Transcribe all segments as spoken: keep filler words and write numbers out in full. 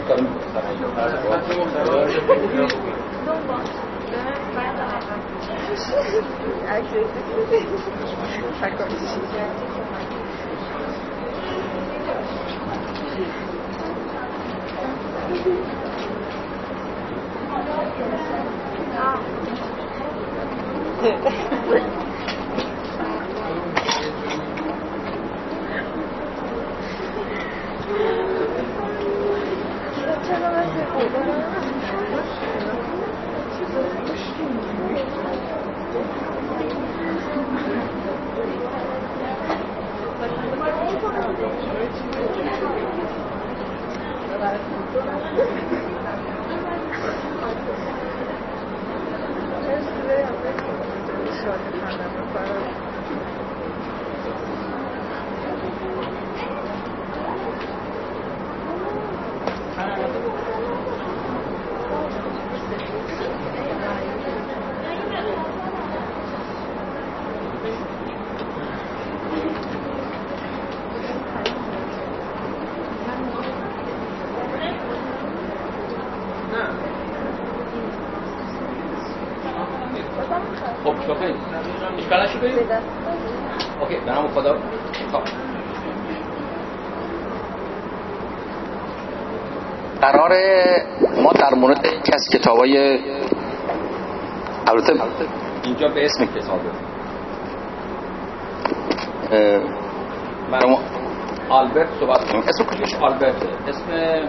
کارو خب شوخی اشکال نشه بریم اوکی به نام خدا. خب قرار ما در مورد یکی از کتابای البته اینجا به اسم کتابه مرحوم آلبرت صحبت کنیم. اسم کجاش آلبرت اسم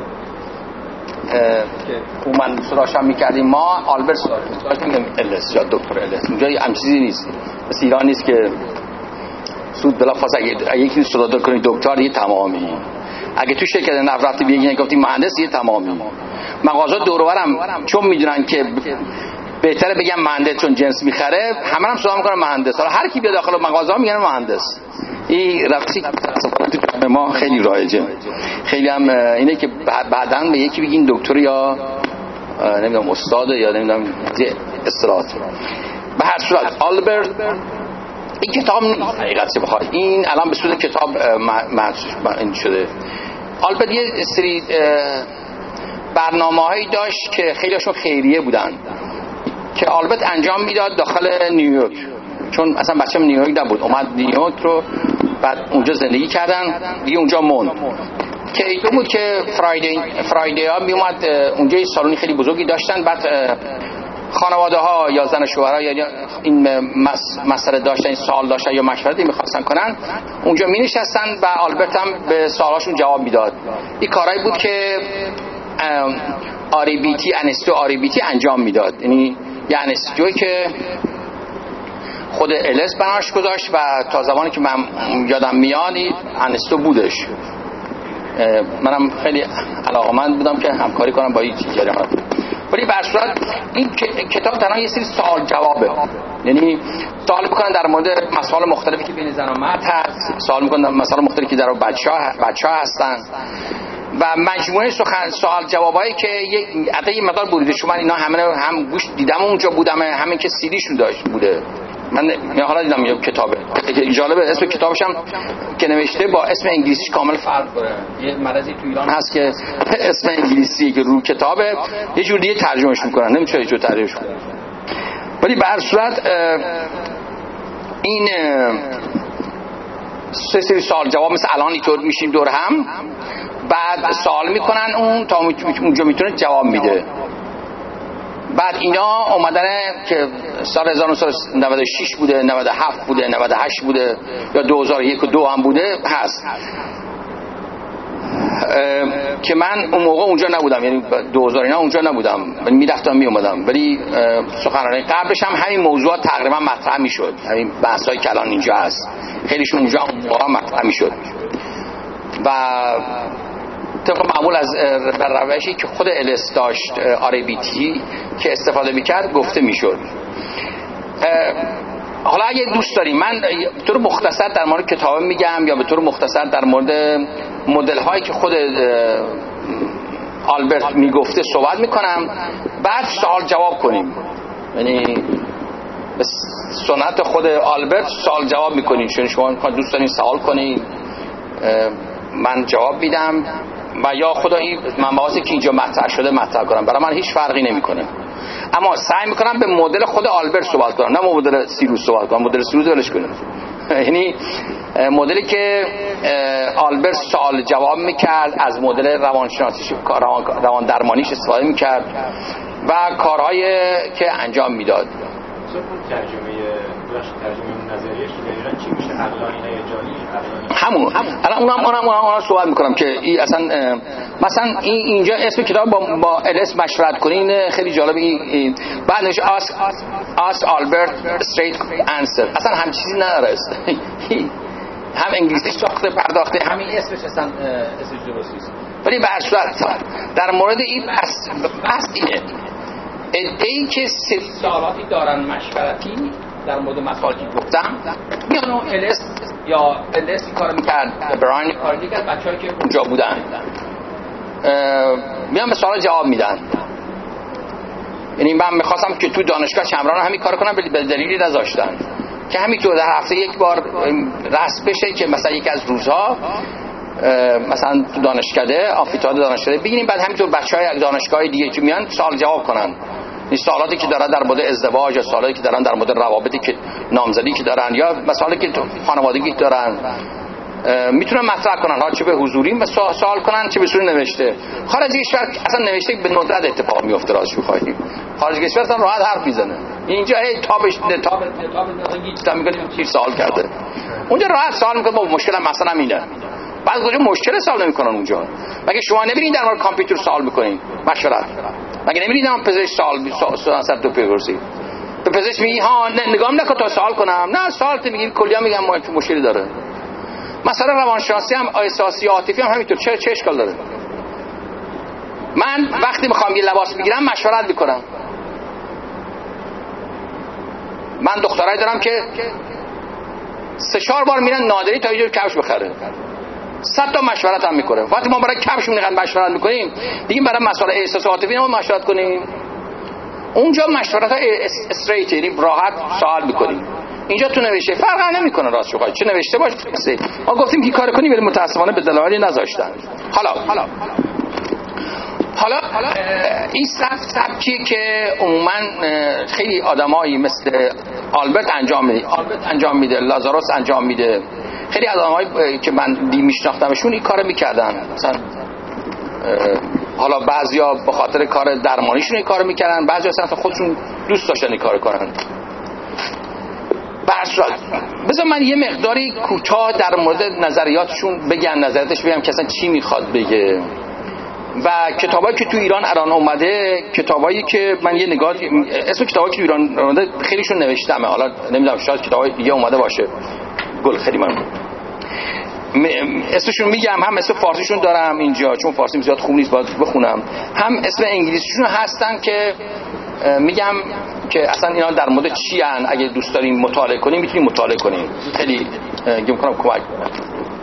که اومن سراش هم میکردیم ما آلبرت سراش میگم الس یا دکتر الس اینجا هم چیزی نیست مثل ایران نیست که سود بلا فاس اگه یکی صدا کنی دکتر یه تمامی اگه تو شرکت نفت رفتی بیگی گفتی مهندس یه تمامی مغازه دور و برم چون میدونن که بهتره بگم مهندس چون جنس میخره همه هم سوال میکنن مهندس. حالا هر کی بیاد داخل مغازه میگن مهندس. این رفتی تو ما خیلی رایجه. خیلی هم اینه که بعداً به یکی بگین دکتر یا نمیدونم استاد یا نمیدونم اصطلاحات. به هر صورت آلبرت این کتاب نیست حقیقتش بخوای این الان به صورت کتاب این شده. آلبرت یه سری برنامه‌هایی داشت که خیلیشون خیریه بودن که آلبرت انجام میداد داخل نیویورک چون اصلا بچه‌م نیویورک نبود اومد نیویورک رو بعد اونجا زندگی کردن دیگه اونجا موند که ایده بود که فرایدی فرایدی ها می اومد اونجا یه سالونی خیلی بزرگی داشتن بعد خانواده ها یا زن و شوهرها یا این مسئله داشتن سوال داشتن یا مشورتی می‌خواستن کنن اونجا می نشستن و آلبرت هم به سوالاشون جواب میداد. این کارهایی بود که آری بی تی انستو آری بی تی انجام میداد یعنی یه انستیتویی که خود الس بناش گذاشت و تا زمانی که من یادم میاد انستو بودش. منم خیلی علاقه‌مند بودم که همکاری کنم با این تیجاری ها. ولی به هر صورت این کتاب تنها یه سری سوال جوابه یعنی سوال میکنن در مورد مسائل مختلفی که بین زن و مرد هست سوال میکنن مسائل مختلفی که در بچه‌ها بچه‌ها هستن و مجموعه سخن سوال جوابایی که یه حتی یه مقدار بریده شما اینا همه هم گوش دیدم اونجا بودم همین که سیدیشون داشت بوده. من یا حالا دیدم یه کتابه جالبه اسم کتابش هم که نوشته با اسم انگلیسی کامل فرق داره. یه مرضی تو ایران هست که اسم انگلیسی که رو کتابه یه جور دیگه ترجمهش میکنن نمیشه یه جور ترجمهش کنن. ولی به هر صورت این سه سری سوال جواب مثل الان اینطور میشیم دور هم بعد سوال میکنن اون تا اونجا میتونه جواب میده. بعد اینا اومدن که سال هزار و نهصد و نود و شش بوده نود و هفت بوده نود و هشت بوده یا دو هزار و یک و دو هم بوده هست که من اون موقع اونجا نبودم یعنی دو هزار اینا اونجا نبودم ولی میرفتم میومدم ولی سخنرانی قبلش هم همین موضوعات تقریبا مطرح میشد همین بحثایی که الان اینجا هست خیلیشون اونجا اون موقع مطرح میشد و طبق معمول از روشی که خود الس داشت آر بی تی که استفاده میکرد گفته میشد. حالا اگه دوست داریم من به طور مختصر در مورد کتاب میگم یا به طور مختصر در مورد مدل هایی که خود آلبرت میگفته صحبت میکنم بعد سوال جواب کنیم یعنی به سنت خود آلبرت سوال جواب میکنیم چون شما دوست دارین سوال کنین من جواب میدم و یا خدا این منبعاتی که اینجا مطرح شده مطرح کنم، برای من هیچ فرقی نمیکنه. اما سعی میکنم به مدل خود آلبرت صحبت کنم، نه مدل سیروس صحبت کنم. مدل سیروس ولش کنم. یعنی مدلی که آلبرت سوال جواب میکرد، از مدل روانشناسیش روان, روان درمانیش استفاده میکرد و کارهایی که انجام میداد. ترجمه ترجمه نظریه‌اش در ایران چی میشه؟ عقلانی هیجانی همون الان اونم اونم اونم صحبت میکنم که این اصلا مثلا این اینجا اسم کتاب با با الیس مشورت کنین خیلی جالبه. این بعدش آس آس آلبرت استریت آنسر اصلا هم چیزی نداره. هم انگلیسی ساخته پرداخته، همین اسمش اصلا اسمش درست نیست. ولی به هر صورت در مورد این بحث بحث اینه، ادعی که سه سالاتی دارن مشورتی در مورد مسائلی که گفتم میان و الیس یا الیس این کار میکرد، براین کار میکرد، بچه‌ای که اونجا بودن میان به سوال جواب میدن. یعنی من میخواستم که تو دانشگاه چمران همین کار کنم، ولی به دلیلی نذاشتن که همینطور در هفته یک بار رسم بشه که مثلا یکی از روزها مثلا تو دانشکده آمفی‌تئاتر دانشکده بگیریم، بعد همینطور بچهای دانشگاه دیگه که میان سوال جواب کنن. این سوالاتی که دارن در مورد ازدواج یا سوالاتی که دارن در مورد روابطی که نامزدی که دارن یا مسائلی که خانوادگی دارن میتونن مطرح کنن، ها چه به حضوری سوال کنن چه به صورت نوشته. خارج کشور اصلا نوشته به ندرت اتفاق میفته. راستش بخواید خارج کشور اصلا راحت حرف میزنه. اینجا هی تابش تاب تاب تا میگه چی سوال کرده، اونجا راحت سوال میکنه. با مشکل مثلا اینه، بعد کجا مشکل سوال نمیکنن اونجا. مگه شما نمیرین در مورد کامپیوتر سوال میکنین مشورت؟ مگه نمیرین در پزشک سوال سوال سر تو بپرسید؟ به پزشک میگی ها نگام نکن تا سوال کنم؟ نه سوالت میگی کلیا میگم ما چه مشکلی داره. مثلا روانشناسی هم احساسی عاطفی هم همینطور. چه چه اشکال داره؟ من وقتی میخوام یه لباس بگیرم مشورت میکنم. من دخترای دارم که سه چهار بار میرن نادری تا یه جور کفش بخره، صد تا مشورت هم میکنه. وقتی ما برای کفش میخوام مشورت میکنیم دیگه برای مسائل احساسی عاطفی ما مشورت کنیم. اونجا مشورت ها استریت، یعنی راحت سوال میکنیم. اینجا تو نوشته فرق نمیکنه راست شو چه نوشته باشه. ما گفتیم که کار کنیم ولی متاسفانه به دلایلی نذاشتن. حالا حالا حالا این سبک سبکی که عموما خیلی آدمایی مثل آلبرت انجام میده، آلبرت انجام میده، لازاروس انجام میده، خیلی آدمایی که من دی میشناختمشون این کارو میکردن. مثلا حالا بعضیا به خاطر کار درمانیشون این کارو میکردن، بعضیا اصلا خودشون دوست داشتن این کارو کنن. برصورت بذار من یه مقداری کوتاه در مورد نظریاتشون بگم، نظریاتش بگم که اصلا چی میخواد بگه. و کتابایی که تو ایران الان اومده، کتابایی که من یه نگاه اسم کتابایی که تو ایران اومده خیلیشون نوشتمه، حالا نمیدونم شاید کتابای دیگه اومده باشه. گل خیلی من اسمشون میگم، هم اسم فارسیشون دارم اینجا چون فارسیم زیاد خوب نیست باید بخونم، هم اسم انگلیسیشون هستن که میگم که اصلا اینا در مورد چی ان. اگه دوست دارین مطالعه کنین میتونین مطالعه کنین، خیلی گم کنم کمک کنم.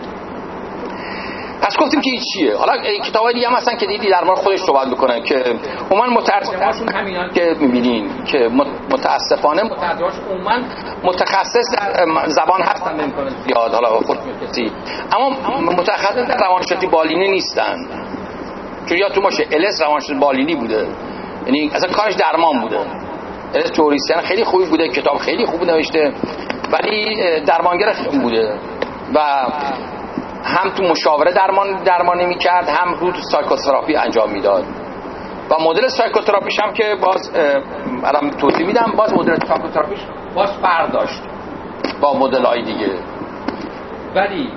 پس گفتیم که این چیه. حالا کتابای دیگه هم هستن که دیدی در مورد خودش صحبت میکنن که عموما مترجمه‌هاشون همینان که میبینین که متاسفانه مترجمه‌هاش عموما متخصص در زبان هستن نمی‌کنه زیاد، حالا خود کسی، اما متخصص در روانشناسی بالینی نیستن. چون یادتون باشه الیس روانشناسی بالینی بوده، یعنی اصلا کارش درمان بوده. الیس توریستیان خیلی خوبی بوده، کتاب خیلی خوب نوشته، ولی درمانگر خوب بوده و هم تو مشاوره درمان درمانی میکرد، هم رو تو سایکوتراپی انجام میداد. و مدل سایکوتراپیش هم که باز الان توضیح میدم، باز مدل سایکوتراپیش باز فرق داشت با مدل‌های دیگه. ولی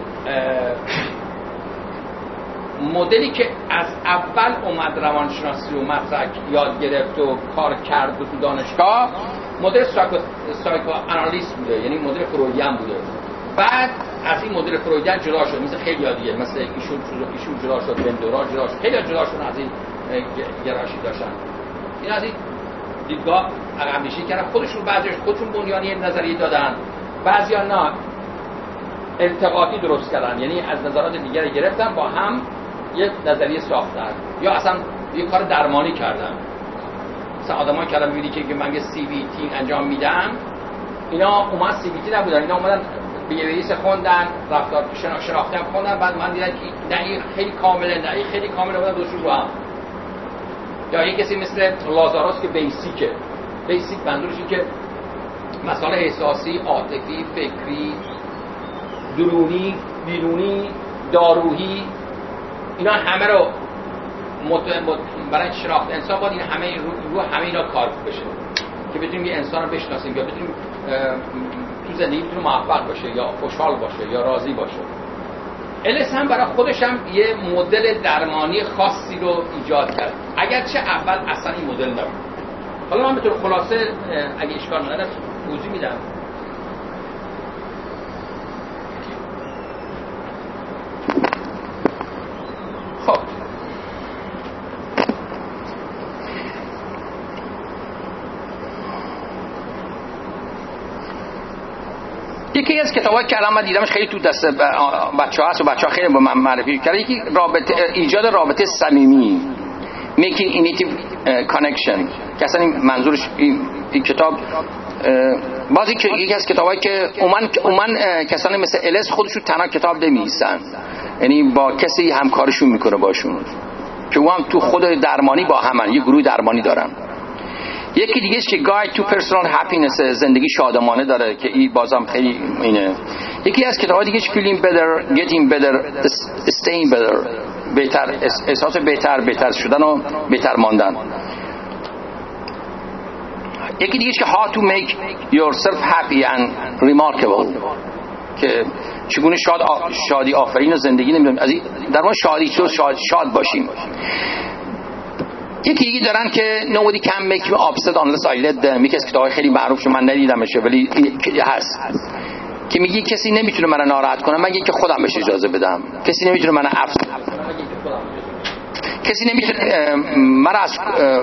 مدلی که از اول اومد روانشناسی رو مطرح یاد گرفت و کار کرد تو دانشگاه، مدل سایکو سایکو آنالیست بوده، یعنی مدل فرویدیان بوده. بعد از این مدل فرویدیان جدا شد، مثل خیلی ها دیگه، مثل ایشون ایشون جدا شد، بندورا جدا شد، خیلی ها جدا شدن از این گرایشی داشتن. این از این دیدگاه عقب اندیشی کردن، خودشون بعضیش خودشون بنیانی نظریه دادن، بعضیا نه ارتباطی درست کردن، یعنی از نظرات دیگری گرفتن با هم یک نظریه ساختن یا اصلا یه کار درمانی کردن. مثلا آدمایی که الان می‌بینی که من یه سی بی تی انجام میدم، اینا اومد سی بی تی نبودن، اینا اومدن بی‌نویس خوندن، رفتار شناختی هم خوندن، بعد من دیدم که نه این خیلی کامله، نه این خیلی کامله، بودن دوشون رو هم. یا یک کسی مثل لازاروس که بیسیکه، بیسیک منظورش این که مسائل احساسی، عاطفی، فکری، درونی، بیرونی، دارویی، اینا همه رو مت... مت... برای شناخت انسان باید این همه رو, رو همه اینا کار بشه که بتونیم یه انسان رو بشناسیم یا بتونیم تو زندگی بتونه موفق باشه یا خوشحال باشه یا راضی باشه. الیس هم برای خودش هم یه مدل درمانی خاصی رو ایجاد کرد، اگرچه اول اصلا این مدل نبود. حالا من به طور خلاصه اگه اشکال نداره توضیح میدم. خب یکی از کتابایی که الان من دیدمش خیلی تو دست بچه‌ها هست و بچه‌ها خیلی با من معرفی کردن، یکی رابطه، ایجاد رابطه صمیمی، making intuitive connection، که اصلا این منظورش این, این کتاب بازی که یکی از کتابایی که عموما عموما کسانی مثل الیس خودشون تنها کتاب نمی‌نویسن، یعنی با کسی همکارشون میکنه باشون که اون هم تو خود درمانی با همن، یه گروه درمانی دارن. یکی دیگه که Guide to Personal Happiness، زندگی شادمانه داره که این بازم خیلی اینه. یکی از کتاب‌ها دیگه که Feeling Better, Getting Better, Staying Better، بهتر، احساس بهتر، بهتر شدن و بهتر ماندن. یکی دیگه که How to Make Yourself Happy and Remarkable، که چگونه شاد آ... شادی آفرین و زندگی نمیدونم از در واقع شادی تو شاد, شاد باشیم. یکی دیگه دارن که Nobody can make you upset unless I let them، یکی از کتابای خیلی معروف شده، من ندیدمشه ولی هست، که میگه کسی نمیتونه منو ناراحت کنه مگه اینکه خودم بهش اجازه بدم، کسی نمیتونه منو افسوس کسی نمیتونه منو از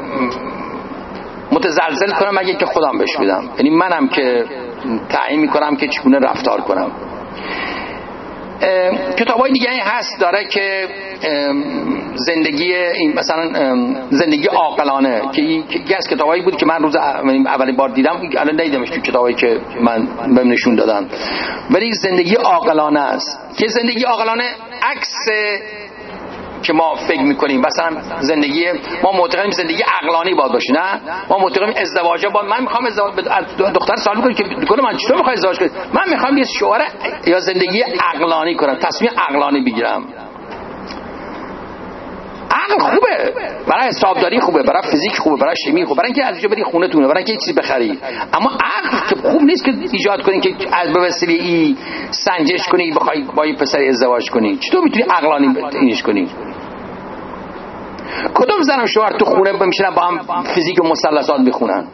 متزلزل کنه مگه اینکه خودم بهش بدم، یعنی منم که تعیین میکنم که چگونه رفتار کنم. کتابای دیگه هست داره که زندگی این مثلا زندگی عاقلانه، که یکی از کتابایی بود که من روز اولین بار دیدم، الان ندیدمش تو کتابایی که من بهم نشون دادن، ولی زندگی عاقلانه است که زندگی عاقلانه عکس که ما فکر میکنیم. مثلا زندگی ما معتقدیم زندگی عقلانی باید باشه، نه ما معتقدیم ازدواج باید، من میخوام ازدواج دختر سوال میکنه که دکتر من چطور میخوای ازدواج کنی، من میخوام یه شوهر یا زندگی عقلانی کنم، تصمیم عقلانی بگیرم. عقل خوبه برای حسابداری، خوبه برای فیزیک، خوبه برای شیمی، خوبه برای اینکه از اینجا بری خونه تونه، برای اینکه یه چیزی بخری. اما عقل که خوب نیست که ایجاد کنی که از به وسیله ای سنجش کنی بخوای با این پسر ازدواج کنی. چطور میتونی عقلانی اینش کنی؟ کدوم زن و شوهر تو خونه بمیشنن با هم فیزیک و مثلثات میخونن؟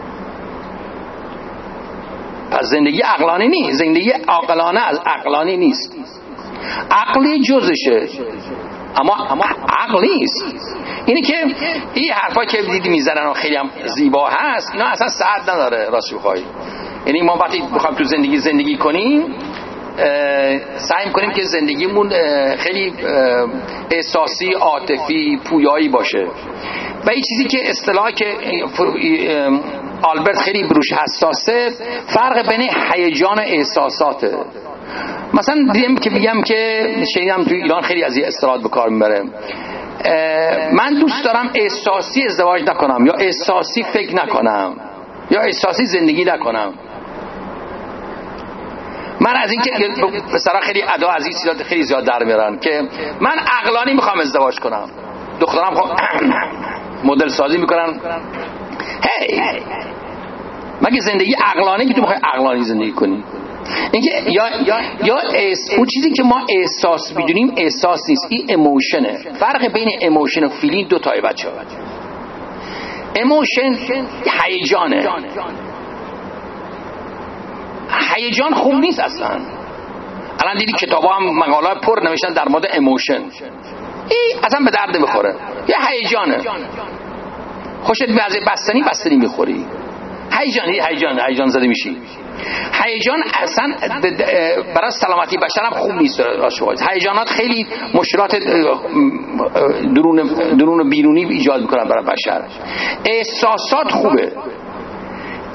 پس زندگی عقلانی نیست، زندگی عاقلانه از عقلانی نیست. عقلی جزشه اما اما عقل نیست. اینی که این حرفا که دیدی میزنن و خیلی هم زیبا هست، اینا اصلا صحت نداره راستش بخوای. یعنی ما وقتی بخوایم تو زندگی زندگی کنیم سعی می‌کنیم که زندگیمون خیلی احساسی، عاطفی، پویایی باشه. و این چیزی که اصطلاحی که آلبرت خیلی بروش حساسه، فرق بین هیجان و احساساته. مثلا دیدم که میگم که شنیدم تو ایران خیلی از این اصطلاحات به کار میبره، من دوست دارم احساسی ازدواج نکنم یا احساسی فکر نکنم یا احساسی زندگی نکنم. من از این که بسرا خیلی ادا از این چیزا خیلی زیاد در میارن که من عقلانی میخوام ازدواج کنم، دخترم خب مدل سازی میکنن. هی مگه زندگی عقلانی که تو میخوای عقلانی زندگی کنی؟ اینکه یا یا یا اون چیزی که ما احساس میدونیم احساس نیست، این ایموشنه. فرق بین ایموشن و فیلینگ دو تای بچه‌ها. ایموشن هیجانه، هیجان خوب نیست اصلا. الان دیدی کتابا هم مقالات پر نوشتن در مورد ایموشن، این اصلا به درد نمیخوره. یه هیجانه، خوشت به از بستنی بستنی میخوری، هیجان هیجان هیجان زده میشی. هیجان اصلا برای سلامتی بشر هم خوب نیست. هیجانات خیلی مشکلات درون درون و بیرونی ایجاد میکنن برای بشر. احساسات خوبه.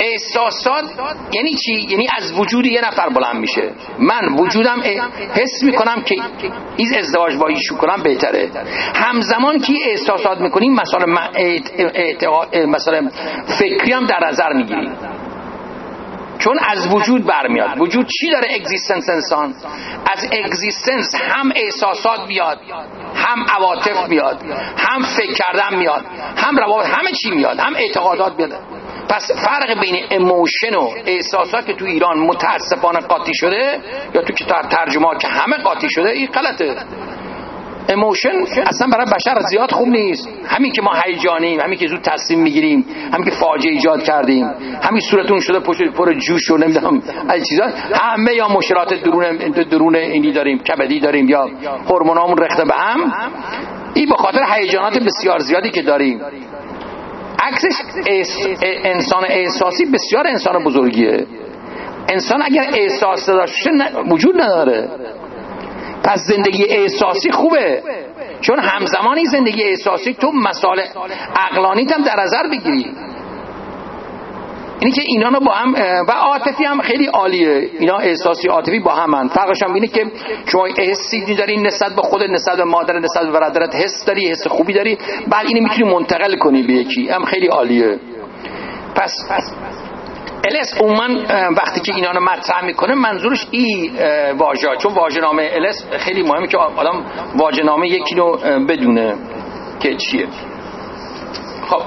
احساسات یعنی چی؟ یعنی از وجود یه نفر بلند میشه. من وجودم حس میکنم که این ازدواج با ایشون کنم بهتره. همزمان که احساسات میکنیم مثلا مثلا فکری هم در نظر میگیریم، چون از وجود برمیاد. وجود چی داره؟ اگزیستنس انسان. از اگزیستنس هم احساسات میاد، هم عواطف میاد، هم فکر کردن میاد، هم روابط، همه چی میاد، هم اعتقادات میاد. پس فرق بین ایموشن و احساسات که تو ایران متاسفانه قاطی شده، یا تو کتاب ترجمه که همه قاطی شده، این غلطه. ایموشن اصلا برای بشر زیاد خوب نیست. همین که ما هیجانیم، همین که زود تصمیم میگیریم، همین که فاجعه ایجاد کردیم، همین صورتون شده پشت پر جوش و نمیدونم از چیزا، همه یا مشکلات درون درون اینی داریم، کبدی داریم، یا هورمونامون رخته به هم. این به خاطر هیجانات بسیار زیادی که داریم. عکسش انسان احساسی بسیار انسان بزرگیه. انسان اگر احساس داشته وجود نداره. پس زندگی احساسی خوبه، چون همزمانی زندگی احساسی تو مسائل عقلانیت هم در نظر بگیری. اینی که اینا رو با هم، و عاطفی هم خیلی عالیه. اینا احساسی عاطفی با همن. فرقش هم اینه که شما حسی داری نسبت به خودت، نسبت به مادر، نسبت به برادرت، حس داری، حس خوبی داری، بعد اینو میتونی منتقل کنی به یکی، هم خیلی عالیه. پس الس عموما وقتی که اینا رو مطرح میکنه منظورش این واژه، چون واژه‌نامه الس خیلی مهمه که آدم واژه‌نامه یکی رو بدونه که چیه. خب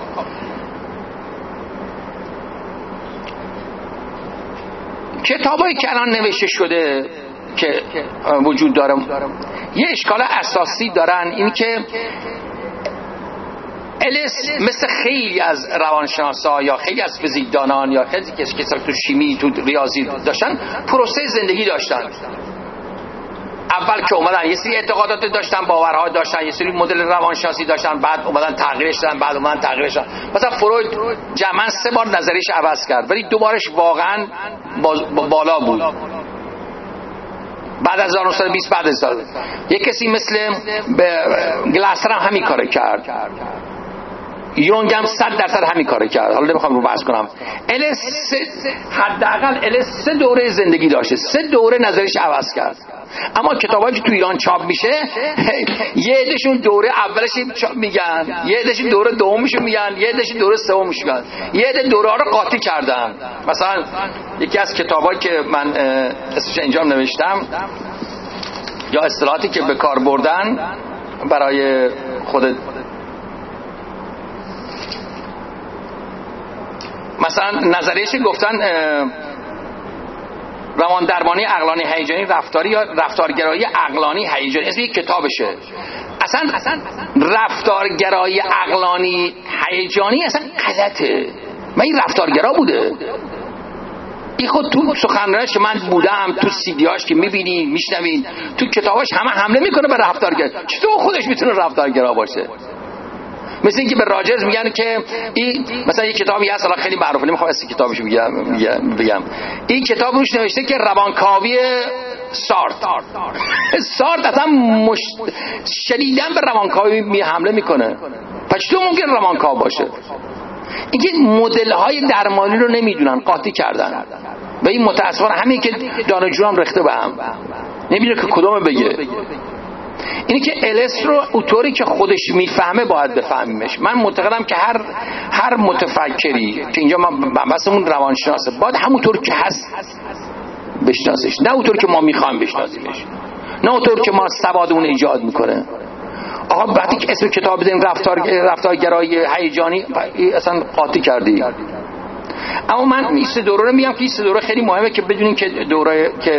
کتابایی که الان نوشته شده که وجود داره یه اشکال اساسی دارن، این که الس مثل خیلی از روانشناسا یا خیلی از فیزیکدانان یا خیلی کسی که تو شیمی، تو ریاضی داشتن، پروسه زندگی داشتن. اول که اومدن یه سری اعتقادات داشتن، باورها داشتن، یه سری مدل روانشناسی داشتن، بعد اومدن تغییرش دادن، بعد اومدن تغییرش دادن. مثلا فروید جمعاً سه بار نظریش عوض کرد، ولی دوبارش واقعاً بالا بود. بعد از هزار و نهصد و بیست بعد از سال یک کسی مثل گلاسر هم همین کارو کرد. یونگ هم صد درصد همین کارو کرد. حالا نمیخوام رو بحث کنم. الس حداقل الس سه دوره زندگی داشته، سه دوره نظرش عوض کرد. اما کتابایی که تو ایران چاپ میشه یه عدهشون دوره اولش میگن، یه عدهشون دوره دومشون میگن، یه عدهشون دوره سومش میگن، یه عده دوره ها رو قاطی کردن. مثلا یکی از کتابایی که من اسمش اینجا نوشتم یا اصطلاحاتی که به کار بردن برای خود، مثلا نظریه‌اش گفتن روان درمانی عقلانی هیجانی رفتاری یا رفتارگرایی عقلانی هیجانی، اسم یک کتابشه. اصلا رفتارگرایی عقلانی هیجانی اصلا غلطه. من این رفتارگرا بوده. این خود تو سخنرانیش که من بودم، تو سیدیاش که میبینین میشنوین، تو کتاباش همه حمله میکنه به رفتارگر. چطور خودش میتونه رفتارگرا باشه؟ مثل اینکه به راجرز میگن که این مثلا یک کتابی هست الان خیلی معروفه، نمیخوام اسم کتابش بگم بگم این کتاب روش نوشته که روانکاوی سارت. سارت اصلا مش... شدیداً به روانکاوی می حمله میکنه. پس چطور ممکن روانکاو باشه؟ اینکه مدل های درمانی رو نمیدونن، قاطی کردن. و این متاسفانه همین که دانشجوام رخته به هم نمیدونه که کدوم بگه. اینی که الس رو اونطوری که خودش میفهمه باید بفهمیمش. من معتقدم که هر هر متفکری که اینجا من بحثمون روانشناسه باید همونطور که هست بشناسش، نه اونطور که ما میخوایم بشناسیمش، نه اونطور که ما سوادمون ایجاد میکنه. آقا وقتی که اسم کتاب بدین رفتار رفتارگرایی هیجانی، اصلا قاطی کردی. اما من این سه دوره رو میگم که این سه دوره خیلی مهمه که بدونین که دوره که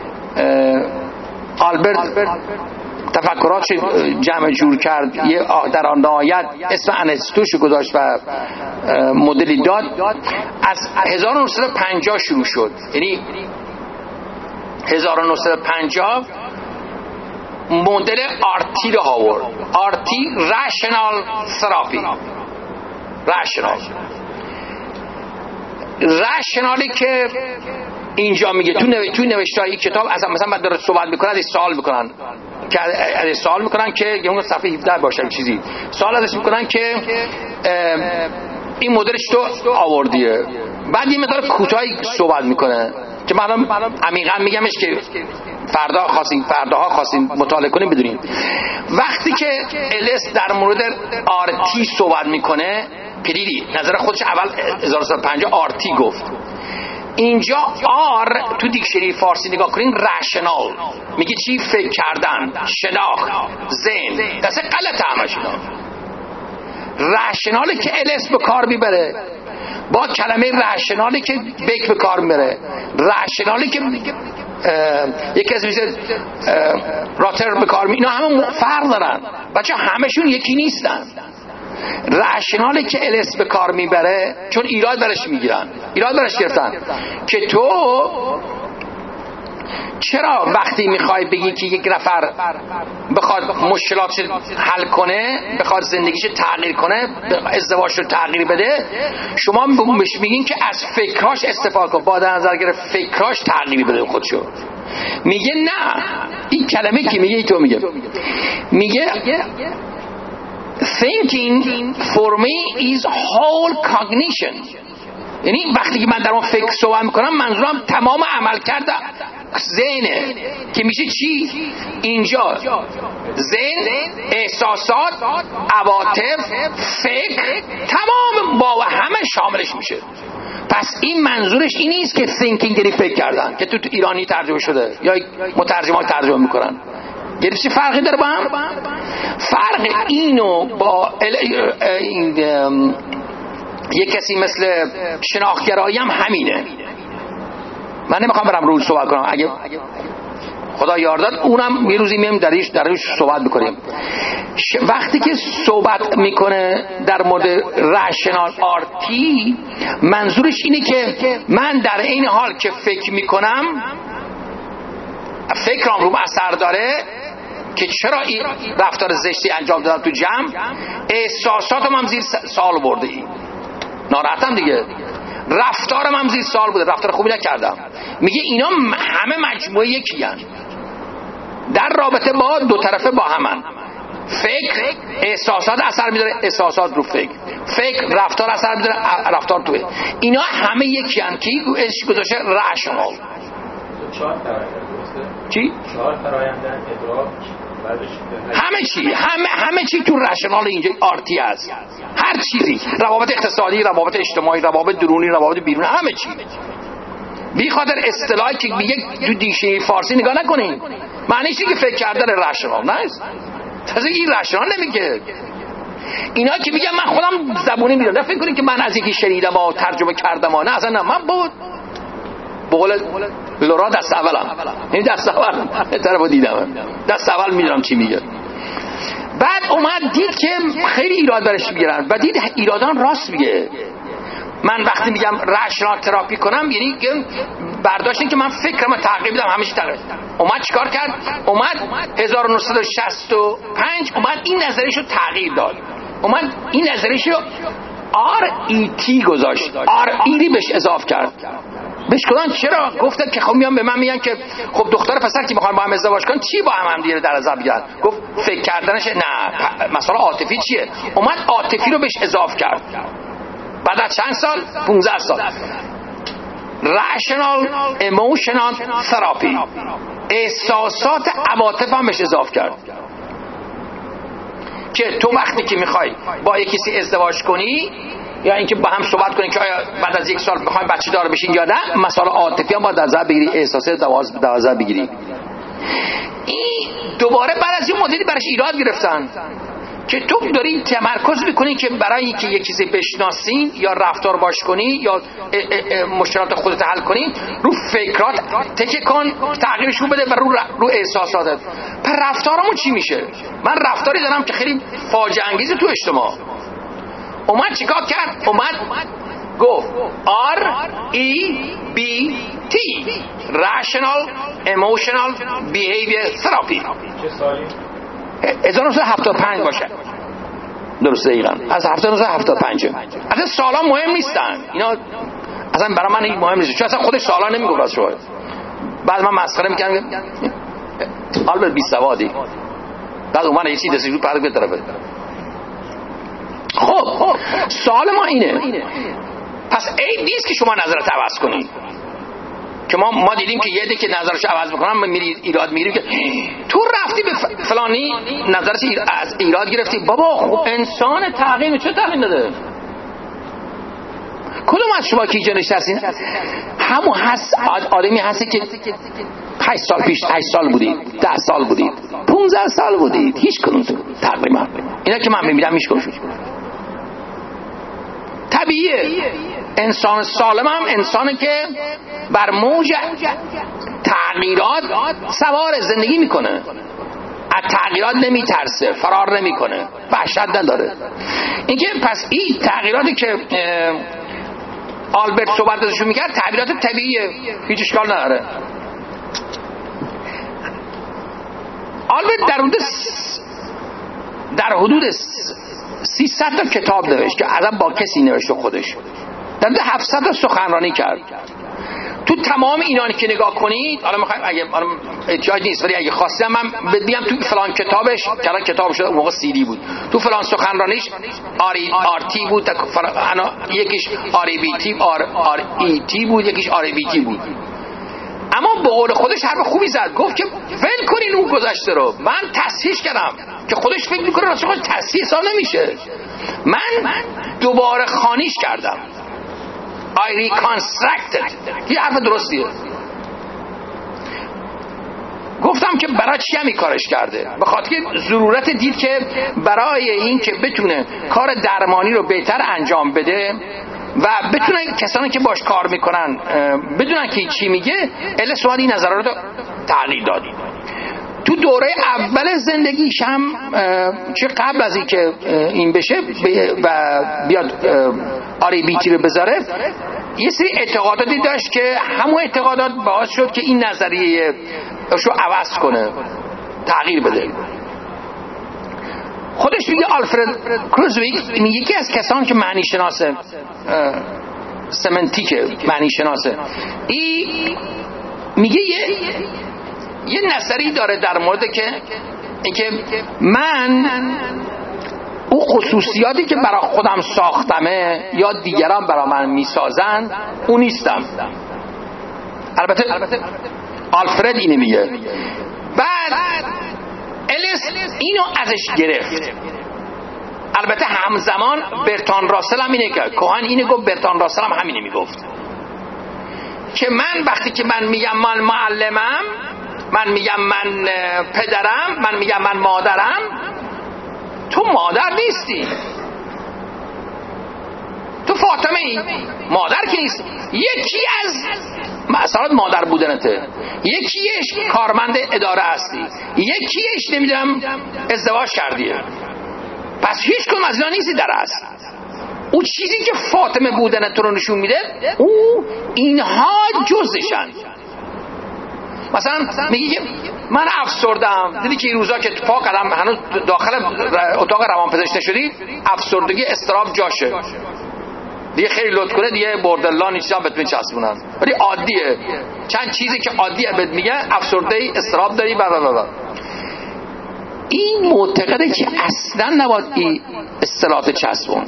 آلبرت تفکرات جمع جور کرد، یه در آن نهایت اسم انستوش گذاشت و مدلی داد، از هزار و نهصد و پنجاه شروع شد. یعنی هزار و نهصد و پنجاه مدل آرتی رو آورد. آرتی رشنال تراپی، رشنال رشنالی که اینجا میگه تو نو... تو نوشته‌های کتاب اصلا مثلا بعد داره صحبت میکنه، ازش سوال میکنن که ازش سوال میکنن که اون صفحه هفده باشه چیزی سوال ازش میکنن که این مدلش تو آوردیه. بعد یه مقدار کوتاهی صحبت میکنه که من عمیقا میگمش که فردا خواستین فرداها خواستین مطالعه کنیم بدونین. وقتی که الیس در مورد آرتی صحبت میکنه که دیدی نظر خودش اول هزار و سیصد و پنجاه آرتی گفت، اینجا آر تو دیکشنری فارسی نگاه کنین رشنال میگه چی؟ فکر کردن، شناخت، ذهن. دسته غلط همش اینا. رشنالی که الیس به کار میبره با کلمه رشنالی که بیک به کار میبره، رشنالی که یکی از میشه راتر به کار میبره، اینا همه فرق دارن بچه، همشون یکی نیستن. رشنالی که الیس به کار میبره چون ایراد برش میگیرن، ایراد برش گرفتن که تو چرا وقتی میخوای بگی که یک نفر بخواد مشکلاتش حل کنه، بخواد زندگیش تغییر کنه، ازدواجش رو تغییر بده، شما بهش میگین که از فکراش استفاده کن، با در نظر گرفت فکراش تغییر بده خودشو. میگه نه، این کلمه که میگه ای تو میگه میگه thinking for me is whole cognition. یعنی وقتی که من در اون فکر صحبت میکنم منظورم تمام عمل کرده ذهنه که میشه چی؟ اینجا ذهن، احساسات، عواطف، فکر، تمام با همه شاملش میشه. پس این منظورش این نیست که thinking یعنی فکر کردن که تو, تو ایرانی ترجمه شده یا مترجمان ترجمه میکنن. یعنی چه فرقی داره با هم؟ فرق اینو با این یک کسی مثل شناختگرایی هم همینه. من نمیخوام برم روش صحبت کنم، اگه خدا یار داد اونم یه روزی میم درش درش صحبت میکنیم. وقتی که صحبت میکنه در مورد رشنال آرتی منظورش اینه که من در این حال که فکر میکنم فکرام روم اثر داره که چرا این رفتار زشتی انجام دادم تو جمع، احساساتم هم زیر سوال برده، ای ناراحتم دیگه، رفتارم هم زیر سوال بوده، رفتار خوبی نکردم. میگه اینا همه مجموعه یکی هن. در رابطه با دو طرفه با همن. فکر احساسات اثر میداره، احساسات رو فکر، فکر رفتار اثر میداره، رفتار توه. اینا همه یکی هن که اسمش گذاشته رشنال. چی؟ چهار فرآیند ادراک همه چی همه همه چی تو رشنال اینجا آرتی هست. هر چیزی، روابط اقتصادی، روابط اجتماعی، روابط درونی، روابط بیرونی، همه چی. بی خاطر اصطلاحی که میگه تو دیکشنری فارسی نگاه نکنین معنیش که فکر کردن رشنال نه، تازه این رشنال نمیگه. اینا که میگن من خودم زبونی میرم، نه فکر کنین که من از یکی شنیدم و ترجمه کردم و نه، اصلا نه. من بود بقول لورا دست اولم، این دست اول طرفو دیدم، دست اول میدونم چی میگه. بعد اومد دید که خیلی ایراد برش میگیرن و دید ایرادان راست میگه. من وقتی میگم رشنال تراپی کنم یعنی برداشت این که من فکرم تغییر بدم، همیشه تغییر. اومد چیکار کرد؟ اومد هزار و نهصد و شصت و پنج اومد این نظریشو تغییر داد. اومد این نظریشو آر ای تی گذاشت، آر ای بهش اضافه کرد. بهش گفتن چرا؟ گفتن که خب میان به من میگن که خب دختر پسر که میخوان با هم ازدواج کنن چی با هم هم دیگه در نظر بگیرن؟ گفت فکر کردنش نه، مسئله عاطفی چیه؟ اومد عاطفی رو بهش اضافه کرد. بعد از چند سال؟ پانزده سال. rational emotional therapy، احساسات عواطف هم بهش اضافه کرد که تو وقتی که میخوای با یک کسی ازدواج کنی یا اینکه با هم صحبت کنین که آیا بعد از یک سال بخواید بچه دار بشین یا نه، مسائل عاطفی هم باید در نظر بگیری، احساسات در نظر بگیری. این دوباره بعد از این مدتی برش ایراد گرفتن که تو داری تمرکز میکنی که برای اینکه یک چیزی بشناسین یا رفتار باش کنی یا اه اه اه مشکلات خودت حل کنی، رو فکرات تکیه کن، تغییرش بده و رو رو احساساتت. پر رفتارمون چی میشه؟ من رفتاری دارم که خیلی فاجعه انگیزه تو اجتماع. اومد چیکار کرد؟ اومد گفت R E B T Rational Emotional Behavior Therapy. چه سالی؟ هزار و نهصد و هفتاد و پنج باشه. درست دقیقاً از هزار و نهصد و هفتاد و پنج. اصلا سالا مهم نیستن اینا، اصلا برای من این مهم نیست چون اصلا خودش سالا نمیگفت از شما. بعد من مسخره میکنم آلبرت بی سوادی، بعد اون من یه چیزی دستی رو پرد به طرفه. خب سوال ما اینه، پس عیب نیست که شما نظرت عوض کنید. که ما ما دیدیم که یه عده که نظرش عوض میکنن میری ایراد میگیریم که تو رفتی به فلانی نظرش از ایراد گرفتی. بابا خب انسان تغییر چه تغییر داده؟ کدوم از شما که اینجا نشستین همون هست آدمی هستی که هشت سال پیش هشت سال بودید، ده سال بودید، پونزده سال بودید، هیچ کنون تو تقریبا اینا که من میبینم هیچ کنون. طبیعیه انسان سالم هم انسانی که بر موج تغییرات سوار زندگی میکنه، از تغییرات نمیترسه، فرار نمیکنه، وحشت نداره. اینکه پس این تغییراتی که آلبرت صحبت ازشون میکرد تغییرات طبیعیه، هیچ اشکال نداره. آلبرت در حدود در حدود سیصد تا کتاب نوشت که اصلا با کسی نوشته خودش، در حدود هفتصد تا سخنرانی کرد. تو تمام اینانی که نگاه کنید، حالا میخوایم اگه احتیاج نیست ولی اگه خواستم من بگم تو فلان کتابش، کلا کتاب شده اون موقع سی دی بود، تو فلان سخنرانیش آری آر تی بود، انا یکیش آر بی تی آر آر ای تی بود، یکیش آر بی تی بود. اما به قول خودش حرف خوبی زد، گفت که ول کنین اون گذشته رو، من تصحیح کردم. که خودش فکر میکنه راستش خودش تصحیح حساب نمیشه. من دوباره خوانیش کردم. I reconstructed. یه حرف درستیه. گفتم که برای چی همی کارش کرده؟ به خاطر که ضرورت دید که برای این که بتونه کار درمانی رو بهتر انجام بده و بتونن کسانی که باش کار میکنن بدونن که چی میگه، الیس اومد این نظرات رو تغییر دادی. تو دوره اول زندگیش هم چه قبل از این که این بشه و بیاد آری بیتی رو بذاره، یه سری اعتقاداتی داشت که همون اعتقادات باعث شد که این نظریه رو عوض کنه، تغییر بده. خودش میگه آلفرد کروزویک میگه یکی از کسان که معنی شناسه سمنتیکه، معنی شناسه، این میگه یه یه نظری داره در مورد که اینکه من اون خصوصیاتی که برای خودم ساختمه یا دیگران برای من میسازن اون نیستم. البته آلفرد اینو میگه. بعد الیس اینو ازش گرفت. البته همزمان برتان راسل هم اینه که کوهن اینه گفت، برتان راسل هم همینه میگفت که من وقتی که من میگم من معلمم، من میگم من پدرم، من میگم من مادرم، تو مادر نیستی، تو فاطمه ای، مادر که نیست. یکی از مسائل مادر بودنته، یکیش کارمند اداره هستی، یکیش نمیدونم ازدواج کردیه. پس هیچ کدوم از اینا نیستی در اصل. اون چیزی که فاطمه بودن تو رو نشون میده، او اینها جزشن. مثلا میگه من افسردم، دیدی که این روزا که پا کردم هنوز داخل اتاق روانپزشک نشدی، افسردگی استراب جاشه دیگه، خیلی لطف کنه دیگه بردرلاین چیزا بهت میچسبونن، ولی عادیه. چند چیزی که عادیه بهت میگن افسردگی استراب داری بابا بابا. این معتقده که اصلا نباید این اصطلاحات چسبون.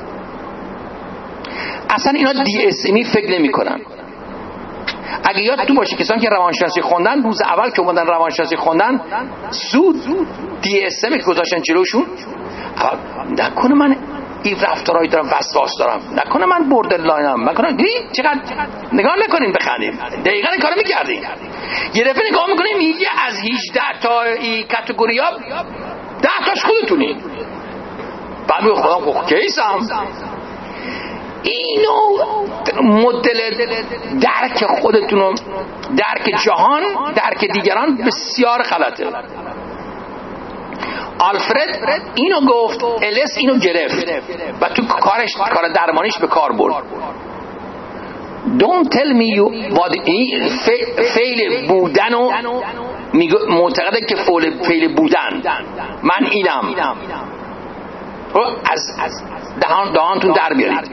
اصلا اینا دی اس امی فکر نمی کنن. اگه یاد تو باشه کسانی که روانشناسی خوندن، روز اول که اومدن روانشناسی خوندن زود دی اس ام گذاشتن جلوشون. نکنه من این رفتارهایی دارم، وسواس دارم، نکنه من بردرلاینم، نکنه دی چقدر نگاه نکنین بخندین، دقیقاً این کارو می‌کردین. یه دفعه نگاه می‌کنیم میگه از هجده تا این کاتگوری‌ها ده تاش خودتونین. بعد میگه خودم خب کیسم. اینو مدل درک خودتونو، درک جهان، درک دیگران بسیار غلطه. آلفرد اینو گفت، الیس اینو گرفت و تو کارش، کار درمانیش به کار برد. Don't tell me you what فعل بودن و معتقده که فعل بودن من اینم از دهان دهانتون در بیارید.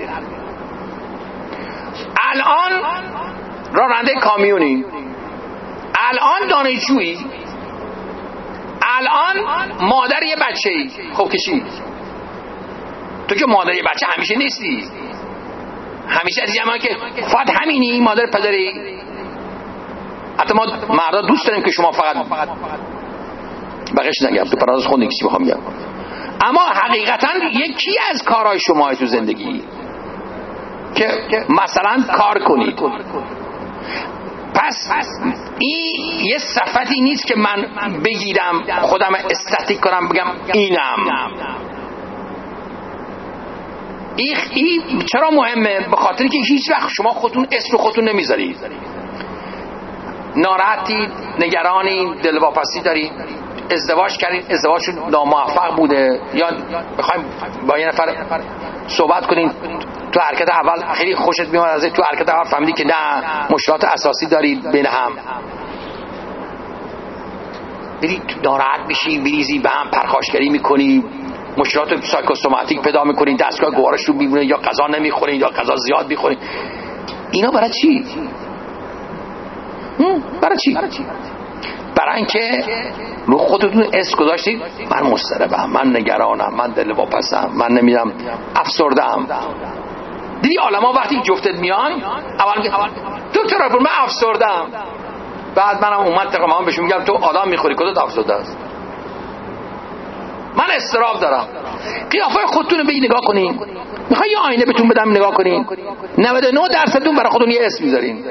الان راننده کامیونی، الان دانشجویی، الان مادر یه بچه‌ای، خب که چی؟ تو که مادری بچه همیشه نیستی، همیشه از جمعه که فقط همینی مادر پدری. حتی ما مردا دوست داریم که شما فقط بقیش نگم تو پرانتز خود نکسی بخوام میگم، اما حقیقتا یکی از کارهای شما تو زندگی که مثلا کار کنید. پس این یه صفتی نیست که من بگیرم خودم استاتیک کنم بگم اینم. این ای چرا مهمه؟ به خاطر که هیچ وقت شما خودتون اسم خودتون نمیذارید، ناراحتید، نگرانی، دلواپسی دارید، ازدواج کردید، ازدواجتون ناموفق بوده، یا بخوایم با یه نفر صحبت کنید تو حرکت اول خیلی خوشت میاد از تو حرکت اول فهمیدی که نه مشکلات اساسی دارید بین هم، برید ناراحت بشی، بریزی به هم، پرخاشگری میکنی، مشکلات سایکوسوماتیک پیدا میکنید، دستگاه گوارش رو میبونه، یا غذا نمیخورید یا غذا زیاد میخورید. اینا برای چی؟ برای چی؟ برای اینکه رو خودتون اس گذاشتید من مضطربم، من نگرانم، من دلواپسم، من نمیدونم افسرده‌ام. دیدی عالما وقتی جفتت میان اول میگه دکتر من افسرده‌ام، بعد منم اومد تقریبا بهشون میگم تو آدم میخوری کدوم افسرده است؟ من اضطراب دارم. قیافه خودتون رو بگی نگاه کنین، میخوای یه آینه بهتون بدم نگاه کنین، نود و نه درصدتون برای خودتون یه اسم میذارین،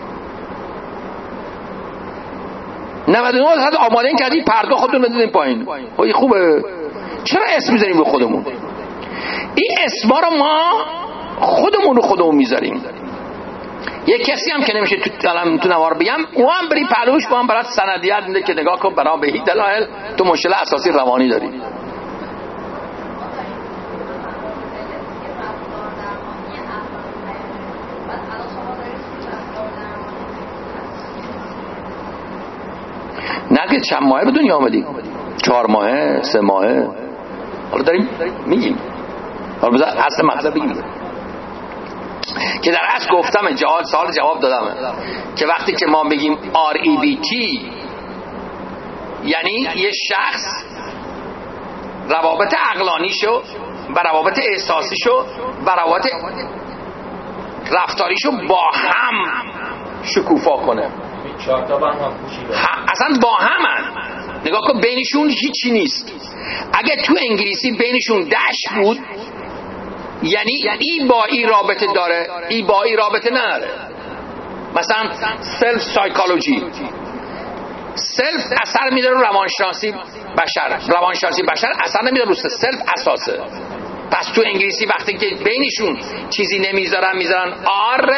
نود و نه درصد آماده این کردی پرده خودتون بدین پایین. خب خوبه، چرا اسم میذاریم به خودمون؟ این اسما رو ما خودمون رو خودمون میذاریم. یه کسی هم که نمیشه تو دلم تو نوار بگم، اون هم بری پلوش با هم برات سندیت میده که نگاه کن بنا به هیچ دلایل تو مشکل اساسی روانی داری. نه که چند ماهه به دنیا آمدی، چهار ماهه، سه ماهه، حالا داریم میگیم، حالا بذار اصل مطلب بگیم که در اصل گفتم جواب سوال جواب دادم که وقتی که ما بگیم آر ای بی تی یعنی یه شخص روابط عقلانیشو و روابط احساسیشو و روابط رفتاریشو با هم شکوفا کنه. چهار تا با هم پوشیده، اصلا با همن. نگاه کن بینشون هیچی نیست. اگه تو انگلیسی بینشون دش بود یعنی ای با ای رابطه داره، ای با ای رابطه نداره. مثلا سلف سایکولوژی، سلف اثر میداره رو روانشناسی بشر، روانشناسی بشر اثر نمیداره رو سلف اساسه. پس تو انگلیسی وقتی که بینشون چیزی نمیذارن میذارن آر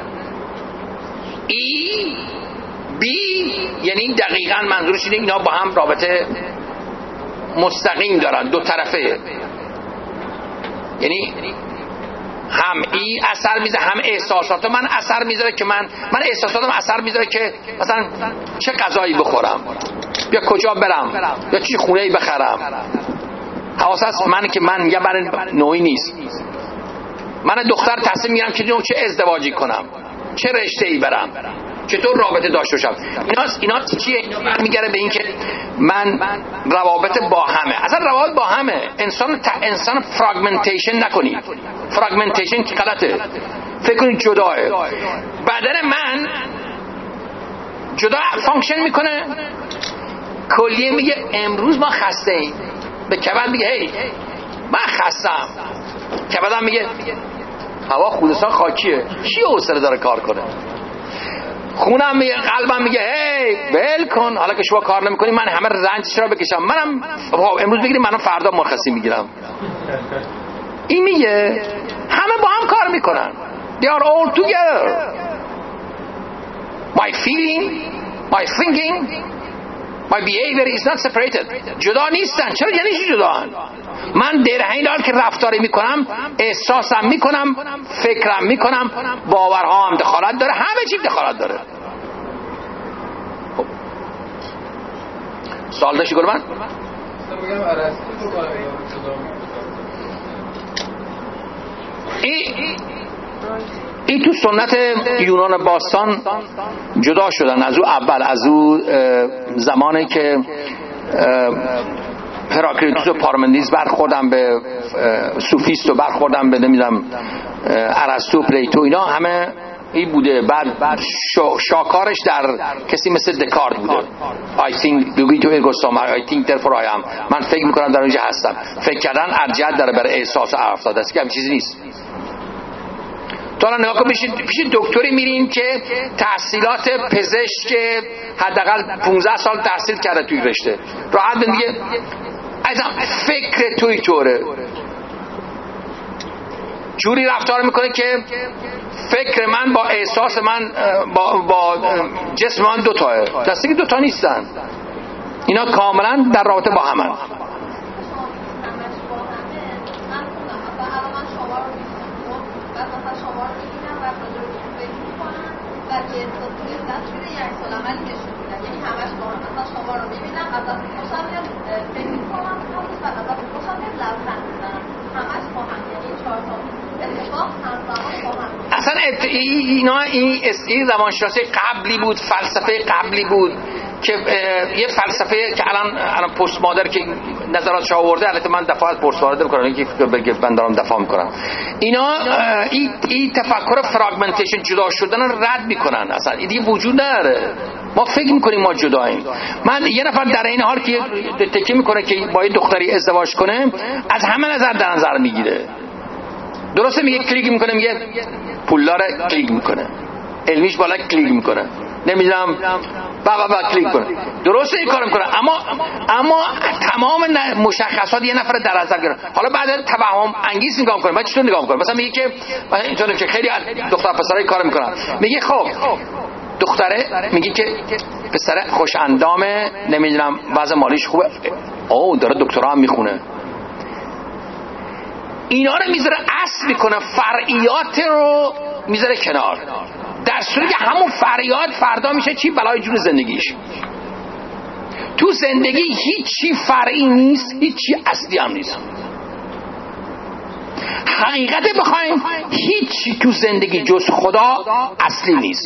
ای بی، یعنی دقیقاً منظورش اینه اینا با هم رابطه مستقیم دارن، دو طرفه. یعنی هم ای اثر میذاره هم احساسات من اثر میذاره که من من احساساتم اثر میذاره که مثلا چه غذایی بخورم یا کجا برم یا چی خونه‌ای بخرم. حواس هست من که من میگم برای نوعی نیست. من دختر تصمیم میگیرم که چه ازدواجی کنم، چه رشته‌ای برم، چطور رابطه داشته باشم. اینا اینا چیه؟ اینا میگره به این که من روابط با همه. اصلا روابط با همه. انسان تا انسان فراگمنتیشن نکنید. فراگمنتیشن که غلطه. فکر کنید جداه. بدن من جدا فانکشن میکنه. کلیه میگه امروز ما خسته ایم. به کبد میگه هی من خستم. کبدم میگه هوا خودستان خاکیه، کی حوصله داره کار کنه؟ خونم میگه، قلبم میگه هی ول کن، حالا که شما کار نمیکنی من همه رنجش رو بکشم، منم امروز بگیریم منم فردا مرخصی میگیرم. این میگه همه با هم کار میکنن. They are all together. My feeling, my thinking, my behavior is not separated. جدا نیستن. چرا یعنی چی جدا هن؟ من در این حال که رفتاری میکنم احساسم میکنم، فکرم میکنم، باورها هم دخالت داره، همه چی دخالت داره. خب سوال داشتی گل من؟ این این تو سنت یونان باستان جدا شدن از او اول، از او زمانی که هراکلیتوس و پارمنیدس برخوردن به سوفیست و برخوردن به نمیدونم ارسطو و پلیتو، اینا همه این بوده. بعد شا، شاکارش در کسی مثل دکارت بوده. I think بگوی تو ارگوستام I think therefore I am، من فکر میکنم در اینجا هستم. فکر کردن ارجحیت داره برای احساس و افتاده است که همین چیزی نیست. تو الان نگاه کن، پیش دکتری میرین که تحصیلات پزشک حداقل پانزده سال تحصیل کرده توی رشته، راحت میگه ازم فکر توی طوره، جوری رفتار میکنه که فکر من با احساس من با, با جسم من دوتاه، دسته که دوتا نیستن، اینا کاملا در رابطه با همن. اصلا اینا این روانشناسی قبلی بود، فلسفه قبلی بود که یه فلسفه که الان الان پست مادر که نظراتش آورده، البته من دفاع از پست مادر میکنم، اینکه بگه من دارم دفاع میکنم، اینا این این تفکر فراگمنتیشن، جدا شدن رو رد میکنن. اصلا این دیگه وجود نداره. ما فکر میکنیم ما جداییم. من یه نفر در این حال که تکیه میکنه که با یه دختری ازدواج کنه، از همه نظر در نظر میگیره. درسته میگه کلیک میکنه، میگه پولدار، کلیک میکنه، علمیش بالا، کلیک میکنه، نمیدونم بابا با کلیک کنه، درسته این کارو میکنه، اما اما تمام مشخصات یه نفر در نظر گرفته. حالا بعد توهم انگیز نگاه کنه، بعد چطور نگاه میکنه؟ مثلا میگه که اینطوری که خیلی دختر پسرای کار میکنن، میگه خب دختره میگه که پسر خوش اندامه، نمیدونم وضع مالیش خوبه، اوه داره دکترا هم میخونه، اینا رو میذاره اصل میکنه، فرعیات رو میذاره کنار، در صورتی که همون فرعیات فردا میشه چی؟ بلای جون زندگیش. تو زندگی هیچی فرعی نیست، هیچی اصلی هم نیست. حقیقت بخوایم هیچی تو زندگی جز خدا اصلی نیست.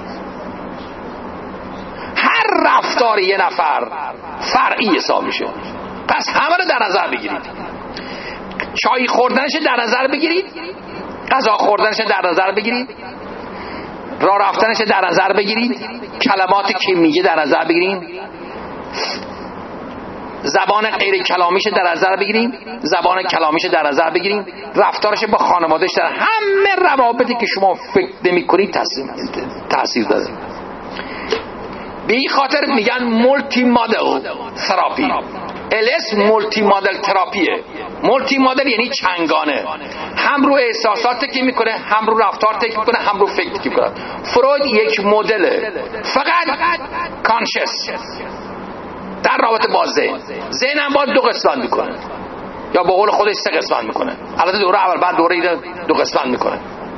هر رفتار یه نفر فرعی حساب میشه. پس همه رو در نظر بگیرید. چای خوردنش در نظر بگیرید، غذا خوردنش در نظر بگیرید، راه رفتنش در نظر بگیرید، کلماتی که میگه در نظر بگیرید، زبان غیر کلامیش در نظر بگیرید، زبان کلامیش در نظر بگیرید، رفتارش با خانوادهش، در همه روابطی که شما فکر نمی‌کنید تاثیر داره. به این خاطر میگن مولتی مدل تراپی. ال اس مولتی مدل تراپیه. مولتی مدل یعنی چنگانه، هم رو احساسات تکیه میکنه، هم رو رفتار تکیه میکنه، هم رو فکر تکیه میکنه. فروید یک مدله، فقط کانشس در رابطه با ذهن. ذهن هم باید دو قسمت میکنه، یا با قول خودش سه قسمت میکنه. البته دوره اول، بعد دوره دو قسمت میکنه.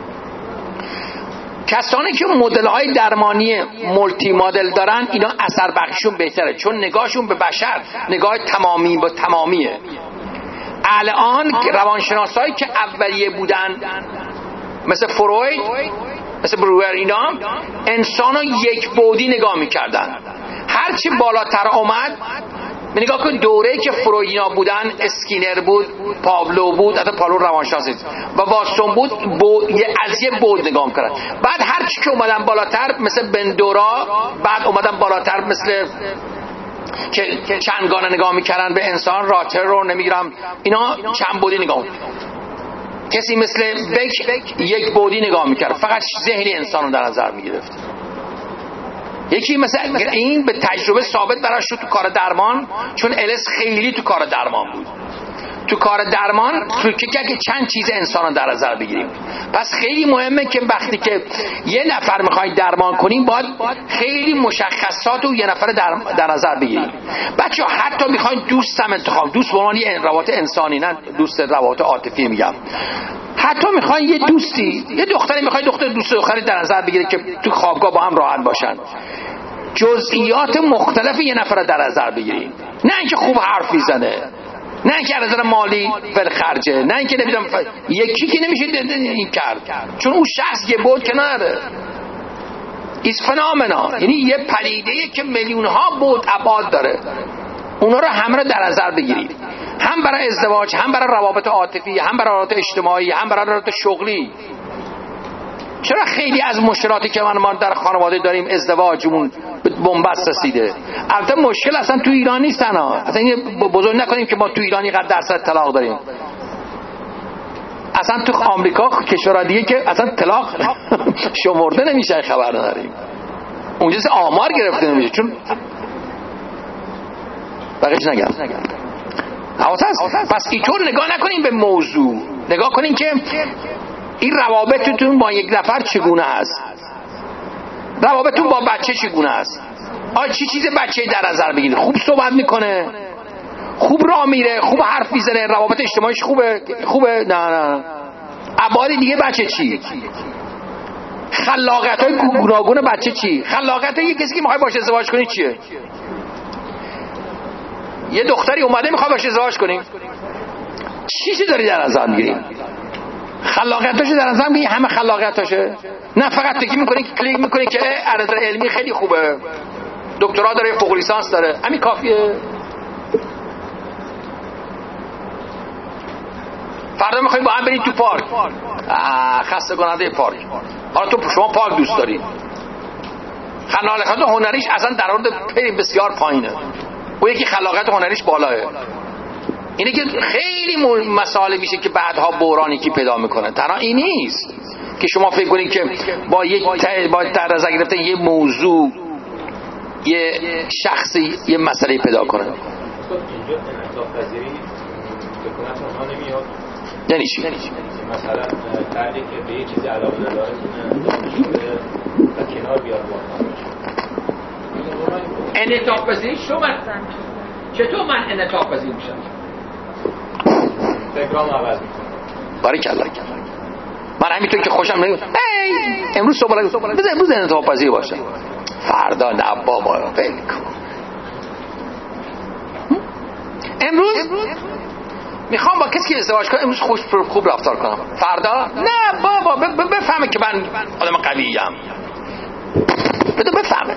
کسانی که مدل های درمانی مولتی مدل دارن، اینا اثر بخششون بهتره، چون نگاهشون به بشر نگاه تمامی با تمامیه. الان روانشناسایی که اولیه بودن مثل فروید، مثل بروور، اینا انسانو یک بعدی نگاه میکردن. هرچی بالاتر اومد، نگاه کن دوره‌ای که فرویدینا بودن، اسکینر بود، پاولو بود، حتی پاولو روانشناسی و واتسون بود، بود از یه بود نگاه می‌کردن. بعد هر چی که اومدن بالاتر مثل بندورا، بعد اومدن بالاتر مثل که چندگانه نگاه می‌کردن به انسان، راتر رو نمی‌گیرم، اینا چند بعدی نگاه می‌کردن. کسی مثل بک یک بعدی نگاه می‌کرد، فقط ذهن انسان رو در نظر می‌گرفت. یکی مثلا این به تجربه ثابت براش شد تو کار درمان، چون ال اس خیلی تو کار درمان بود. تو کار درمان تو که چند چیز انسان رو در نظر بگیریم. پس خیلی مهمه که وقتی که یه نفر میخواید درمان کنیم، باید خیلی مشخصات رو یه نفر در, در نظر بگیریم. بچه حتی میخواید دوست هم انتخاب، دوست به عنوان یه روابط انسانی، نه دوست روابط عاطفی میگم. حتی میخواین یه دوستی، یه دختری میخواید دختر دوست دختری در نظر بگیره که تو خوابگاه با هم راحت باشن، جزئیات مختلف یه نفر رو در نظر بگیریم. نه اینکه خوب حرف میزنه، نه اینکه از نظر مالی ول خرجه، نه اینکه نمیدونم ف... یکی که نمیشه این کرد، چون اون شخص یه بود که نداره. ایز فنامنا، یعنی یه پدیده‌ای که میلیون ها بود ابعاد داره. اونا رو همه رو در نظر بگیرید، هم برای ازدواج، هم برای روابط عاطفی، هم برای روابط اجتماعی، هم برای روابط شغلی. چرا خیلی از مشکلاتی که من ما در خانواده داریم ازدواجمون به بنبست رسیده؟ البته مشکل اصلا تو ایران نیستن ها، اصلا این بزرگ نکنیم که ما تو ایران اینقدر درصد طلاق داریم. اصلا تو آمریکا کشورها دیگه که اصلا طلاق شمرده نمیشه، خبر نداریم. اونجا آمار گرفته نمیشه، چون بقیش نگم. پس اینطور نگاه نکنیم به موضوع، نگاه کنیم که این روابطتون با یک نفر چگونه هست، روابطتون با بچه چگونه هست. آیا چی چیز بچه در نظر بگیرید؟ خوب صحبت میکنه، خوب راه میره، خوب حرف میزنه، روابط اجتماعیش خوبه خوبه نه نه ابعاد دیگه بچه چی؟ خلاقیت‌های گوناگون بچه چی؟ خلاقیت یه کسی که میخوای باشه ازدواج کنی چیه؟ یه دختری اومده میخوای باشه ازدواج کنی، چی چی داری در نظر میگیری؟ خلاقیتاشو در نظر میگیری؟ همه خلاقیتاشه؟ نه فقط فکر میکنی که کلیک میکنی که از نظر علمی خیلی خوبه، دکترا داره، فوق لیسانس داره، همین کافیه. فردا میخوایم با هم برید تو پارک، خسته کننده پارک. حالا تو شما پارک دوست داری، خلاقیت هنریش اصلا در مورد بسیار پایینه، اون یکی خلاقیت هنریش بالاه. اینه که خیلی مسائل میشه که بعدها بحرانی که پیدا میکنه. تنها این نیست که شما فکر کنید که با یک با در نظر گرفتن یه موضوع یه شخصی یه مسئله پیدا کنه. اینجا انعطاف پذیری حکومت اونها نمیاد. یعنی چی؟ مثلا فردی که به یه چیزی علاقه داره و کنار بیاد با انعطاف پذیری شما چطور من انعطاف پذیر میشم؟ فکرام عوض میکنم. باریکلا. من همینطور که خوشم نمیاد امروز صبح بذار امروز انعطاف پذیر باشه، فردا نه بابا ول کن. امروز میخوام با کسی که ازدواج کنم امروز خوش خوب رفتار کنم، فردا نه بابا بفهمه که من آدم قوی‌ام، بده بفهمه.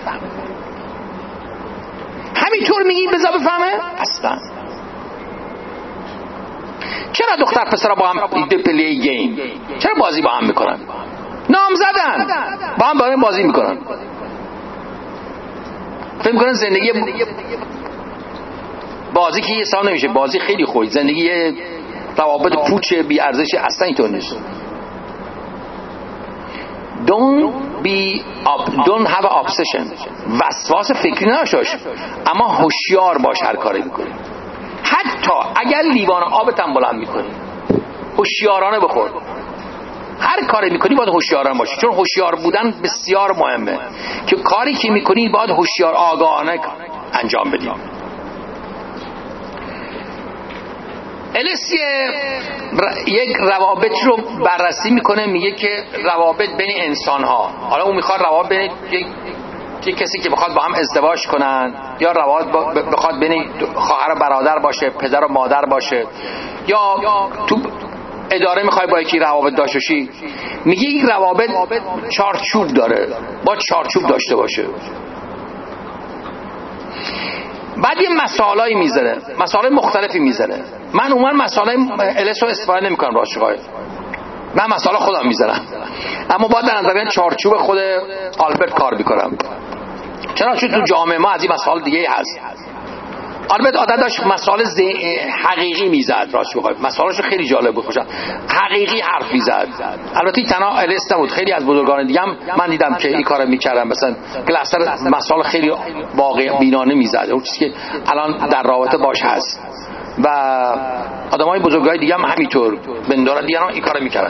همینطور میگی بذار بفهمه؟ اصلا. چرا دختر پسرها با هم پلی گیم چرا بازی با هم میکنن؟ نام زدن با هم با هم بازی میکنن، فکر میکنن زندگی بازی که حساب نمیشه، بازی خیلی خوبه، زندگی روابط پوچ بی ارزش اصلا اینطور نیست. Don't be don't have an obsession. وسواس فکری نشاش، اما هوشیار باش هر کاری میکنی. حتی اگر لیوان آبت هم بلند میکنی هوشیارانه بخور. هر کاری میکنی باید هوشیارانه باشی، چون هوشیار بودن بسیار مهمه که کاری که میکنی باید هوشیار آگاهانه انجام بدی. الیس یک روابط رو بررسی میکنه، میگه که روابط بین انسان ها، حالا اون میخواد روابط بین یک کسی که بخواد با هم ازدواج کنن، یا روابط بخواد بین خواهر و برادر باشه، پدر و مادر باشه، یا تو اداره میخوای با یکی روابط داشته باشی. میگه این روابط چارچوب داره، با چارچوب داشته باشه. بعد یه مسائلی میذاره، مسائل مختلفی میذاره. من عموما مسائل الیس رو استفاده نمیکنم راشقای، من مسائل خودم میذارم، اما باید در نظر چارچوب خود آلبرت کار میکنم. چرا؟ چون تو جامعه ما از این مسائل دیگه هست. آلبرت عادت داشت مسائل حقیقی میزد، راست بخوام مسائلش خیلی جالب بود، خوشم حقیقی حرف میزد. البته تنها الیس نبود، خیلی از بزرگان دیگه هم من دیدم که این کارو میکردن، مثلا گلستر مسائل خیلی واقع بینانه میزد، اون چیزی که الان در رابطه باش هست، و آدمای بزرگای دیگه هم همینطور بندارا دیگه این کارو میکردن.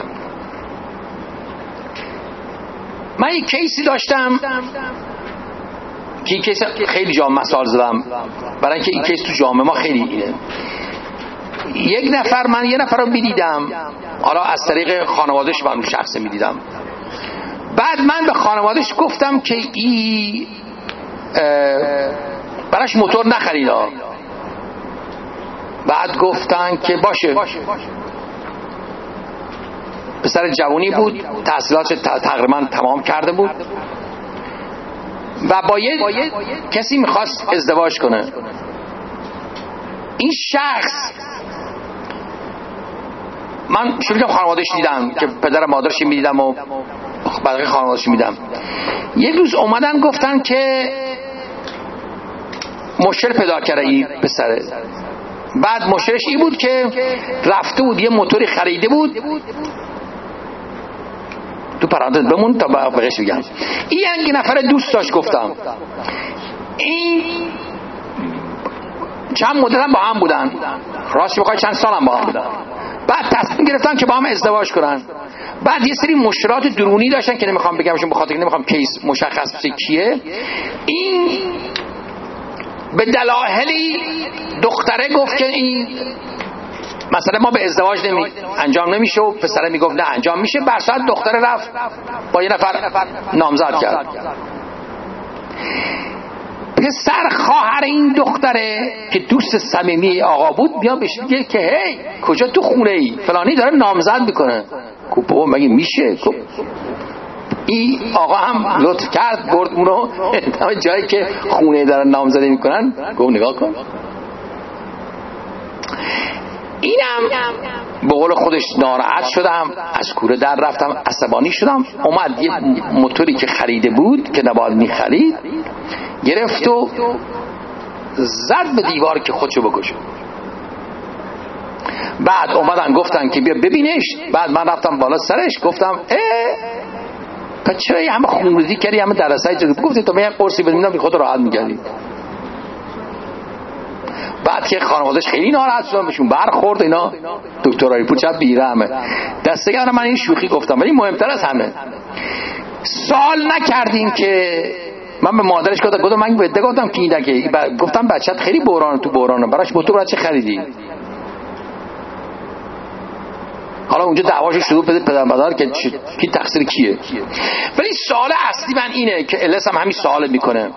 من یک کیسی داشتم که این کیس خیلی جا مسائل زدم، برای اینکه این کیس تو جامعه ما خیلی اینه. یک نفر من یه نفر رو میدیدم، حالا از طریق خانوادهش من اون شخص میدیدم، بعد من به خانوادهش گفتم که ای براش موتور نخرید. بعد گفتن که باشه. پسر جوانی بود، تحصیلاتش تقریبا تمام کرده بود و با یه کسی میخواست ازدواج کنه. این شخص من شروع کردم خانواده‌اش دیدم که پدر مادرش میدیدم و بقیه خانواده‌اش میدم. یک روز اومدن گفتن که مشکل پیدا کرده این پسره. بعد مشکلش این بود که رفته بود یه موتوری خریده بود، تو پرانتز بمون تا بقیش بگم. این یک نفر دوست داشت، گفتم این چند مدت هم با هم بودن، راست بخوای چند سال هم با هم بودن. بعد تصمیم گرفتن که با هم ازدواج کنن. بعد یه سری مشکلات درونی داشتن که نمیخوام بگمشون، بخاطر که نمیخوام کیس مشخص بشه کیه. این به دلایلی دختره گفت که این مثلا ما به ازدواج نمی انجام نمیشه و پسره میگفت نه انجام میشه. برسات دختره رفت با یه نفر نامزد کرد. پسر خواهر این دختره که دوست صمیمی آقا بود بیا بهش میگه که هی کجا تو خونه ای فلانی داره نامزد میکنه. گفت بابا مگه میشه؟ این آقا هم لطف کرد برد اونو جایی که خونه دارن نامزدی میکنن، گفت نگاه کن. اینم به قول خودش ناراحت شدم، از کوره در رفتم، عصبانی شدم. اومد یه موتوری که خریده بود که نباید میخرید گرفت و زد به دیوار که خودشو بکشه. بعد اومدن گفتن که بیا ببینش. بعد من رفتم بالا سرش گفتم اه پس چرا یه همه خونریزی کردی، همه درسای جدید گفتی تو میگم قرصی بدیم خود راحت میگردی. بعد که خانواده‌اش خیلی ناراحت شدن، بهشون برخورد اینا. دکتر علی پور چه بیرحمه. دستگاه من این شوخی گفتم ولی مهمتر از همه سوال نکردیم که من به مادرش گفتم گفتم من بهت گفتم که اینا که گفتم بچت خیلی بحران تو بحرانه، براش موتور برای چه خریدی؟ حالا اونجا دعواشو شروع پدر پدر مادر که کی تقصیر کیه. ولی سوال اصلی من اینه که الس هم همین سوال میکنه.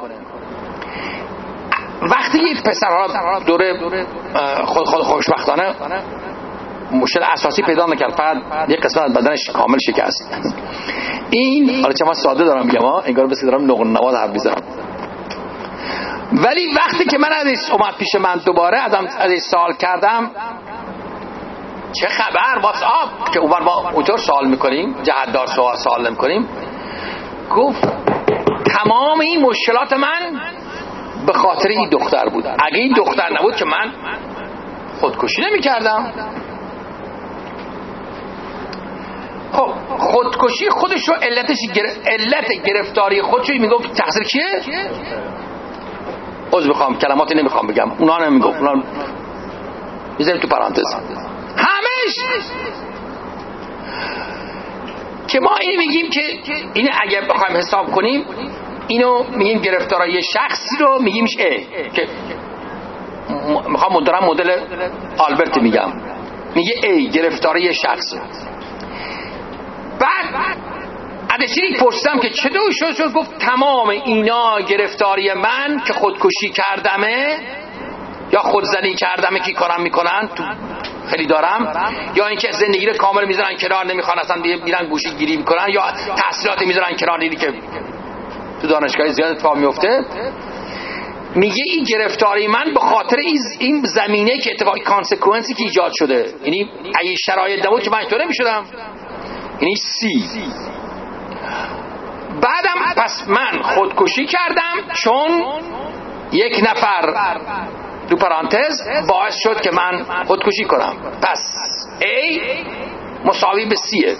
وقتی یک پسر ها دوره خود خود خوشبختانه مشکل اساسی پیدا نکرد، فقط یک قسمت از بدنش کامل شکست. این حالا چه من ساده دارم میگم ها، انگار بس دارم نقل نواد حرف میزنم. ولی وقتی که من ازش اومد پیش من دوباره ازم ازش سوال کردم چه خبر واتساپ که اونور ما اونطور سوال میکنیم جهتدار سوال سوال نمیکنیم، گفت تمام این مشکلات من به خاطر این دختر بود. اگه این دختر نبود که من خودکشی نمی کردم. خب خودکشی خودش رو علتش گر... علت گرفتاری خودش رو میگفت تقصیر کیه؟ عذر بخوام کلماتی نمیخوام بگم، اونا نمیگفت، اونا میذاریم تو پرانتز. همش که ما این میگیم که این اگر بخوایم حساب کنیم اینو میگیم گرفتاری شخصی رو میگیمش ا که میخوام مدرم مدل آلبرت میگم، میگه ای گرفتاری شخص. بعد ادشی پرسیدم که چطور شد؟ شد گفت تمام اینا گرفتاری من که خودکشی کردمه یا خودزنی کردمه که کارم میکنن تو خیلی دارم، یا اینکه زندگی رو کامل میذارن کنار نمیخوان اصلا بیرن گوشی گیری میکنن، یا تحصیلات میذارن کنار دیدی که تو دانشگاه زیاد اتفاق میفته. میگه این گرفتاری من به خاطر این زمینه که اتفاقی کانسکوئنسی که ایجاد شده، یعنی اگه شرایط نبود که من اینطور نمیشدم. یعنی سی بعدم پس من خودکشی کردم چون یک نفر تو پرانتز باعث شد که من خودکشی کنم. پس A مساوی به Cه.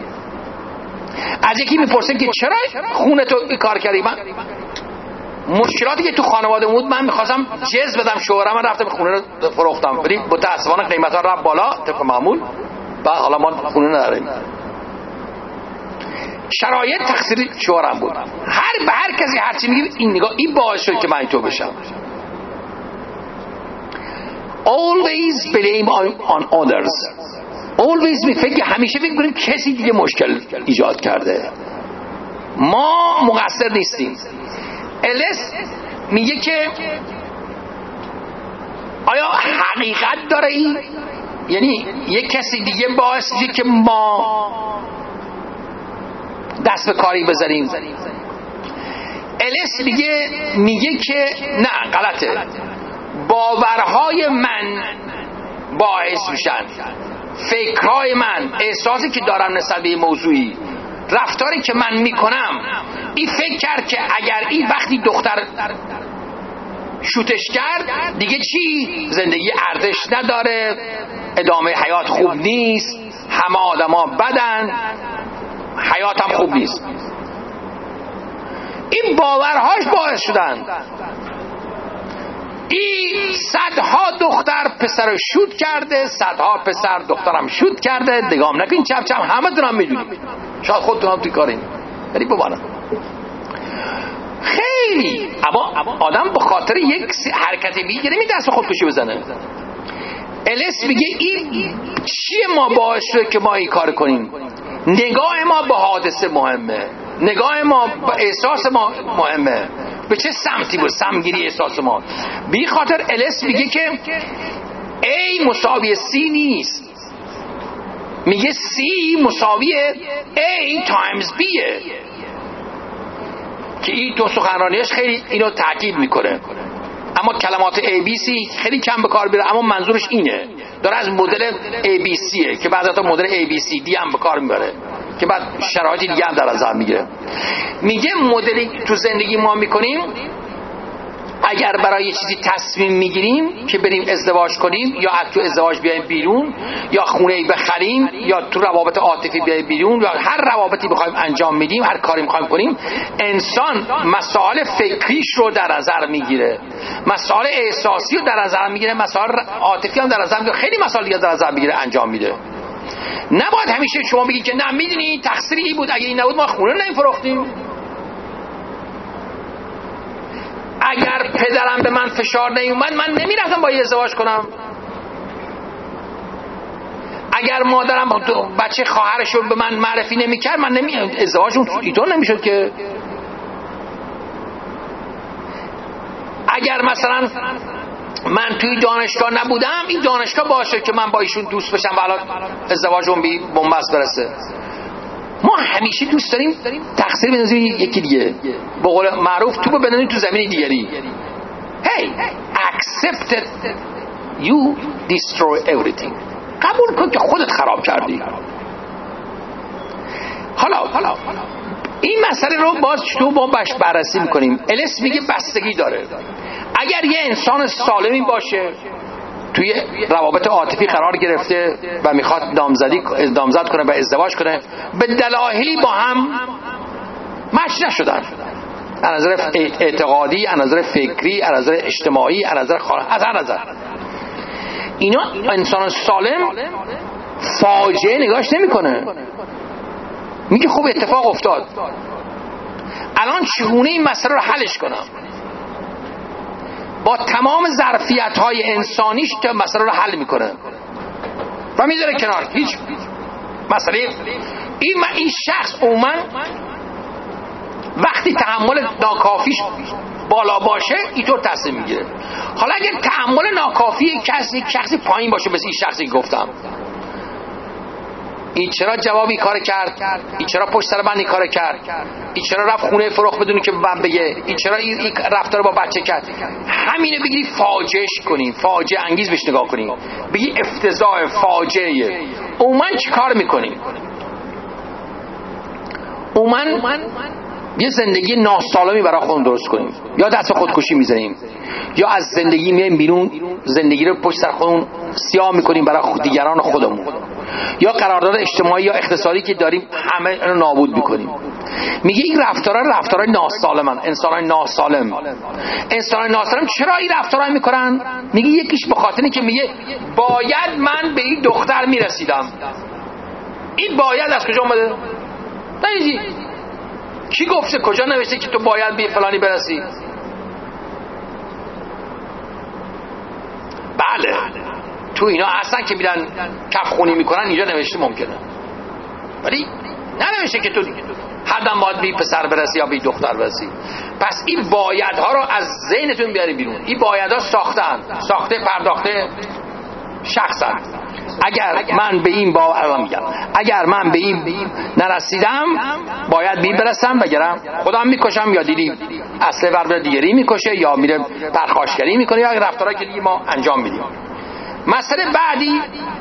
از یکی میپرسه که چرا خونه تو کار کردی؟ من مشکلاتی که تو خانواده بود من میخواستم جز بدم شوهرم، من رفتم خونه رو فروختم، ولی متاسفانه قیمتا رفت بالا طبق معمول. بعد حالا ما خونه نداریم. شرایط تقصیر شوهرم بود. هر به هر کسی هر چی میگه این نگاه این باعث شد که من اینطور بشم. Always blame on others. Always می فکر همیشه فکر کنیم کسی دیگه مشکل ایجاد کرده، ما مقصر نیستیم. الس میگه که آیا حقیقت داره این؟ یعنی یک کسی دیگه باعث میشه که ما دست به کاری بذاریم؟ الس میگه میگه که نه غلطه. باورهای من باعث میشن، فکرهای من، احساسی که دارم نسبت به موضوعی، رفتاری که من میکنم. این فکر کرد که اگر این وقتی دختر شوتش کرد دیگه چی؟ زندگی ارزش نداره، ادامه حیات خوب نیست، همه آدما بدن، حیات هم خوب نیست. این باورهاش باعث شدن این صدها دختر پسر رو شوت کرده، صدها پسر دخترم شوت کرده. دگام نکنین چپ چپ، همه دونم میدونید، شاید خودتون هم توی کارین، ولی ببانم خیلی. اما آدم به خاطر یک حرکت میگیره می دست خودکشی بزنه. الیس میگه این چیه ما باعث شده که ما این کار کنیم؟ نگاه ما به حادثه مهمه، نگاه ما به احساس ما مهمه. به چه سمتی بود سمگیری احساس ما؟ بی خاطر الیس میگه که A مساوی C نیست، میگه C مساوی A times B، که این تو سخنرانیش خیلی اینو تاکید میکنه. اما کلمات A B C خیلی کم به کار میبره، اما منظورش اینه، داره از مدل A B C که بعضی وقتا مدل A B C D هم به کار میبره که بعد شرایط دیگه هم در نظر میگیره. میگه مدلی تو زندگی ما میکنیم، اگر برای یه چیزی تصمیم میگیریم که بریم ازدواج کنیم، یا از تو ازدواج بیایم بیرون، یا خونه‌ای بخریم، یا تو روابط عاطفی بیایم بیرون، یا هر روابطی بخوایم انجام میدیم، هر کاری میخوایم کنیم، انسان مسائل فکریش رو در نظر میگیره، مسائل احساسی رو در نظر میگیره، مسائل عاطفی هم در نظر میگیره، خیلی مسائل دیگه در نظر میگیره، انجام میده. نباید همیشه شما بگید که نه میدونی تقصیر این بود، اگه این نبود ما خونه نمیفروختیم. اگر پدرم به من فشار نیومد من نمیرفتم با یه ازدواج کنم. اگر مادرم بچه خواهرش رو به من معرفی نمیکرد من نمی ازدواجم اینطور نمیشد که. اگر مثلا من توی دانشگاه نبودم، این دانشگاه باشه که من با ایشون دوست بشم و الان ازدواجم بی بنبست برسه. ما همیشه دوست داریم تقصیر بندازیم یکی دیگه، به قول معروف توپو بندازیم تو زمین دیگری. Hey, accept it, you destroy everything. قبول کن که خودت خراب کردی. حالا حالا این مسئله رو باز تو با بش بررسی میکنیم. الیس میگه بستگی داره. اگر یه انسان سالمی باشه، توی روابط عاطفی قرار گرفته و میخواد نامزدی نامزد کنه و ازدواج کنه، به دلایلی با هم مچ نشدن، از نظر اعتقادی، از نظر فکری، از نظر اجتماعی، از نظر خانه، از هر نظر، اینا انسان سالم فاجعه نگاش نمیکنه، میگه خب اتفاق افتاد، الان چگونه این مسئله رو حلش کنم؟ با تمام ظرفیت‌های انسانیش تا مسئله رو حل میکنه و میذاره کنار. هیچ مسئله این این شخص عموما وقتی تحمل ناکافیش بالا باشه اینطور تصمیم میگیره. حالا اگر تحمل ناکافی کسی شخصی پایین باشه، مثل این شخصی که گفتم، این چرا جوابی کار کرد، این چرا پشت سر من این کار کرد، این چرا رفت خونه فروخت بدون که من بگه، این چرا این رفتار با بچه کرد، همینو بگیری فاجعهش کنیم، فاجعه انگیز بهش نگاه کنیم، بگی افتضاح، فاجعه. عموما چی کار میکنیم؟ عموما یه زندگی ناسالمی برای خودمون درست کنیم، یا دست خودکشی میزنیم، یا از زندگی میایم بیرون، زندگی رو پشت سر خودمون سیاه میکنیم برای دیگران خودمون، یا قرارداد اجتماعی یا اقتصادی که داریم همه رو نابود میکنیم. میگه این رفتارها رفتارهای ناسالمن، انسانای ناسالم. انسانای ناسالم چرا این رفتارها میکنن؟ میگه یکیش به خاطر اینه که میگه باید من به این دختر میرسیدم. این باید از کجا اومده؟ نمیدی کی گفته؟ کجا نوشته که تو باید به فلانی برسی؟ بله تو اینا هستن که میرن کفخونی میکنن، اینجا نوشته ممکنه، ولی ننوشته که تو حداً باید به پسر برسی یا به دختر برسی. پس این بایدها رو از ذهنتون بیاری بیرون. این بایدها ساختن، ساخته پرداخته شخصن. اگر من به این باور میگم اگر من به این نرسیدم باید بی برسم بگرم خودم میکشم یا دیدی اصل ور دیگری میکشه یا میره پرخاشگری میکنه یا رفتارهایی که دیگه ما انجام میدیم. مسئله بعدی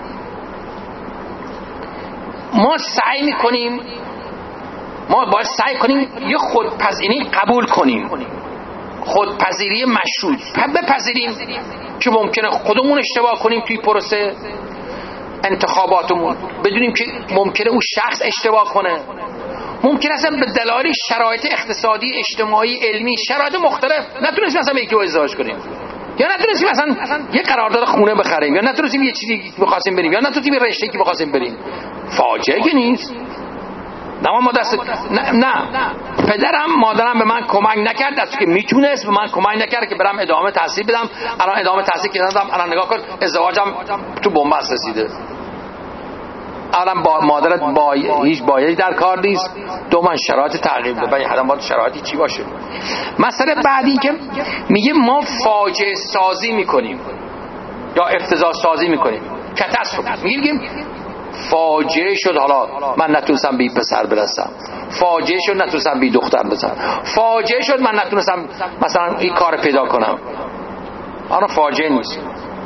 ما سعی میکنیم ما باید سعی کنیم یه خودپذیری قبول کنیم، خودپذیری مشروط بپذیریم که ممکنه خودمون اشتباه کنیم توی پروسه انتخاباتمون، بدونیم که ممکنه اون شخص اشتباه کنه، ممکنه اصلا به دلایل شرایط اقتصادی اجتماعی علمی شرایط مختلف نتونستیم مثلا یکی رو ازدواج کنیم یا نتونستیم مثلا یه قرارداد خونه بخریم یا نتونستیم یه چیزی بخواستیم بریم یا نتونستیم یه رشته‌ای که بخواستیم بریم. فاجعه که نیست. نه ما دست نه, نه. پدرم مادرم به من کمک نکرد دستی که میتونست به من کمک نکرد که برم ادامه تحصیل بدم. الان ادامه تحصیل کردم، الان نگاه کن ازدواجم تو بنبست رسیده. الان با مادرت با هیچ بایدی در کار نیست، دو من شرایط تغییر بده، باید حتما باید شرایطی چی باشه. مسئله بعدی که میگه ما فاجعه سازی میکنیم یا افتضاح سازی میکنیم. کاتاستروف میگیم فاجعه شد، حالا من نتونستم به پسر برسم، فاجعه شد نتونستم به دختر برسم، فاجعه شد من نتونستم مثلا این کار پیدا کنم. آن فاجعه نیست.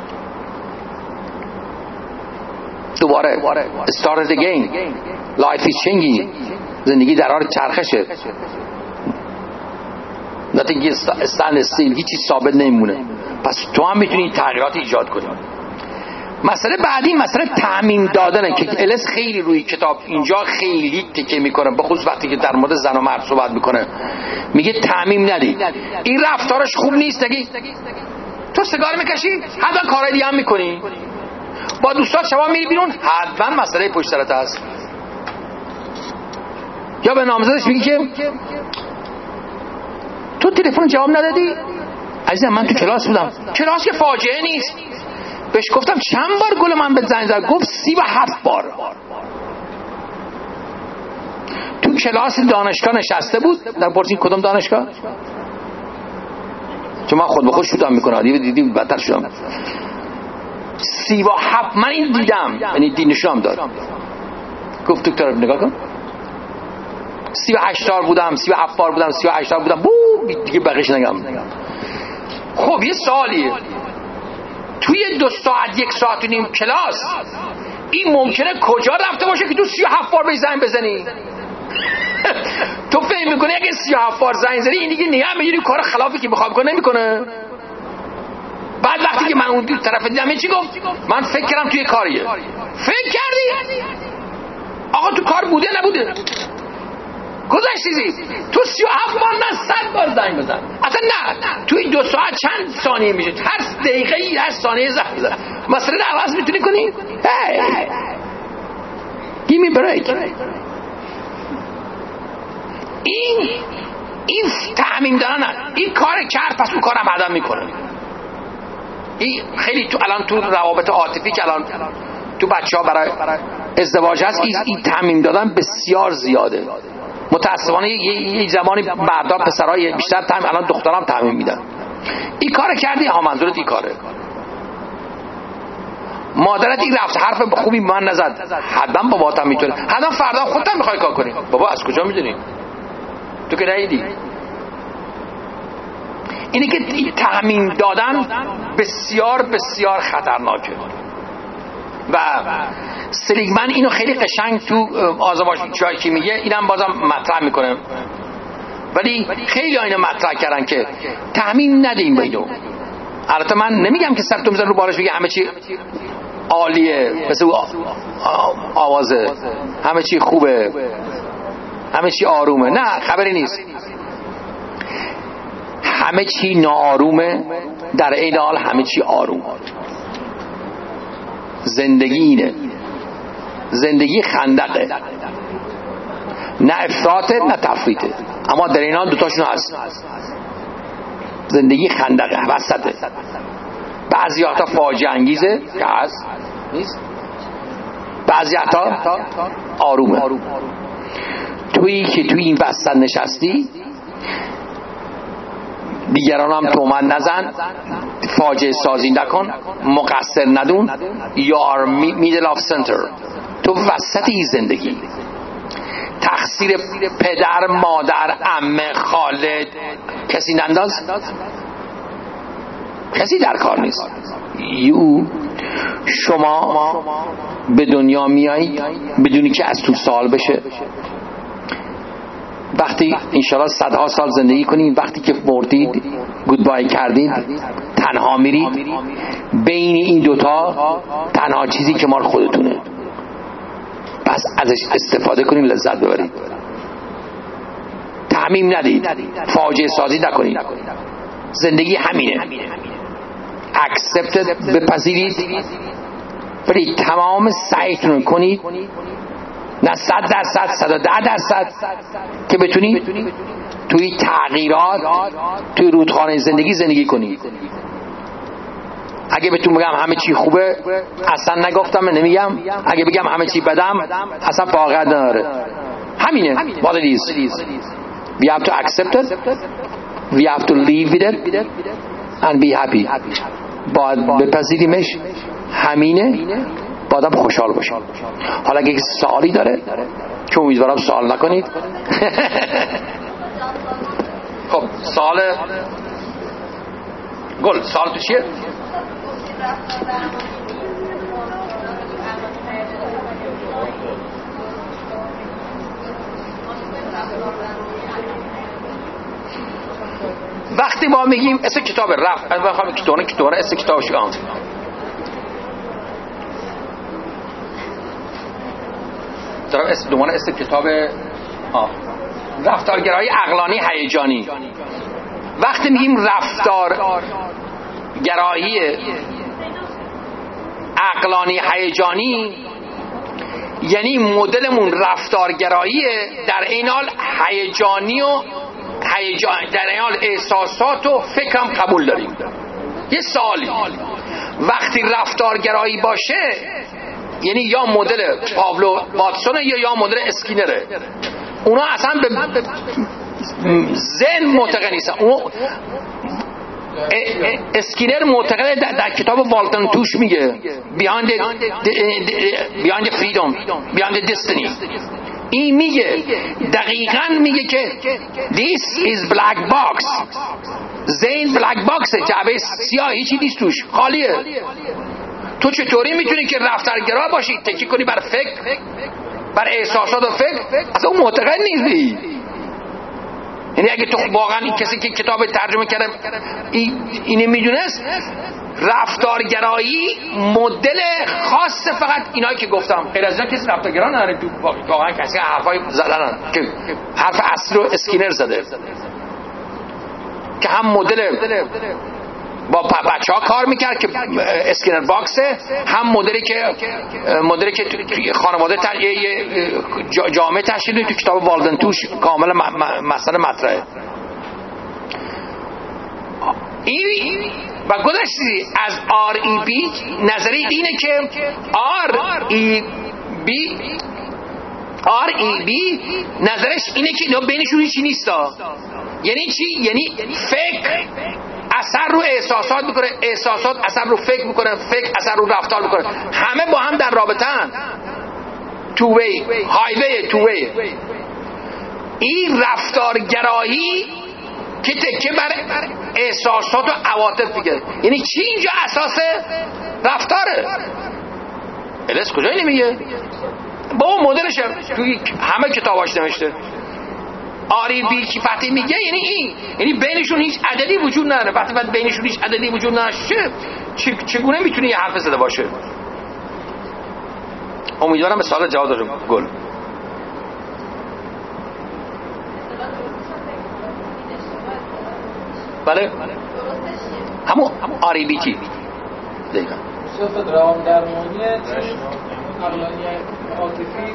دوباره start again. life is changing. زندگی در حال چرخشه. nothing is stand still. هیچی ثابت نمیمونه. پس تو هم میتونی تغییرات ایجاد کنی. مسئله بعدی مسئله تعمیم دادنه که الس خیلی روی کتاب اینجا خیلی تکیه میکنه، به خصوص وقتی که در مورد زن و مرد صحبت میکنه. میگه تعمیم ندی، این رفتارش خوب نیست، نگی تو سیگار میکشی حتما کارهای دیگه هم میکنی، با دوستات شما میری بیرون حتما مسئله پشت سرت هست. یا به نامزدش میگی که تو تلفن جواب ندادی. عزیزم من تو کلاس بودم. کلاس که فاجعه نیست. بهش گفتم چند بار گل من به زنگ زد، گفت سی و هفت بار. تو کلاس دانشگاه نشسته بود. در پرسید کدوم دانشگاه؟ چون من خود به خود شوتم میکنم، دیدی دیدی بدتر شدم. سی و هفت من این دیدم، یعنی دینشون هم داد. گفت دکتر نگاه کن، سی و هشت بار بودم، سی و هفت بار بودم، سی و هشت بار بودم، بو دیگه بقیش نگم. خب یه سوالیه، توی دو ساعت یک ساعت و نیم کلاس این ممکنه کجا رفته باشه که تو سی و هفت بار به زنگ بزنی؟ تو فهم میکنی اگه سی و هفت بار زنگ زنی این دیگه نگه میگیری کار خلافی که بخواه بکنه نمیکنه. بعد وقتی که من اون طرف دیدم چی گفت؟ من فکر کردم توی کاریه. فکر کردی؟ آقا تو کار بوده نبوده؟ گذشتیزی تو سی و هفت بار نه صد بار زنگ بزن. اصلا نه توی دو ساعت چند ثانیه میشه؟ هر دقیقه ای هر ثانیه زنگ بزن. مسئله رو عوض میتونی کنی؟ hey. Give me break. این این تعمیم دادن این کار کرد پس اون کارم بعدم میکنه. این خیلی تو الان تو روابط عاطفی که الان تو بچه‌ها برای ازدواج هست این, این تعمیم دادن بسیار زیاده. متاسفانه یه زمانی مردا پسرای بیشتر تعمیم، الان دخترام تعمیم میدن. این کار کردی ها، منظورت این کاره. مادرت این رفت حرف خوبی من نزد، حتما باباتم میتونه، حتما فردا خودت هم میخوای کار کنی. بابا از کجا میدونی؟ تو که ندیدی. اینه که تعمیم دادن بسیار بسیار خطرناکه و سلیگمن اینو خیلی قشنگ تو آزمایشگاهی که میگه اینم بازم مطرح میکنه، ولی خیلی اینو مطرح کردن که تعمیم ندیم با اینو. البته من نمیگم که سرتو میذارن رو بالش بگه همه چی عالیه، مثل آوازه همه چی خوبه همه چی آرومه. نه، خبری نیست. همه چی ناآرومه، در عین حال همه چی آرومه. زندگی اینه، زندگی خندقه، نه افراطه نه تفریطه، اما در این حال دوتاشون هست. زندگی خندقه، وسطه. بعضی وقتا فاجعه انگیزه که هست نیست، بعضی وقتا آرومه. تویی که توی این وسط نشستی دیگران هم تهمت نزن، فاجعه سازی نکن، مقصر ندون. You are middle of center. تو وسط این زندگی. تقصیر پدر، مادر، عمه، خالد کسی ننداز، کسی در کار نیست. یو شما به دنیا میایی بدونی که از تو سوال بشه. وقتی انشالله صدها سال زندگی کنید، وقتی که مردید گودبای کردید، تنها میرید، بین این دوتا تنها چیزی که مال خودتونه، پس ازش استفاده کنید، لذت ببرید، تعمیم ندید، فاجعه سازی نکنید. زندگی همینه. accepted، بپذیرید، ولی تمام سعیتون کنید، نه صد درصد، صد و ده درصد، که بتونید توی تغییرات توی رودخانه زندگی زندگی کنید. اگه بهتون بگم همه چی خوبه، اصلا نگفتم، نمیگم. اگه بگم همه چی بدم، اصلا فاقد نداره. همینه. what it is. we have to accept it, we have to live with it and be happy. باید بپذیریمش، همینه، با آدم خوشحال باشه. حالا اگه سوالی داره که امیدوارم سوال نکنید. خب سوال گل، سوال تو چیه؟ وقتی ما میگیم اسم کتاب رفت، از بخوام کتابه کتابه اسم کتابش آن دارم اسم دومانه اسم کتاب آه. رفتارگرایی عقلانی هیجانی. وقتی میگیم رفتارگرایی عقلانی هیجانی، یعنی مدلمون رفتارگراییه، در این حال هیجانی و هیجان، در این حال احساسات و فکرم قبول داریم. یه سوالی، وقتی رفتارگرایی باشه یعنی یا مدل پاولو واتسونه یا یا مدل اسکینره. اونا اصلا به ذهن معتقد نیستن. اسکینر معتقد در, در کتاب والتن توش میگه Beyond the, Beyond the Freedom, Beyond the Destiny. این میگه دقیقاً میگه که This is black box. ذهن black boxه، جعبه سیاه، هیچی نیست توش، خالیه. تو چطوری میتونی که رفتارگرا باشی، تکی کنی بر فکر، بر احساسات و فکر؟ اصلا اون معتقد نیستی. یعنی اگه تو واقعا کسی که کتاب ترجمه کرده اینو میدونست، رفتارگرایی مدل خاص فقط اینایی که گفتم، غیر از اینا کسی رفتارگرا نداره. تو واقعا کسی حرفای زدن که حرف اصلی رو اسکینر زده که هم مدل با بچه ها کار میکرد که اسکینر باکسه، هم مدلی که مدلی که خانواده جامعه تشکیل تو کتاب والدن توش کاملا مسئله مطرحه. این و گذشتی از آر ای بی نظری اینه که آر ای بی آر ای بی نظرش اینه که اینا بینشون هیچی نیستا. یعنی چی؟ یعنی فکر اثر رو احساسات میکنه، احساسات اثر رو فکر میکنه، فکر اثر رو رفتار میکنه، همه با هم در رابطه‌ان. تو وی هایوی تو وی. این رفتارگرایی که تکه بر احساسات و عواطف میگه. یعنی چی اینجا اساس رفتاره؟ الس کجایی نمیگه؟ با اون مدلش توی همه کتاباش نوشته. آری بی کی وقتی میگه یعنی این، یعنی بینشون هیچ عددی وجود نداره. وقتی وقتی بینشون هیچ عددی وجود نداره چه چگونه میتونه یه حرف زده باشه؟ امیدوارم به سوال جواب دادم. گل بله همون آری بی تی دقیقا صفت روان درمانی عقلانی عاطفی.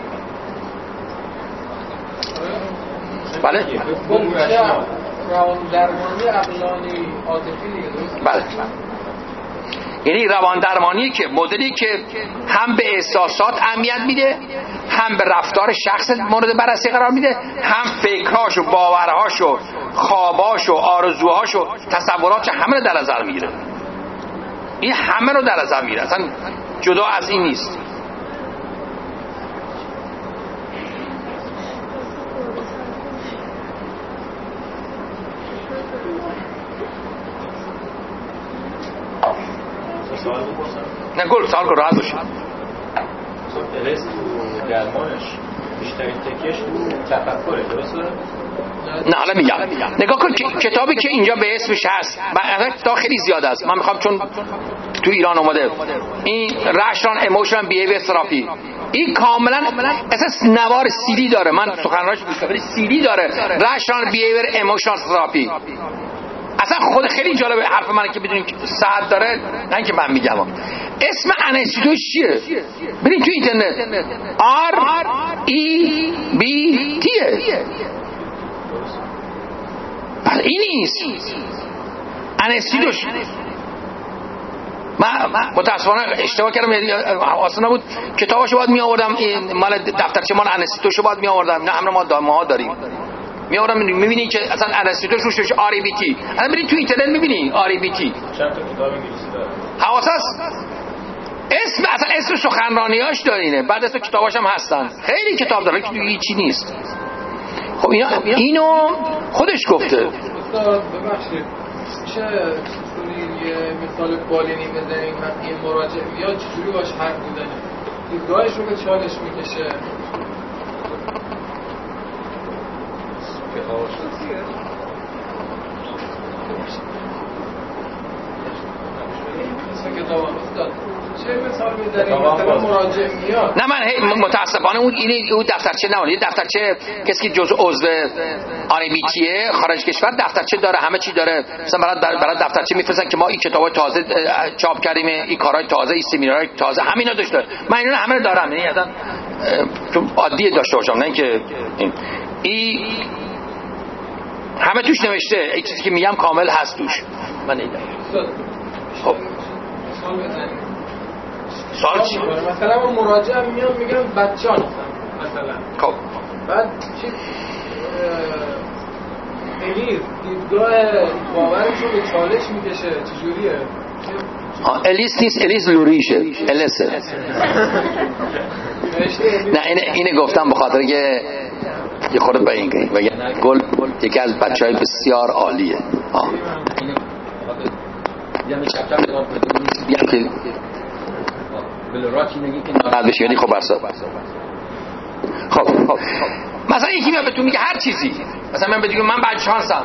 بله روان درمانی عقلانی عاطفی دیگه. بله. یعنی روان درمانی که مدلی که هم به احساسات اهمیت میده، هم به رفتار شخص مورد بررسی قرار میده، هم فکرهاش و باورهاش و خواباش و آرزوهاش و تصوراتش همه رو در نظر میگیره. این همه رو در نظر میگیره، اصلا جدا از این نیست. نه گل سال که راحت باشه. الس تو درمانش بیشترین تکیش تو تفکره، درسته؟ نه حالا میگم نگاه کن کتابی که اینجا به اسمش هست تا خیلی زیاده است. من میخوام چون تو ایران اومده این رشنال ایموشنال بیهیویر تراپی، این کاملا اساس نوار سیدی داره. من سخنرانیش گوش سیدی داره، رشنال بیهیویر ایموشنال تراپی. اصلا خود خیلی جالبه حرف من که بدونین صحت داره، نه که من میگم. اسم انستیتوش چیه؟ برین تو اینترنت آر ای بی تیه. پس این نیست انستیتوش. من متاسفانه اشتباه کردم، اصلا نبود کتاباشو باید می آوردم، مال دفترچه مال انستیتوشو باید می آوردم. نه همه ما دامه داریم می آوردم. میبینی که اصلا انستیتوش روش روش آر ای بی تی، الان برید تو اینترنت میبینی آر ای بی تی. چند تا کتاب انگلیسی داره. حواساس اسم اصلا اسم سخنرانیاش دارینه، بعد اسم کتاباش هم هستن. خیلی کتاب داره که هیچی نیست. خب اینا اینو خودش گفته. ببخشید میشه یه مثال بالینی بزنیم وقتی یه مراجع میاد چجوری باش حرف بودنه، دیدگاهش رو به چالش میکشه. نه من متاسفانه اون این اون دفترچه نه، اون دفترچه کسی که جزء عضو آربیتیه خارج کشور دفترچه داره، همه چی داره. مثلا برای برای دفترچه میفرستن که ما این کتابای تازه چاپ کردیم، این کارهای تازه، این سمینارهای تازه، همینا داشته. من اینا همه رو دارم، یعنی اصلا چون عادیه داشته باشم، نه اینکه این همه توش نوشته، این چیزی که میگم کامل هست توش. من نیدم. خب سوال چی؟ مثلا من مراجعه میام میگم بچه‌ها مثلا. خب بعد چی الیز دیدگاه باورش رو به چالش میکشه، چجوریه؟ الیس نیست، الیس لوریشه، السه. نه اینه اینه گفتم به خاطر که یه خورده به این گیم وگرنه گل یکی از بچهای بسیار عالیه. ها یعنی چپتر نگاه کنید میگم که بلوراتی نگی که ناراحت بشی، یعنی خب برسا. خب مثلا یکی میاد بهتون میگه هر چیزی، مثلا من بگم من بعد شانسم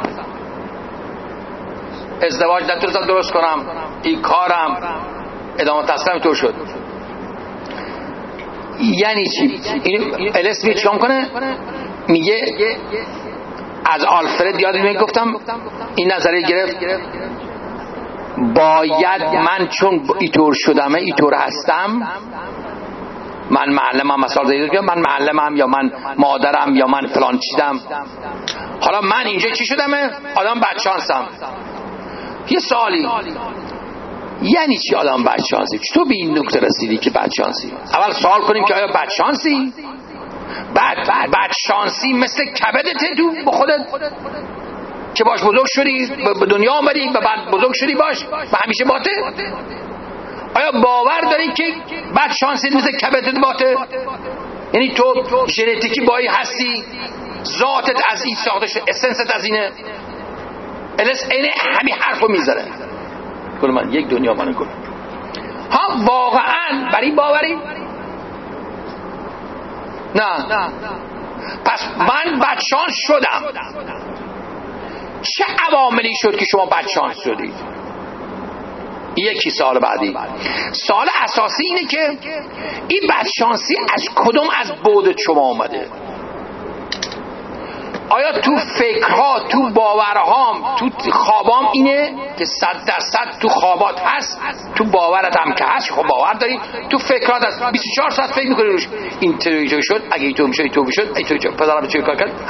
ازدواج نتونستم درست کنم، این کارم ادامه تحصیلم طور شد. یعنی چی؟ این الس می چیکار کنه؟ میگه از آلفرد یادت میاد گفتم این نظریه گرفت باید من چون اینطور شدمه اینطور هستم، من معلمم مثلا زیاد من معلمم یا من مادرم یا من فلان چیزم، حالا من اینجا چی شدمه؟ آدم بدشانسم. یه سوالی یعنی چی آدم بدشانسی؟ چطور به این نکته رسیدی که بدشانسی؟ اول سوال کنیم که آیا بدشانسی؟ بعد بدشانسی مثل کبدته تو به خودت که باش بزرگ شدی، به دنیا آمدی و بعد بزرگ شدی باش و همیشه باته؟ آیا باور داری که بدشانسی مثل کبدت باته؟ یعنی تو ژنتیکی بایی هستی، ذاتت از این ساخته شده، اسنست از اینه. الس اینه همین حرفو میذاره. گل من یک دنیا منو گل. ها واقعا برای باوری؟ نه. پس من بدشانس شدم. چه عواملی شد که شما بدشانس شدید؟ یکی سال بعدی. سال اساسی اینه که این بدشانسی از کدوم از بعد شما اومده؟ آیا تو فکرها، تو باورهام، تو خوابام اینه که صد درصد تو خوابات هست، تو باورت هم که هست، خب باور داری، تو فکرات هست، بیست و چهار ساعت فکر میکنی روش. این اینطوری شد، اگه اینطور میشه اینطور میشد، اینطوری شد، پدرم چه کار کرد؟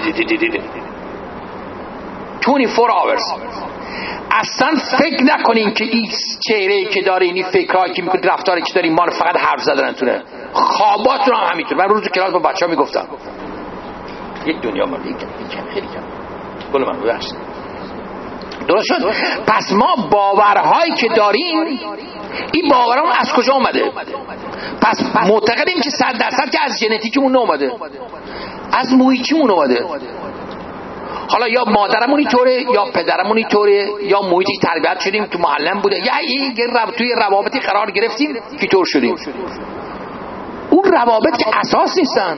بیست و چهار hours. اصلا فکر نکنین که این چهره‌ای که داره، این فکرایی که میکنی، رفتاری که داری، ما رو فقط حرف زدنتونه. خوابات رو هم همینطور. من روز کلاس با بچه‌ها میگفتم یک دنیا مال یک خیلی کم گل من ببخشید. درست شد؟ پس ما باورهایی که داریم این باوران از کجا اومده؟ پس معتقدیم که صد درصد که از ژنتیکمون اومده، از محیطمون اومده. حالا یا مادرمون اینطوره، یا پدرمون اینطوره، یا محیطی تربیت شدیم تو محلم بوده، یا این توی روابطی قرار گرفتیم که طور شدیم. اون روابط که اساس نیستن.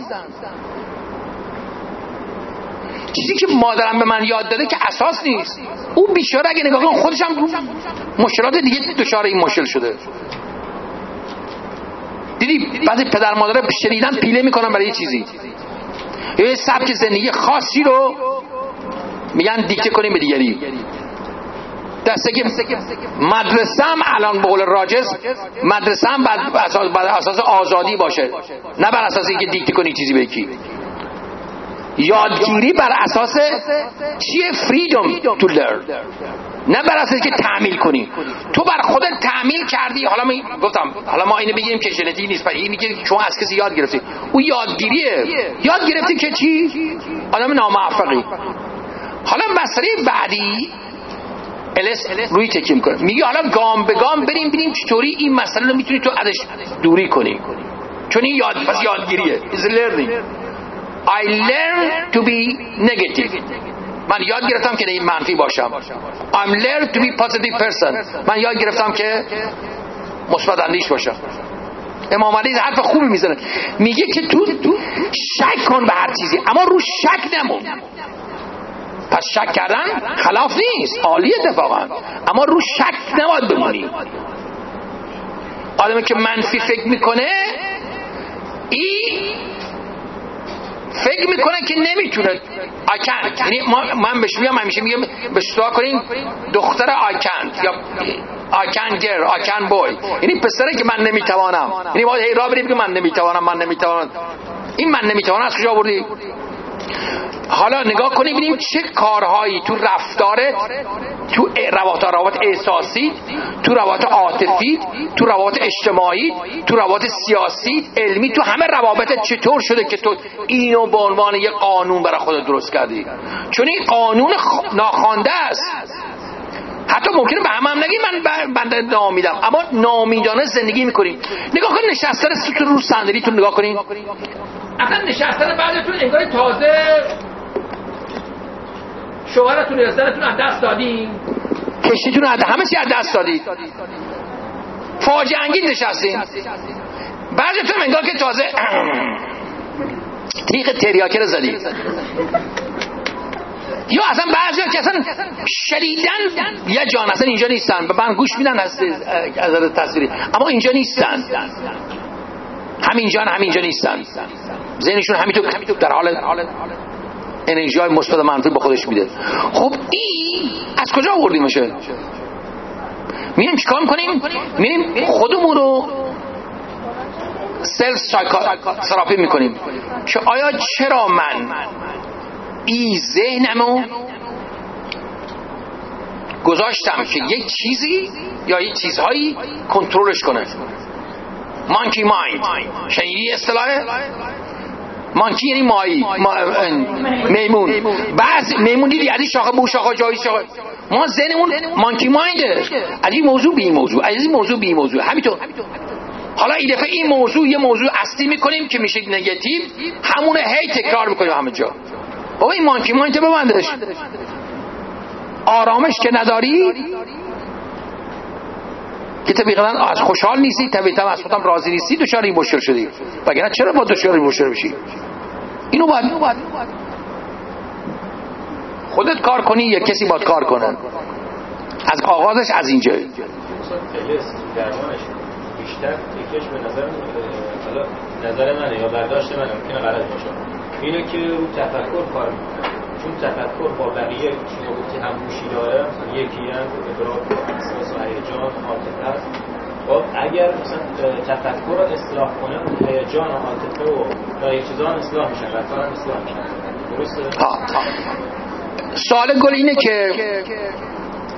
چیزی که مادرم به من یاد داده که اساس نیست. اون بیچاره اگه نگاه کن خودش هم مشکلات دیگه دچار این مشکل شده. دیدی بعضی پدر مادر شنیدن پیله میکنن برای یه چیزی، یه سبک زندگی خاصی رو میگن دیکته کنیم به دیگری. دسته که مدرسه هم الان به قول راجز مدرسه هم بر اساس, بر اساس آزادی باشه، نه بر اساس اینکه دیکته کنی چیزی به کی. یادگیری بر اساس چیه؟ فریدم تو لرن، نه بر اساس که تعمیل کنی. تو بر خودت تعمیل کردی. حالا من گفتم حالا ما اینو بگیم که ژنتیک نیست، ولی اینی که شما از کسی یاد گرفتی، اون یادگیریه. یاد گرفتی که چی؟ آدم ناموفقی. حالا مسئله بعدی الس روی تکیه میکنه، میگه حالا گام به گام بریم ببینیم چطوری این مسئله رو میتونی تو ازش دوری کنی، چون این یاد پس یادگیریه. is learning. I learn to be negative. من یاد گرفتم که این منفی باشم. I'm learn to be positive person. من یاد گرفتم که مثبت اندیش باشم. امام علی حرف خوبی میزنه، میگه که تو شک کن به هر چیزی، اما رو شک نمون. پس شک کردن خلاف نیست، عالی اتفاقا، اما رو شک نباید بمونی. آدمی که منفی فکر میکنه این فکر میکنه که نمیتونه. آکن، یعنی من بهش میگم همیشه میگم بهش دعا کنین دختر آکن یا آکن گر آکن بوی، یعنی پسره که من نمیتوانم. یعنی باید هی را بریم که من نمیتوانم من نمیتوانم. این من نمیتوانم از کجا آوردی؟ حالا نگاه کنید ببینیم چه کارهایی تو رفتارت، تو روابط روابط احساسی، تو روابط عاطفی، تو روابط اجتماعی، تو روابط سیاسی، علمی، تو همه روابطت چطور شده که تو اینو به عنوان یه قانون برای خودت درست کردی؟ چون این قانون خ... ناخوانده است. حتی ممکنه به هم هم نگی من بنده نامیدم، اما نامیدانه زندگی میکنی. نگاه کن نشستن تو رو صندلیتون نگاه کنین، اصلا نشستن بعدتون انگار تازه شوهرتون رزدنتون از دست دادین، کشتیتون از همه چی از دست دادید، فاجعه انگیز نشستین. بعدتون انگار که تازه تیغ تریاکی رو زدید. یا اصلا بعضی ها که اصلا شدیدن یه جان اصلا اینجا نیستن، به من گوش میدن از از تصویری، اما اینجا نیستن، همینجا همینجا نیستن، ذهنشون همینطور در حال انرژی های مثبت منفی با خودش میده. خب این از کجا آوردیم میشه؟ میریم چیکار میکنیم؟ میریم خودمون رو سلف تراپی میکنیم که آیا چرا من این ذهنمو گذاشتم که یک چیزی یا یک چیزهایی کنترلش کنه. مانکی مایند، شنیدی اصطلاحه؟ مانکی یعنی مایی، ما... میمون. بعض میمون دیدی از این شاخه به شاخه جایی شاخه. ما ذهنمون مانکی ماینده، از این موضوع به این موضوع، از این موضوع به این موضوع، همینطور. حالا این دفعه این موضوع یه موضوع اصلی میکنیم که میشه نگاتیو، همونه هی تکرار میکنیم همه جا. بابا این مانکی مایند ببندش. آرامش که نداری که طبیعتا از خوشحال نیستی، طبیعتا از خودم راضی نیستی، دچار این مشکل شدی. وگرنه چرا با دچار این مشکل بشی؟ اینو باید خودت کار کنی یا کسی باید کار کنه. از آغازش از اینجا درمانش بیشتر تکیش به نظر حالا نظر منه یا برداشت منه، ممکنه غلط باشه، اینه که رو تفکر کار میکنه. چون تفکر با بقیه چیزا گفتی همگوشی داره، یکی هم ادراک و احساس و هیجان و عاطفه است. خب اگر مثلا تفکر رو اصلاح کنه، هیجان و عاطفه و بقیه چیزا هم اصلاح میشن، رفتار هم اصلاح میشن. درسته؟ ها. سوال گل اینه که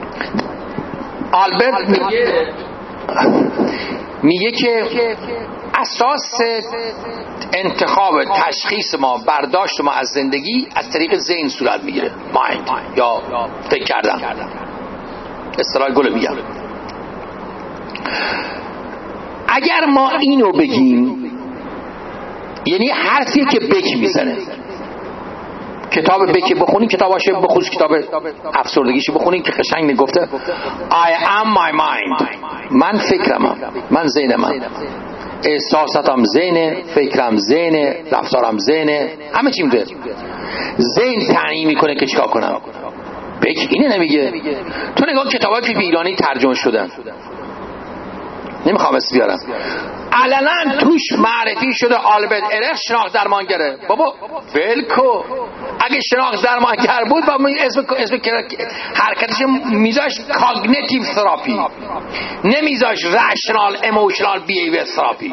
آلبرت میگه میگه که اساس انتخاب تشخیص ما، برداشت ما از زندگی از طریق ذهن صورت میگیره، مایند یا فکر کردن، اصطلاح گل میگم. اگر ما اینو بگیم، یعنی حرفی که بک میزنه، کتاب بکی بخونیم، کتاباشه بخونیم، کتاب افسردگیشو بخونیم که قشنگ میگفته I am my mind، من فکرمم، من ذهنمم، احساساتم ذهنه، فکرم ذهنه، رفتارم ذهنه، همه چی میده. ذهن تعیین میکنه که چیکار کنم. بک اینه نمیگه. تو نگاه کتابای که به ایرانی ترجمه شدن، نمیخوام اسم بیارم، علنا توش معرفی شده آلبرت ارخ شناخت درمانگره. بابا ولکو، اگه شناخت درمانگر بود با اسم اسم حرکتش میذاش کاگنیتیو تراپی، نمیذاش رشنال ایموشنال بیهیویر تراپی.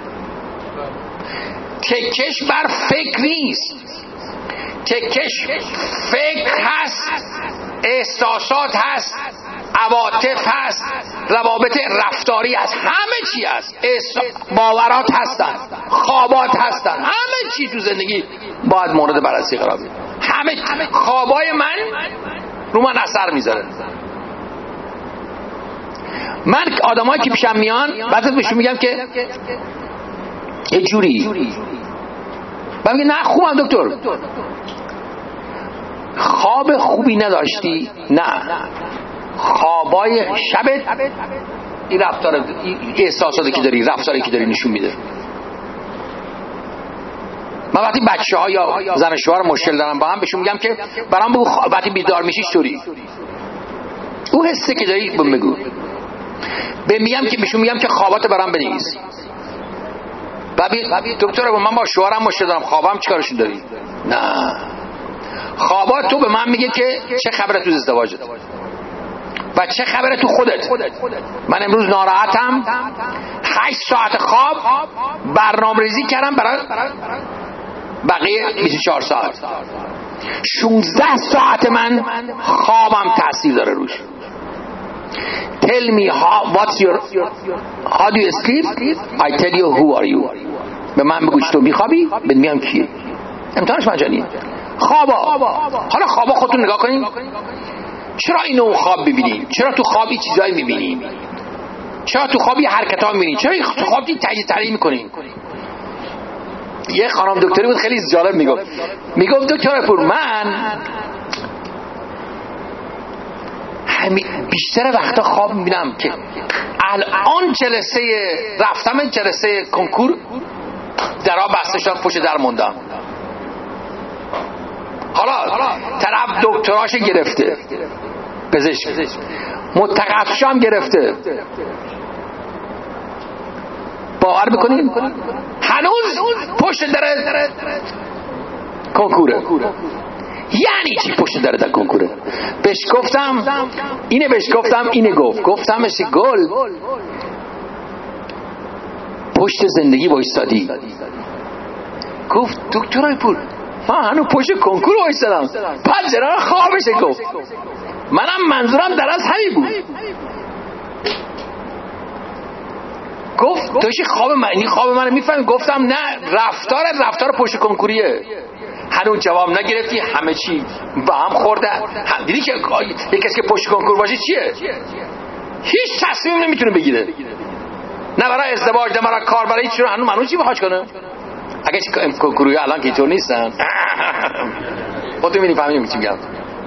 تکش بر فکر نیست، تکش فکر هست، احساسات هست، عواطف هست، روابط رفتاری هست، همه چی هست، باورات هستن، خوابات هستن، همه چی تو زندگی باید مورد بررسی قرار بگیره. همه خوابای من رو من اثر میذاره. من آدمایی که پیشم میان بعضی بهشون میگم که یه جوری، من میگم نه خوبم دکتر، خواب خوبی نداشتی؟ نه، خوابای شبت این رفتار، این احساساتی که داری، رفتاری که داری نشون میده. من وقتی بچه ها یا زن شوهر مشکل دارن با هم بهشون میگم که برام بگو وقتی بیدار میشی چطوری، او حسه که داری بهم بگو. به میگم که بهشون میگم که خوابات برام بنویس. ببین دکتر من با شوهرم مشکل دارم، خوابم چیکارشون داری؟ نه، خوابات تو به من میگه که چه خبره تو ازدواجت و چه خبره تو خودت. من امروز ناراحتم، هشت ساعت خواب برنامه ریزی کردم برای بقیه بیست و چهار ساعت، شانزده ساعت من خوابم تاثیر داره روش. Tell me how, what's your, how do you sleep? I tell you who are you. به من بگو تو میخوابی، به میام کیه. امتحانش مجانیه. خوابا، حالا خوابا خودتون نگاه کنین، چرا اینو خواب ببینیم؟ چرا تو خوابی چیزایی میبینیم؟ چرا تو خوابی حرکت ها میبینیم؟ چرا تو خوابی تجزیه تحلیل میکنیم؟ یه خانم دکتری بود خیلی جالب میگفت، میگفت دکتر پور من همی بیشتر وقتا خواب میبینم که الان جلسه رفتم جلسه کنکور درا بسته شدم، پشت در موندم. حالا طرف دکتراش گرفته، پزشک، متخصصش هم گرفته، باور بکنید هنوز پشت در کنکوره. یعنی چی پشت در در کنکوره؟ بهش گفتم اینه، بهش گفتم اینه، گفت گفتم مثل گل پشت زندگی وایستادی. گفت دکترای پور من هنوز پشت کنکور وایستادم. بعد جنان خوابشه گفت منم منظورم در از همین بود. گفت توشی خواب من، این خواب منو میفهمی؟ گفتم نه، رفتار رفتار پشت کنکوریه. هنوز جواب نگرفتی، همه چی با هم خورده. هم دیدی که یک کسی که پشت کنکور باشه چیه؟ هیچ تصمیم نمیتونه بگیره، نه برای ازدواج، نه برای کار، برای هیچ. هنوز منو چی بخواش کنه؟ اگه کنکوروی الان که اینطور نیستن خودتون میفهمید چی میگم.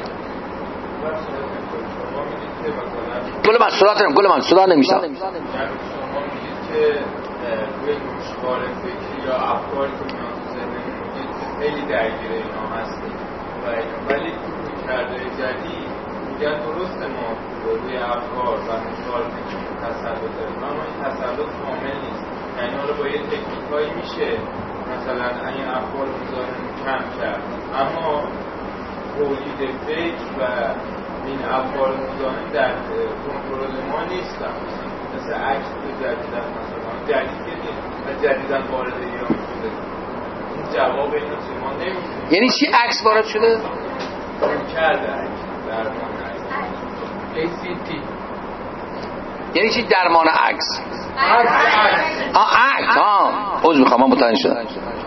گل من صدا دارم، گل من صدا نمیشم. شما میگید که روی نوشوار فکری یا افکاری که میان تو ذهنمون خیلی درگیر اینا هستیم و ولی تو کرده جدید میگن درسته ما روی افکار و نوشوار فکری تسلط داریم، اما این تسلط کامل نیست. یعنی حالا با یه تکنیکایی میشه مثلا این افکار میذارن کم کرد، اما تولید فکر و این افکار میذارن در کنترل ما نیستن. مثل عکس جدیدن، مثلا جدید که نیست و جدیدن وارد ایران شده، این جواب اینو چه ما نمیدونیم. یعنی چی عکس وارد شده؟ کرده عکس درمان عکس ای سی تی. یعنی چی درمان عکس؟ آه عکس ها عوض میخوام من متوجه شدم.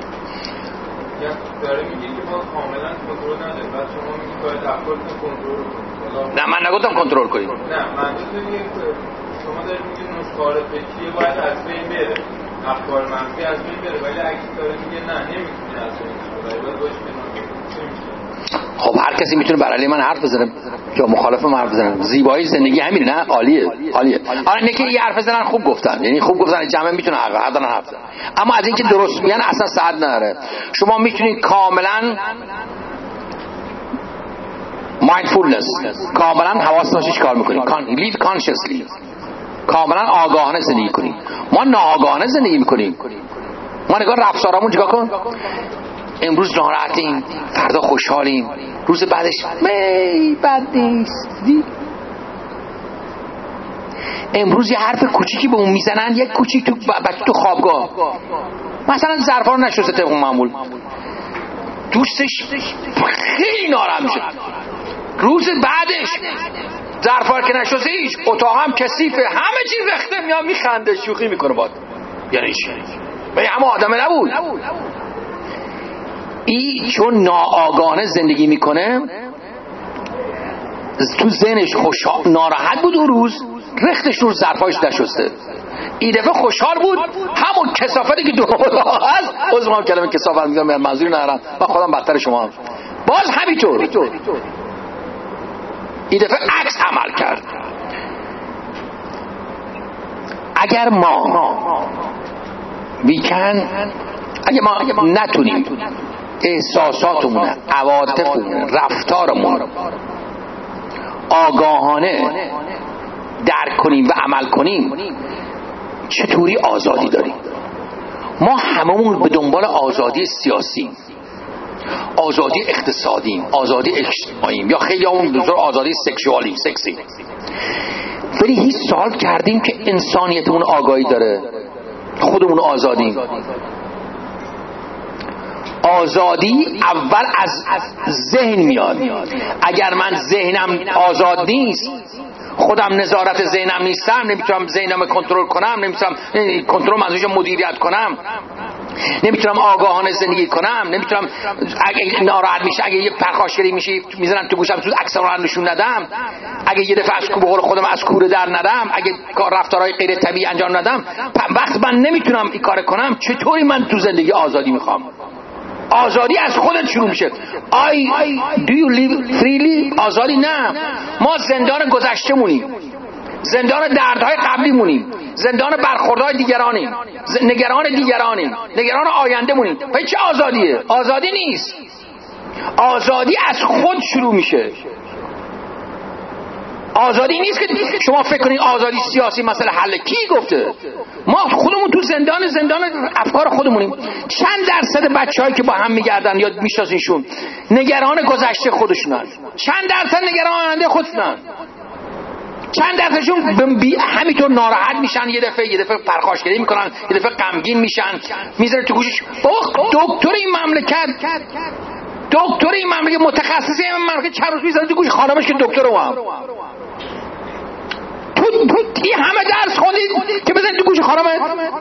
داره میگه که ما کاملا کنترل نداریم، بعد شما میگید باید افکار کنترل کنید. نه من نگفتم کنترل کنیم. نه منظور اینه که شما دارید میگید نسخار فکریه باید از بین بره، افکار منفی از بین بره، ولی عکس داره میگه نه نمیتونه از بین بره، باید باش کنار. خب هر کسی میتونه بر علیه من حرف بزنه یا مخالف من حرف بزنه. زیبایی زندگی همینه. نه عالیه عالیه. آره اینه که یه حرف بزنن خوب گفتن، یعنی خوب گفتن جمع میتونه حق دارن حرف بزنن، اما از اینکه درست میگن اصلا سعادت نداره. شما میتونید کاملا مایندفولنس، کاملا حواس داشته کار میکنید، لیو کانشسلی، کاملا آگاهانه زندگی کنید. ما ناآگاهانه زندگی میکنیم. ما نگاه رفتارامون چیکار کن؟ امروز ناراحتیم، فردا خوشحالیم، روز بعدش می بد نیست. امروز یه حرف کوچیکی به اون میزنن، یک کوچیک تو بچه تو خوابگاه مثلا ظرفا رو نشسته طبق معمول، دوستش خیلی ناراحت میشه. روز بعدش ظرفا که نشسته هیچ، اتاق هم کثیفه، همه چی رخته، میاد میخنده، شوخی میکنه باد. یعنی چی؟ به همه آدمه نبود. این چون ناآگاهانه زندگی میکنه، تو ذهنش خوشحال ناراحت بود اون روز، رختش رو ظرفاش نشسته. این دفعه خوشحال بود، همون کثافتی که دو هست، از ما کلمه کثافت میگم منظوری ندارم و خودم بدتر شما هم. باز همینطور این دفعه عکس عمل کرد. اگر ما بیکن اگه ما نتونیم احساساتمون، عواطفمون، رفتارمون آگاهانه درک کنیم و عمل کنیم، چطوری آزادی داریم؟ ما هممون به دنبال آزادی سیاسی، آزادی اقتصادی، آزادی اجتماعی، یا خیلی همون دوزار آزادی سکشوالی، سکسی. ولی هیچ سوال کردیم که انسانیتمون آگاهی داره؟ خودمون آزادیم. آزادی اول از ذهن میاد. اگر من ذهنم آزاد نیست، خودم نظارت ذهنم نیستم، نمیتونم ذهنم کنترل کنم، نمیتونم کنترل منظورش مدیریت کنم، نمیتونم آگاهانه زندگی کنم، نمیتونم اگه ناراحت میشه، اگه یه پرخاشگری میشه میذارم تو گوشم تو عکس رو نشون ندم، اگه یه دفعه از کو به قول خودم از کوره در ندم، اگه کار رفتارهای غیر طبیعی انجام ندم، وقتی من نمیتونم این کار کنم، چطوری من تو زندگی آزادی میخوام؟ آزادی از خودت شروع میشه. I do you live freely؟ آزادی نه. ما زندان گذشته مونیم، زندان دردهای قبلی مونیم، زندان برخوردهای دیگرانیم، نگران دیگرانیم، نگران آینده مونیم. پس چه آزادیه؟ آزادی نیست. آزادی از خود شروع میشه. آزادی نیست که شما فکر کنید آزادی سیاسی مسئله حل. کی گفته؟ ما خودمون تو زندان زندان افکار خودمونیم. چند درصد بچه‌هایی که با هم میگردن یا میشناسینشون نگران گذشته خودشونن؟ چند درصد نگران آینده خودشونن؟ چند درصدشون بی... همینطور ناراحت میشن، یه دفعه یه دفعه پرخاشگری میکنن، یه دفعه غمگین میشن، میذاره تو گوشش بابا دکتر این مملکت، دکتر این مملکت، متخصص این مملکت چند روز میذاره تو گوش خانمش که دکتره. هم تو این همه درس خوندید که بزن تو گوش خانمت؟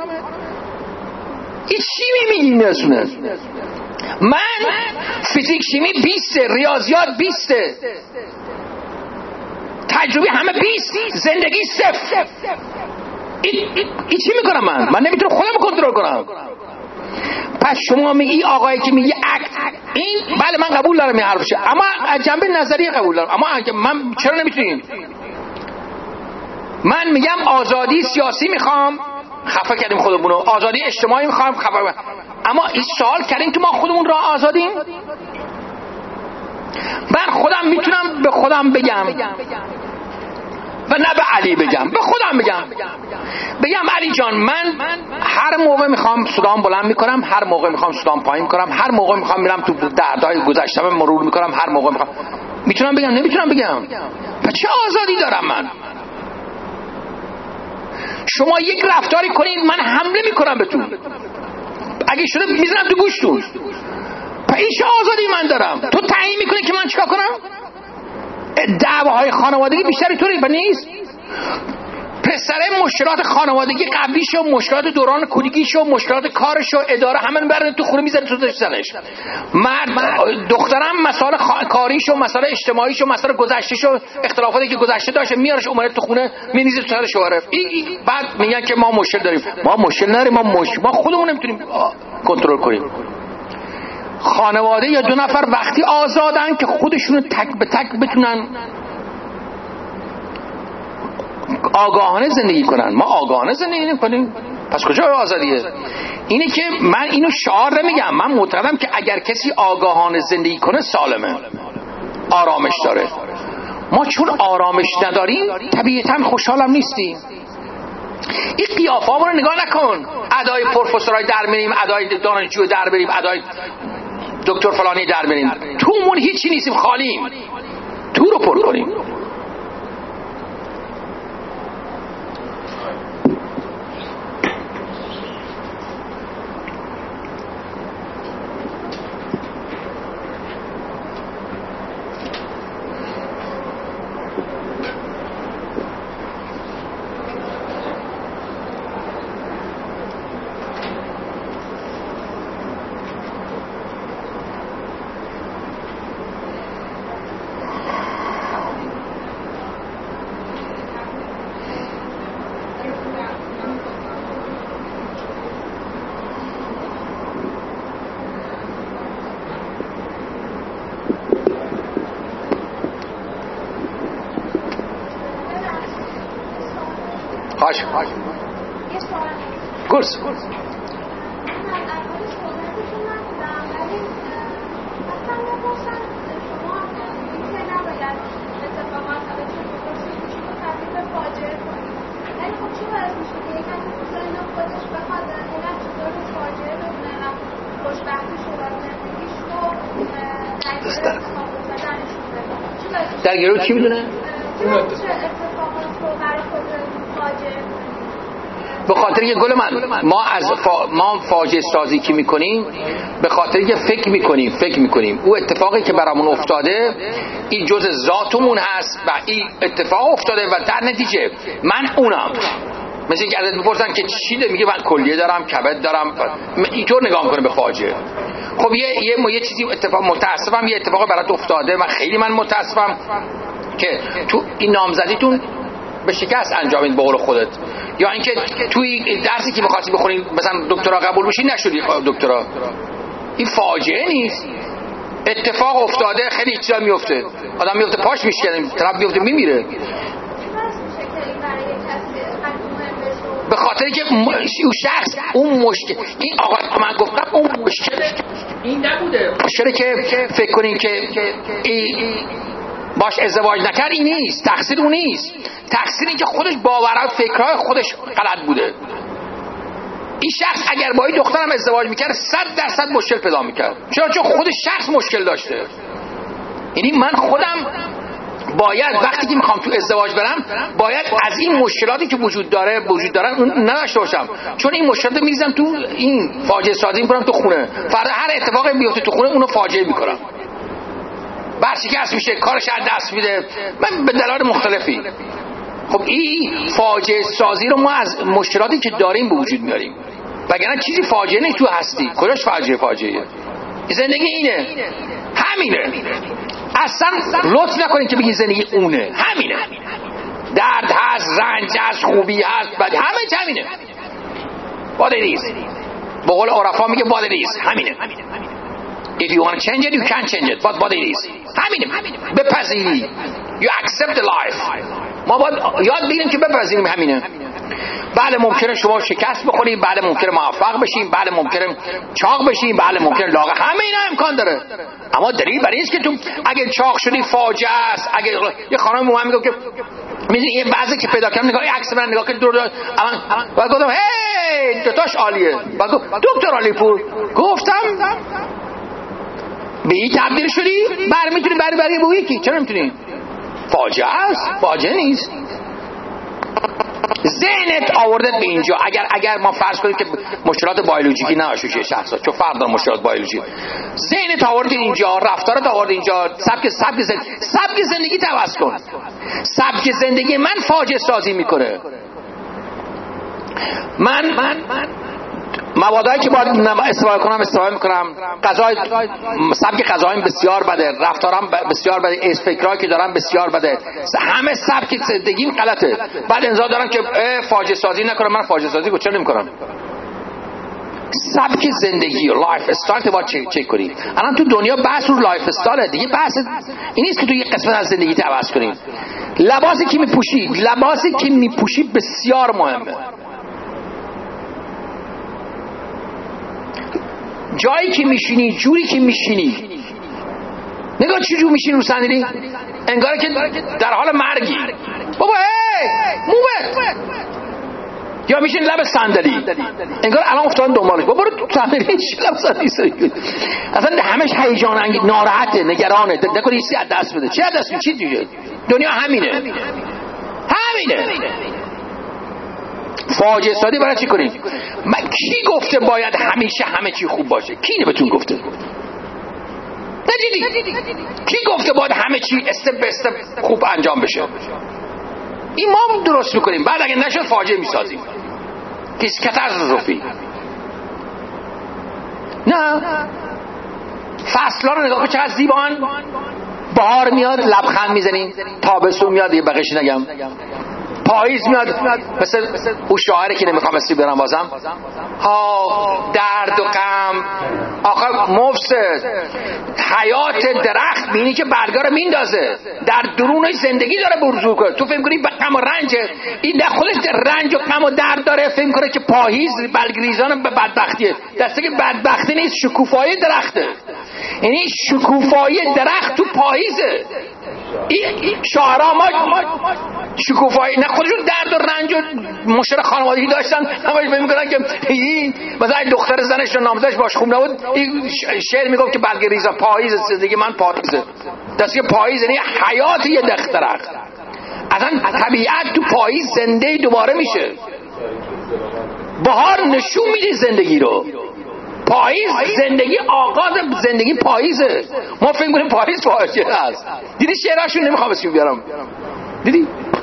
این چی میگی میرسونه؟ من فیزیک شیمی بیسته، ریاضیات بیسته، تجربه همه بیست، زندگی صفر. این ای چی میکنم من؟ من نمیتونم خودم کنترل کنم. پس شما میگی آقایی که میگه اکت، این بله من قبول دارم این حرفشه، اما از جنبه نظریه قبول دارم، اما من چرا نمیتونیم؟ من میگم آزادی سیاسی میخوام، خفه کردیم خودمونو، آزادی اجتماعی میخوام، خفه، اما این سوال کردیم که ما خودمون را آزادیم؟ من خودم میتونم به خودم بگم و نه به علی بگم، به خودم بگم بگم علی جان من هر موقع میخوام صدام بلند میکنم، هر موقع میخوام صدام پایین میکنم، هر موقع میخوام میرم تو دردهای گذشتم مرور میکنم، هر موقع میخوام. میتونم بگم نمیتونم بگم؟ پس چه آزادی دارم من؟ شما یک رفتاری کنید من حمله میکنم بهتون، اگه شده میزنم تو گوشتون. پس این چه آزادی من دارم؟ تو تعیین میکنی که من چیکار کنم؟ دعواهای خانوادگی بیشتری طوری نیست؟ پسره مشکلات خانوادگی قبلیشو، مشکلات دوران کودکیشو، مشکلات کارشو، اداره همه برای تو خونه میذاره تو دستش. مرد دخترم مسائل خ... کاریشو، مسائل اجتماعیشو، مسائل گذشتهشو، اختلافاتی که گذشته داشته میارش اومده تو خونه میریزه تو سر شوهره. بعد میگن که ما مشکل داریم. ما مشکل نداریم، ما مش... ما خودمون نمیتونیم کنترل کنیم. خانواده یا دو نفر وقتی آزادن که خودشونو تک به تک بتونن آگاهانه زندگی کنن. ما آگاهانه زندگی نمی‌کنیم، پس کجا آزادیه؟ اینه که من اینو شعار نمیگم، من معتقدم که اگر کسی آگاهانه زندگی کنه سالمه، آرامش داره. ما چون آرامش نداریم طبیعتاً خوشحالم نیستیم. این قیافه‌مون رو نگاه نکن، ادای پروفسورای در میریم، ادای دانشجو در بریم، ادای دکتر فلانی در بریم، تومون هیچی نیستیم، خالیم. تو رو پر کنیم. هاش هاش کورس در گروه چی میدونه؟ به خاطر که گل من ما از فا... ما فاجعه سازی که میکنیم به خاطر که فکر میکنیم فکر میکنیم او اتفاقی که برامون افتاده این جزء ذاتمون هست و این اتفاق افتاده و در نتیجه من اونم. مثل اینکه ازت میپرسن که چی داری، میگه من کلیه دارم، کبد دارم، اینطور نگاه میکنه به فاجعه. خب یه یه یه چیزی اتفاق متاسفم، یه اتفاق برات افتاده، من خیلی من متاسفم که تو این نامزدیتون به شکست انجامید به قول خودت، یا اینکه توی درسی که می‌خواستی بخونی مثلا دکترا قبول بشی نشدی دکترا. این فاجعه نیست، اتفاق افتاده، خیلی چیزا میفته، آدم میفته پاش میشکنه، طرف میفته میمیره. به خاطر که اون شخص اون مشکل، این آقا من گفتم اون مشکل این نبوده، مشکلی که فکر کنین که ای باش ازدواج نکرد این نیست، تقصیر اون نیست، تقصیر این که خودش باورات فکرهای خودش غلط بوده. این شخص اگر با این دخترم ازدواج میکرد صد درصد مشکل پیدا میکرد. چرا؟ چون خودش شخص مشکل داشته. یعنی من خودم باید وقتی که میخوام تو ازدواج برم باید از این مشکلاتی که وجود داره وجود دارن اون نداشته باشم، چون این مشکلات میریزم تو این فاجعه سازی میکنم تو خونه، فردا هر اتفاقی بیفته تو خونه اونو فاجعه میکنم، برشکست میشه، کارش از دست میده، من به دلایل مختلفی. خب این فاجعه سازی رو ما از مشکلاتی که داریم به وجود میاریم، وگرنه چیزی فاجعه نیست تو هستی. کجاش فاجعه؟ فاجعه زندگی اینه، همینه. اصلا لطف نکنین که بگین زندگی اونه، همینه. درد هست، رنج هست، خوبی هست، بعد همه همینه. What it is. به قول عرفا میگه what it is، همینه. If you want to change it, you can change it, but what it is. همینه. بپذیری. You accept the life. ما باید یاد بگیریم که بپذیریم همینه. بله ممکنه شما شکست بخورید، بله ممکنه موفق بشین، بله ممکنه چاق بشین، بله ممکنه لاغر، همه اینا امکان داره. اما دلیل برای اینه که تو اگه چاق شدی فاجعه است. اگه یه خانم به من میگه که میدونی یه بعضی که پیدا کردم نگاه عکس من نگاه که دور دور الان بعد گفتم هی دوتاش عالیه، بعد دکتر علی پور گفتم به این تبدیل شدی بر میتونی بر بری به یکی، چرا نمیتونی؟ فاجعه است، فاجعه نیست. ذهنت آوردت به اینجا. اگر اگر ما فرض کنیم که مشکلات بیولوژیکی نداشته چه شخصا، چون فرد داره مشکلات بیولوژی، ذهنت آورد اینجا، رفتارت آورد اینجا، سبک سبک زندگی سبک زندگی عوض کن. سبک زندگی من فاجعه سازی میکنه. من من موادایی که باید استفاده کنم استفاده میکنم. غذای سبک غذایم بسیار بده، رفتارم بسیار بده، فکرایی که دارم بسیار بده، همه سبک زندگیم غلطه. بعد انتظار دارم که فاجعه سازی نکنم. من فاجعه سازی رو چرا نمیکنم؟ سبک زندگی و لایف استایل تو باید چک کنی. الان تو دنیا بحث رو لایف استایل دیگه، بحث این نیست که تو یه قسمت از زندگی تو عوض کنی. لباسی که میپوشی لباسی که میپوشی بسیار مهمه. جایی که میشینی، جوری که میشینی، نگاه چه جور میشینی رو صندلی، انگار که در حال مرگی. بابا هی مووت، یا میشین لب صندلی انگار الان افتادن دنبالش. بابا برو تو صندلی، چی لب صندلی؟ اصلا همش هیجان انگیز، ناراحته، نگرانه، نکنه یه چیزی از دست بده. چی از دست بده؟ چی دیگه؟ دنیا همینه همینه. فاجعه سازی برای چی کنیم؟ من کی گفته باید همیشه همه چی خوب باشه؟ کی اینو بهتون گفته؟ نجیدی کی گفته باید همه چی استپ به استپ خوب انجام بشه؟ این ما درست میکنیم، بعد اگه نشد فاجعه میسازیم. کس کاتاستروفی. نه، فصلا رو نگاه کن چقدر زیبان. بهار میاد لبخند میزنیم، تابستون میاد یه بقیش نگم، پاییز میاد مثل اون شاعری که نمیخوام اسمی برم بازم، ها درد و غم آخر مفسد. حیات درخت بینی که برگا رو میندازه، در درونش زندگی داره برزو کنه. تو فهم کنی به غم و رنجه، این در خودش رنج و غم و درد داره. فهم کنه که پاییز برگریزان به بدبختیه، دسته که بدبختی نیست، شکوفایی درخته. یعنی شکوفایی درخت تو پاییزه. این شاعرها ما شکوفایی نه خودشون درد و رنج و مشکل خانوادگی داشتن، همش فکر می‌کردن که این مثلا دختر زنش و نامزدش باش خوب نبود، این شعر میگفت که برگ ریزا پاییز زندگی من پاییزه. دست که پاییز یعنی حیات یه درخت. اصلا طبیعت تو پاییز زنده دوباره میشه. بهار نشون میده زندگی رو. پاییز زندگی، آغاز زندگی پاییزه. ما فکر کنیم پاییز فاجعه است. دیدی شعراشون نمیخوام اسم بیارم. دیدی؟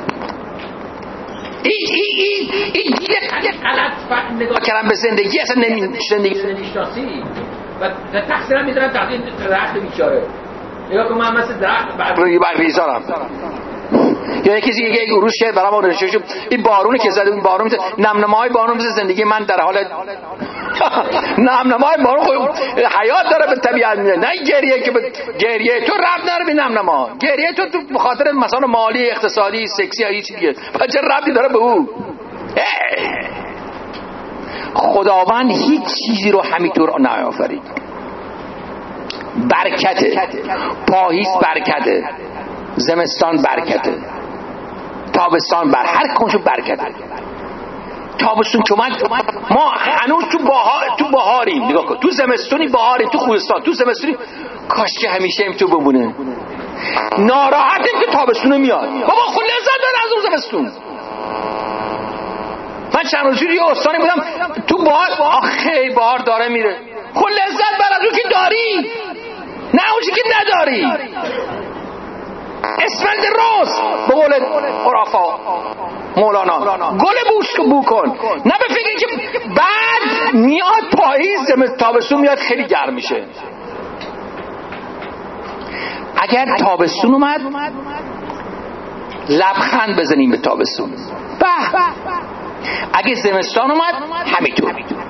این این این این دیگه غلط نگاه کردن به زندگی، اصلا نمی زندگی نمیشناسی و تقصیر هم میذارم تقصیر درخت بیچاره. نگاه کن من مثل درخت برگ ریزارم. یا یکی دیگه یک روز شعر برام نوشته شد، این بارونی که زده، اون بارون مثل نمنمای بارون مثل زندگی من در حال نمنمای بارون حیات داره به طبیعت میده، نه گریه که گریه تو ربط نداره به نمنما. گریه تو تو بخاطر مثلا مالی، اقتصادی، سکسی یا هیچ دیگه، چه ربطی داره به او؟ خداوند هیچ چیزی رو همینطور نیافرید. برکته، پاییز برکته، زمستان برکته، تابستان بر هر کنشو برکته. تابستون که ما هنوز تو بهار تو بهاریم، نگاه کن، تو زمستونی بهاریم، تو خوزستان تو زمستونی. کاش که همیشه این تو بمونه. ناراحتیم که تابستون میاد. بابا خود لذت ببر از اون زمستون. من چند روزی یه استانی بودم تو بهار، آخه بهار داره میره. خود لذت بر از اون که داری، نه اونی که نداری. اسفند روز به قول عرفا مولانا، گل بوش که بو کن. نه به فکر که بعد میاد پاییز، تابستون میاد خیلی گرم میشه. اگر تابستون اومد لبخند بزنیم به تابستون. به اگه زمستان اومد همینطور.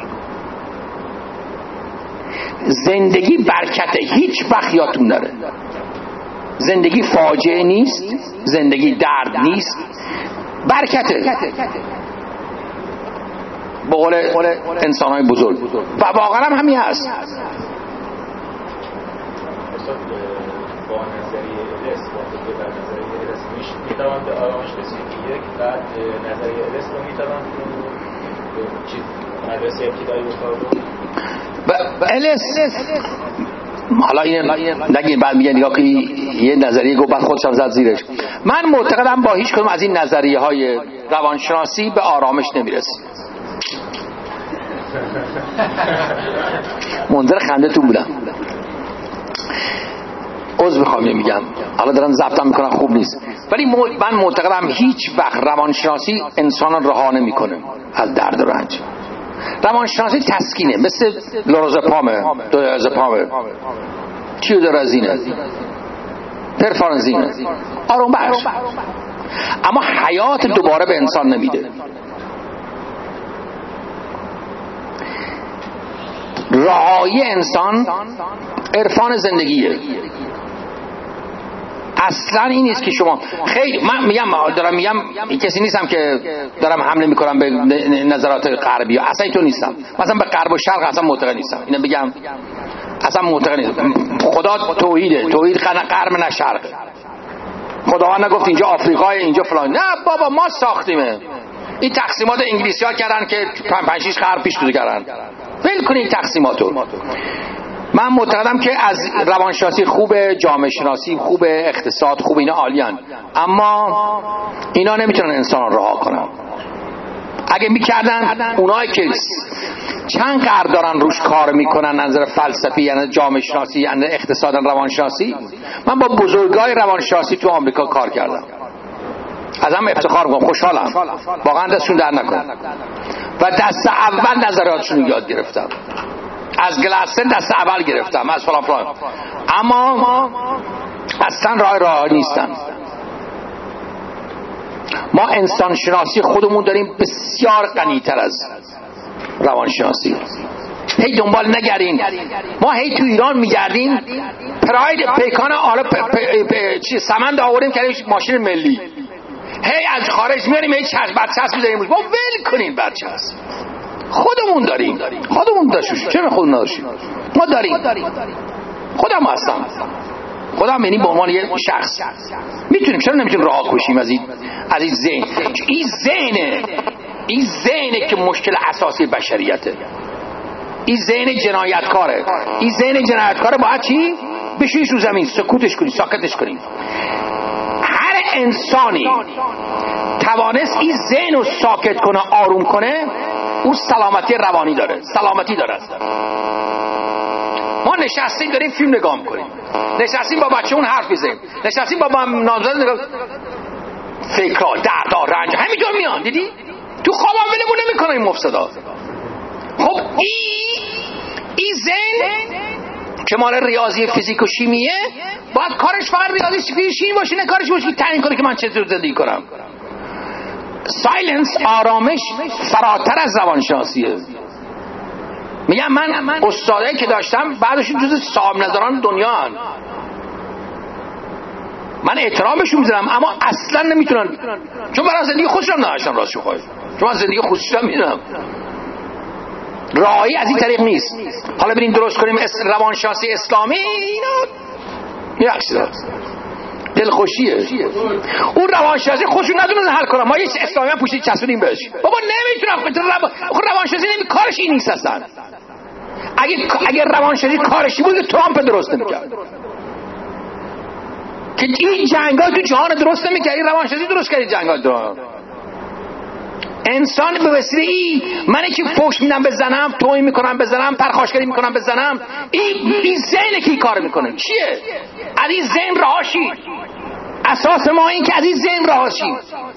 زندگی برکته، هیچ وقت یادتون نره. زندگی فاجعه نیست، زندگی درد نیست، برکته. به قول انسان‌های بزرگ و واقعا هم همین هست. با نظریه الس با تکیه بر نظریه الس میتوان به آرامش رسید. یک بعد نظریه الس رو میتوان تو چیز مدرسه ابتدایی بخواد و الس حالا این نگیم بعد میگه نگاه که یه نظریه گفت بعد خودش هم زد زیرش. من معتقدم با هیچ کدوم از این نظریه های روانشناسی به آرامش نمیرسی. منظر خنده‌تون بودم. عذر میخوام میگم، حالا دارم ضبطم میکنم خوب نیست. ولی من معتقدم هیچ وقت روانشناسی انسان رها نمیکنه از درد و رنج. روانشناسی تسکینه، مثل لورازپامه، دوزپامه، تیودرازینه، پرفارنزینه، آروم بخش، اما حیات دوباره به انسان نمیده. رهایی انسان عرفان زندگیه. اصلا این نیست که شما خیلی، من میگم دارم میگم کسی نیستم که دارم حمله میکنم به نظرات غربی، اصلا اینطور نیستم. مثلا به غرب و شرق اصلا معتقد نیستم، اینو بگم اصلا معتقد نیستم. خدا توحیده، توحید غرب نه شرق. خداوند نگفت اینجا آفریقای اینجا فلان، نه بابا ما ساختیمه. این تقسیمات انگلیسی ها کردن که پنج شش قرن پیش شروع کردن. ول کنید تقسیماتو. من معتقدم که از روانشناسی خوبه، جامعه شناسی خوبه، اقتصاد خوبه، اینا عالیان، اما اینا نمیتونن انسان رها کنن. اگه میکردن اونایی که چند قرن دارن روش کار میکنن، نظر فلسفی، یعنی جامعه شناسی، یعنی اقتصاد، روانشناسی، من با بزرگای روانشناسی تو آمریکا کار کردم، ازم افتخار میکنم، خوشحالم، واقعا دستشون در نکنه و دست اول نظریاتشون یاد گرفتم. از گلاسن دست اول گرفتم، از فلان فلان، اما اصلا راه راه نیستن. ما انسان شناسی خودمون داریم بسیار غنی‌تر از روانشناسی. هی دنبال نگردین. ما هی تو ایران میگردیم، پراید پیکان آلا پ... پ... پ... چی سمند آوریم کردیم ماشین ملی، هی از خارج میاریم، هی چسب بچسب میذاریم. ما ول کنین بچسب، خودمون داریم، خودمون داشتیم، چرا خودمون نداشتیم؟ ما داریم، خودم هستم، خودم یعنی به عنوان یه شخص میتونیم، چرا نمیتونیم راه کشیم از این از این ذهن؟ این ذهنه، این ذهنه که مشکل اساسی بشریته. این ذهن جنایتکاره، این ذهن جنایتکاره باید چی؟ بشویش رو زمین، سکوتش کنی، ساکتش کنی. هر انسانی توانست این ذهن رو ساکت کنه، آروم کنه، اون سلامتی روانی داره، سلامتی داره. ما نشستیم داریم فیلم نگاه میکنیم، نشستیم با بچه اون حرف میزنیم، نشستیم با نامزد نگاه، فکرها، دردا، رنج همینطور میان. دیدی؟ تو خواب هم ولمون نمیکنه این مفسدا. خب این این ذهن که مال ریاضی فیزیک و شیمیه، باید کارش فقط ریاضی فیزیک شیمی باشه، نه کارش باشه که تعیین کنه که من چطور زندگی کنم. سایلنس، آرامش فراتر از روانشناسیه. میگم من استادایی که داشتم بعدشون جز صاحب نظران دنیا هن. من احترامشون میذارم، اما اصلا نمیتونن، چون برای زندگی خودشون نداشتن. راستشو خواهی چون من زندگی خودشون میدونم راهی از این طریق نیست. حالا بریم درست کنیم روانشناسی اسلامی، اینا یه اکسیدات دلخوشیه. اون روانشناسی خودشون ندونن حل کنن، ما یه اسلامی هم پوشید چسبونیم بهش. بابا نمیتونم، روانشناسی نمی کارش این نیست اصلا. اگه اگه روانشناسی کارشی بود ترامپ درست نمی‌کرد، که این جنگا تو جهان درست نمی‌کرد، این روانشناسی درست کرد جنگا تو. انسان به وسیله ای منی که فوش میدم بزنم، توهین میکنم بزنم، پرخاشگری میکنم بزنم، این این ذهنه که این کار میکنه. چیه؟ از این ذهن رهاشی. اساس ما این که از این ذهن رهاشی.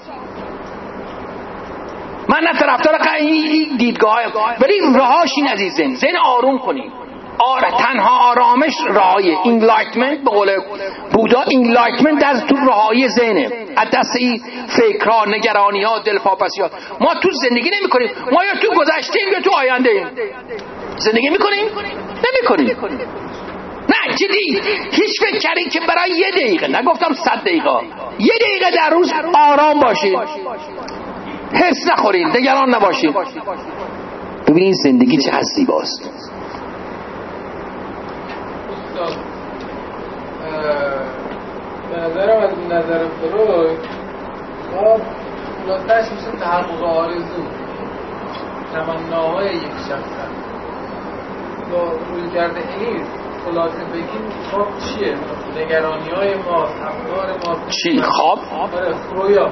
من نه طرفدار این دیدگاه، ولی رهاشین از این ذهن، ذهن آروم کنین. آره تنها آرامش راهی انلایتمنت، به قول بودا انلایتمنت در تو راهی ذهنه، از دست این فکرها، نگرانی‌ها، دلواپسی‌ها. ما تو زندگی نمی‌کنیم، ما یا تو گذشتیم یا تو آینده ایم. زندگی می‌کنیم؟ نمی‌کنیم. نه جدی، هیچ فکر کردین که برای یه دقیقه، نگفتم صد دقیقه، یه دقیقه در روز آرام باشید، حس نخورید، نگران نباشید، ببینید زندگی چه زیباست. به نظرم از نظر فروید ما خلاصش میشه تحقق آرزو، تمناهای یک شخص با روی کرده این خلاصه بگیم خواب چیه؟ نگرانی های ما، افکار ما چی؟ خواب؟ آره فرویا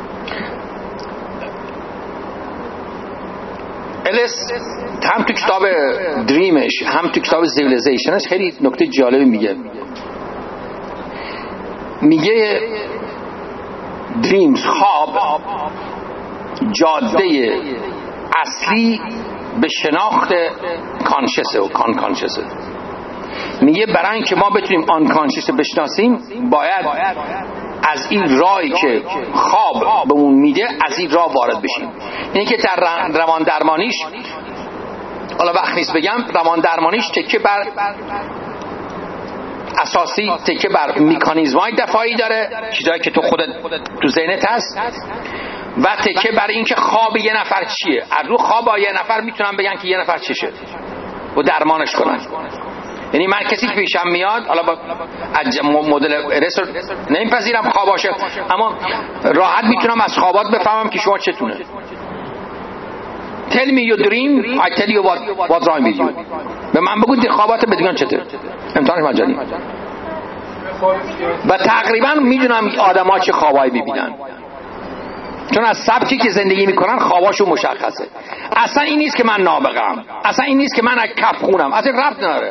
الیس هم تو کتاب دریمش هم تو کتاب سیویلیزیشنش خیلی نکته جالبی میگه. میگه دریمز، خواب جاده اصلی به شناخت کانشسه و کان کانشسه. میگه برای اینکه ما بتونیم آن کانشس بشناسیم باید از این راهی که خواب بهمون میده از این راه وارد بشیم. اینه که در روان درمانیش، حالا وقت نیست بگم، روان درمانیش تکه بر اساسی تکه بر مکانیزم‌های دفاعی داره، چیزایی که تو خودت تو ذهنت هست، و تکه بر این که خواب یه نفر چیه. از رو خواب یه نفر میتونن بگن که یه نفر چشه و درمانش کنن. یعنی من کسی که پیشم میاد، حالا با مدل ارس نمیپذیرم خواباشه، اما راحت میتونم از خوابات بفهمم که شما چتونه. Tell me your dream, I tell you what what's wrong with you. به من بگو خوابات بدون چته. امتحانش مجانی. و تقریبا میدونم آدما چه خوابایی میبینن، چون از سبکی که زندگی میکنن خواباشون مشخصه. اصلا این نیست که من نابغم، اصلا این نیست که من کف خونم، اصلا ربط نداره.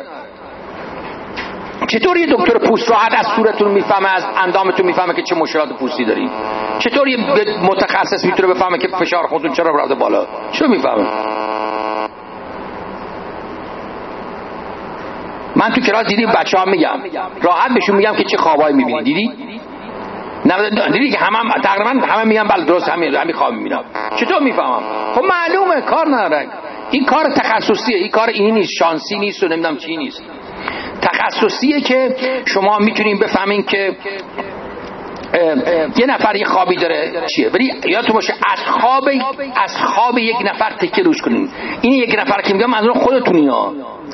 چطور یه دکتر پوست راحت از صورتتون میفهمه، از اندامتون میفهمه که چه مشکلات پوستی دارین؟ چطور یه متخصص میتونه بفهمه که فشار خونتون چرا رفته بالا؟ چرا میفهمه؟ من تو کلاس دیدی بچه‌ها میگم راحت بهشون میگم که چه خوابایی میبینی. دیدی؟ نه دیدی که همه هم تقریبا همه میگن بله درست همین همین خواب میبینم. چطور میفهمم؟ خب معلومه، کار نداره. این کار تخصصیه، این کار این نیست، شانسی نیست و نمیدونم چی نیست. تخصصیه که شما میتونین بفهمین که یه نفر یه خوابی داره چیه. ولی یادتون باشه از خواب از خواب یک نفر تکیه روش کنین. این یک نفر که میگم منظور خودتونی ها.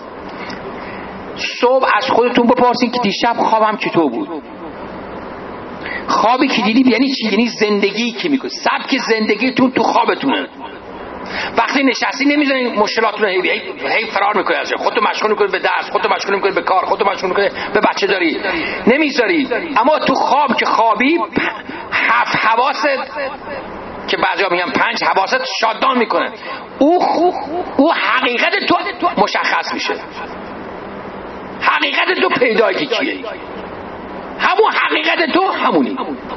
صبح از خودتون بپرسین که دیشب خوابم چطور بود. خوابی که دیدی یعنی چی؟ یعنی زندگی که میکنی، سبک زندگیتون تو خوابتونه. وقتی نشستی نمیذارین مشکلاتتون هی هی فرار میکنی ازش، خودتو مشغول میکنی به درس، خودتو مشغول میکنی به کار، خودتو مشغول میکنی به بچه داری، نمیذاری. اما تو خواب که خوابی هفت حواست که بعضیا میگن پنج حواست شادان میکنه. او او حقیقت تو مشخص میشه، حقیقت تو پیدا که کیه، همون حقیقت تو همونی.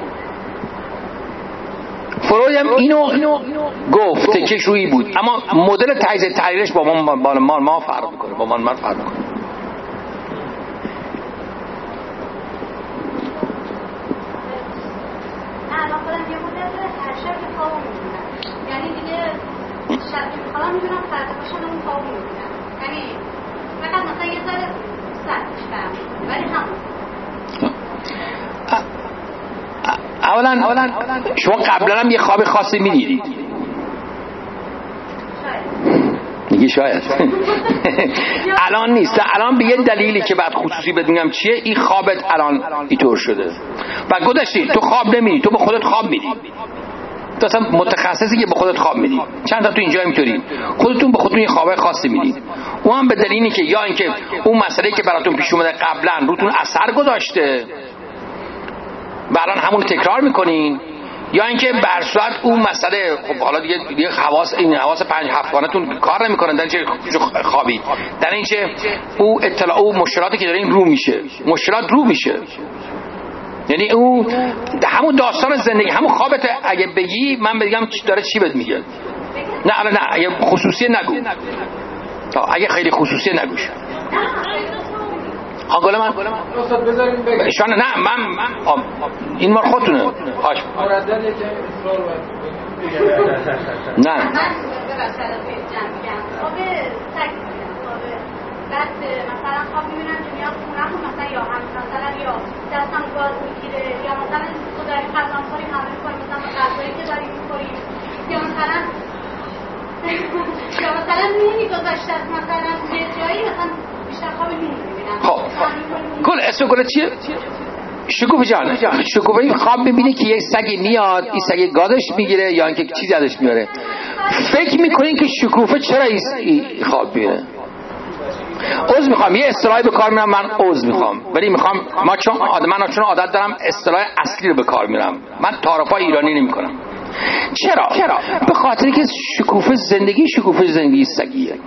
فروید هم اینو گفت تکش روی بود، اما مدل تجزیه تحلیلش با ما با ما, ما فرق میکنه، با من من فرق میکنه. الان خودم یه مدت هر شب که خواب میبینم، یعنی دیگه شب که میخوام میدونم فردا باشم اون خواب میبینم، یعنی فقط مثلا یه ذره سختش برم، ولی همون اولا اولا شما قبلا هم یه خواب خاصی می‌دیدید؟ میگی شاید. الان نیست، الان به یه دلیلی که بعد خصوصی بهت میگم چیه، این خوابت الان اینطور شده. و گذشتی تو خواب نمی‌بینی، تو به خودت خواب می‌دی. تو اصلا متخصصی که به خودت خواب می‌دی. چند تا تو اینجا اینطوری خودتون به خودتون یه خواب خاصی می‌دید. اون هم به دلیلی که یا اینکه اون مسئله که براتون پیش اومده قبلا روتون اثر گذاشته بران همون تکرار میکنین، یا اینکه بر صورت اون مسئله خب حالا دیگه دیگه حواس این حواس پنج هفتگانتون کار نمیکنن، در چه خوابید، در اینکه او اطلاع او مشکلاتی که دارین رو میشه، مشکلات رو میشه. یعنی او همون داستان زندگی، همون خوابت اگه بگی من بگم داره چی بهت میگه. نه نه نه اگه خصوصی نگو، اگه خیلی خصوصی نگوش. ها گل من استاد بذاریم بگم شان نه من, من این مار خودتونه هاش مردد یکی اصرار نه من ببخشید جمع میگم خواب سگ خواب بعد مثلا خواب میبینم که میاد خونم مثلا یا هم مثلا یا دستم گاز میگیره یا مثلا تو داری غذا میخوری حمله میکنی مثلا غذایی که داری میخوری یا مثلا یا مثلا نونی گذاشته است مثلا یه جایی مثلا بیشتر خواب نون میبینم. خب گل اسم گل چیه؟ شکوفه جان شکوفه این خواب میبینه که یک سگی میاد، این سگ گازش میگیره یا اینکه چیزی ازش میاره. فکر میکنین که شکوفه چرا این خواب میبینه؟ عذر میخوام یه اصطلاحی به کار میرم، من عذر میخوام ولی میخوام ما چون آدم من چون عادت دارم اصطلاح اصلی رو به کار میرم، من تعارفای ایرانی نمیکنم. چرا؟ چرا؟ به خاطر که شکوفه زندگی شکوفه زندگی سگیه.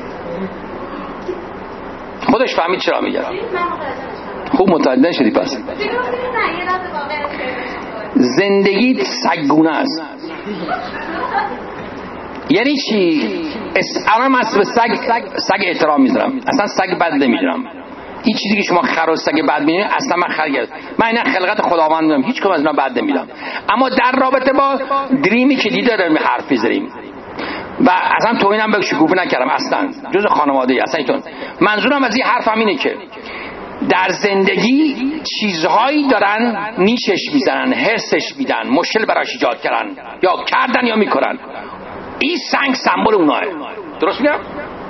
خودش فهمید چرا میگم. خوب متوجه شدی پس. زندگی سگگونه است. یعنی چی؟ الان من به سگ سگ احترام میذارم، اصلا سگ بد نمیدونم. این چیزی که شما خر و سگ بد میدونید اصلا من خر گرفتم، من اینا خلقت خداوند میدونم، هیچ کدوم از اینا بد نمیدم. اما در رابطه با دریمی که دیده داریم حرف میزنیم و اصلا توهینم به شکوفه نکردم، اصلا جز خانواده ای اصلا ایتون. منظورم از این حرفم اینه که در زندگی چیزهایی دارن نیشش میزنن، حرسش میدن، مشکل براش ایجاد کردن یا کردن یا میکنن. این سنگ سمبل اوناه. درست میگم؟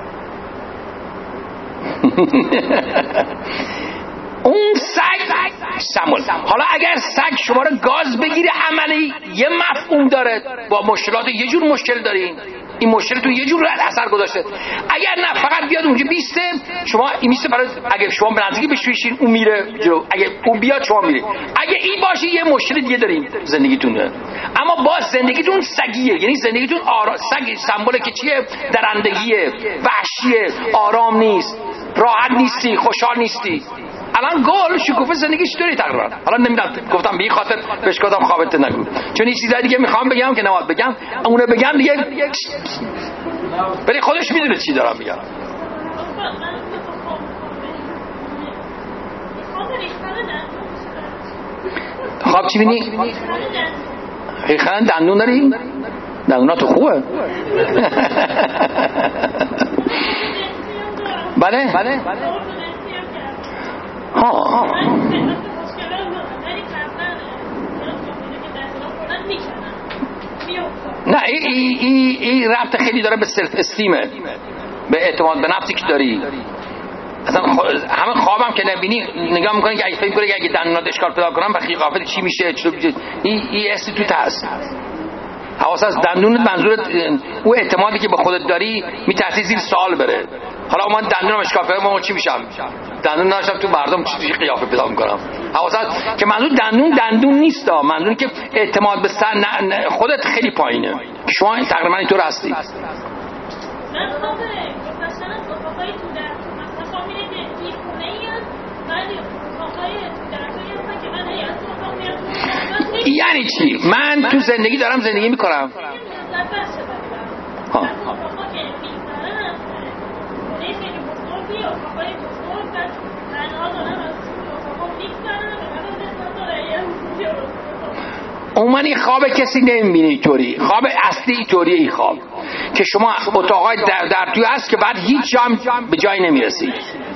اون سگ سمبل. حالا اگر سگ شما رو گاز بگیره عملی یه مفهوم داره، با مشکلات یه جور مشکل دارین، این مشکلتون یه جور اثر گذاشته. اگر نه فقط بیاد اونجا بیسته، شما این میسته برای اگه شما به نزدیکی بشویشین اون میره جلو، اگه اون بیاد شما میره. اگه این باشه یه مشکل دیگه دارین زندگیتونه. اما باز زندگیتون سگیه، یعنی زندگیتون آرام. سگ سمبوله که چیه؟ درندگیه، وحشیه، آرام نیست، راحت نیستی، خوشحال نیستی. الان گل شکوفه زندگیش داری تقریبا. حالا نمیدونم، گفتم به این خاطر بهش گفتم خوابت نگو، چون این چیزا دیگه میخوام بگم که نواد بگم، اونو بگم دیگه ولی خودش میدونه چی دارم میگم. خواب چی بینی؟ خیلی دندون داری؟ دندونا تو خوبه؟ بله؟ بله؟ ها نه این ای ای ای ربط خیلی داره به سلف استیمه، به اعتماد به نفسی که داری. اصلا همه خوابم که نبینی نگاه میکنی که اگه فکر کنی اگه دندونات اشکال پیدا کنم و قیافت چی میشه چطور میشه، این این اصلی تو هست. حواس از دندونت منظورت او اعتمادی که به خودت داری میترسی زیر سوال بره. حالا من دندونم اشکال پیدا کنم چی میشم؟ دندون نداشتم تو مردم چی قیافه پیدا میکنم. حواس که منظور دندون دندون نیست، منظور که اعتماد به سر خودت خیلی پایینه. شما تقریبا اینطور هستی. یعنی چی؟ من تو زندگی دارم زندگی میکنم. ها. اون این خواب کسی نمیبینه اینطوری. خواب اصلی اینطوریه. این خواب که شما اتاقای در در توی هست که بعد هیچ جا به جای نمیرسید.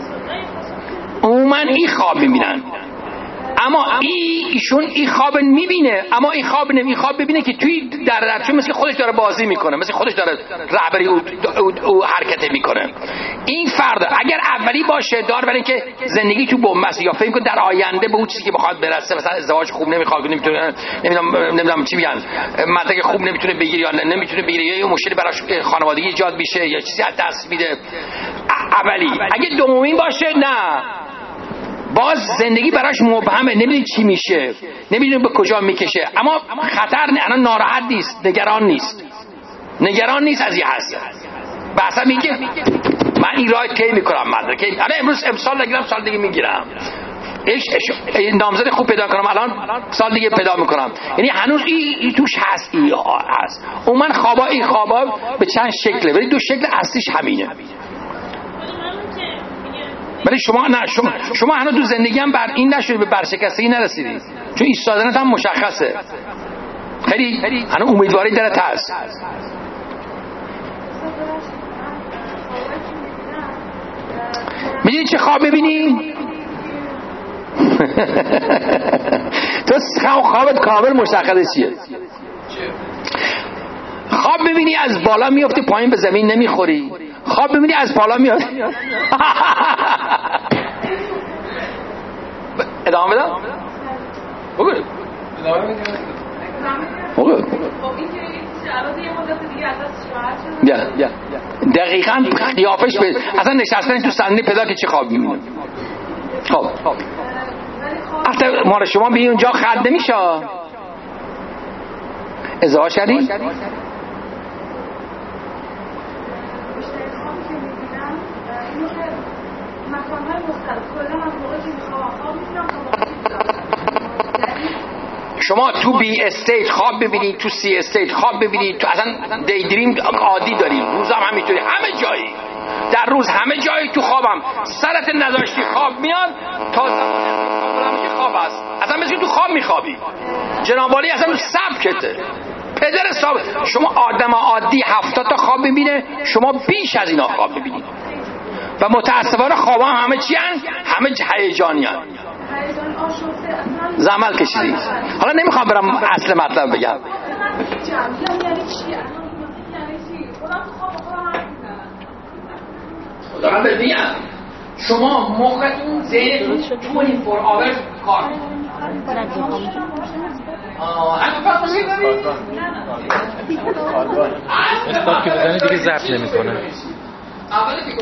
عموما این خواب میبینن. اما ای ایشون این خواب میبینه، اما این خواب نمی خواب ببینه که توی در درچه مثل خودش داره بازی میکنه، مثل خودش داره رهبری او, او, او حرکت میکنه. این فرد اگر اولی باشه دار برای که زندگی تو بنبست یا فکر کنه در آینده به اون چیزی که بخواد برسه، مثلا ازدواج خوب نمیخواد، نمیتونه، نمیدونم نمیدونم چی میگن، مدرک خوب نمیتونه بگیره یا نمیتونه بگیره، یا یه مشکلی براش خانوادگی ایجاد میشه یا چیزی از دست میده. اولی. اگه دومین باشه نه، باز زندگی براش مبهمه، نمیدونه چی میشه، نمیدونه به کجا میکشه. اما خطر نه، الان ناراحت نیست، نگران نیست، نگران نیست از این هست. بحثا میگه من این راه طی میکنم، مدرک الان امروز امسال نگیرم سال دیگه میگیرم، ايش نامزد خوب پیدا کنم الان سال دیگه پیدا میکنم. یعنی هنوز این ای توش هست، ای هست. اون من خوابا این خوابا به چند شکله، ولی دو شکل اصلیش همینه. ولی شما نه، شما شما هنوز تو زندگی هم بر این نشدید، به برشکستگی نرسیدید، چون ایستادنت هم مشخصه. خیلی هنوز امیدواری درت هست. میدونی چه خواب ببینی؟ تو خوابت کامل مشخصه چیه. خواب ببینی از بالا میافتی پایین به زمین نمیخوری، خواب ببینی از بالا میاد. ادامه بدم؟ بگو. بگو. بیا بیا. دقیقاً قیافش به اصلا نشستن تو صندلی پیدا که چه خواب میبینه. خب. حتی مال شما به اونجا خرد نمیشه. ازدواج کردی؟ شما تو بی استیت خواب ببینید، تو سی استیت خواب ببینید، تو اصلا دی دریم عادی دارید، روزم همینطوری، همه جایی در روز همه جایی تو خوابم سرت نذاشتی خواب میاد تا زمانی که خواب است، اصلا مثل تو خواب میخوابی. جناب عالی اصلا تو سبکته، پدر صاحب. شما آدم عادی هفتاد تا خواب ببینه، شما بیش از اینا خواب ببینید و متاسفانه خواب هم همه چی هن؟ همه هیجانی هن، زمل کشیدی. حالا نمیخوام برم اصل مطلب بگم. دارم بهت میگم شما مختون ذهنتون بیست و چهار آور کار میکنه. همه پس بگید استاد که بزنی دیگه ضبط نمیکنه.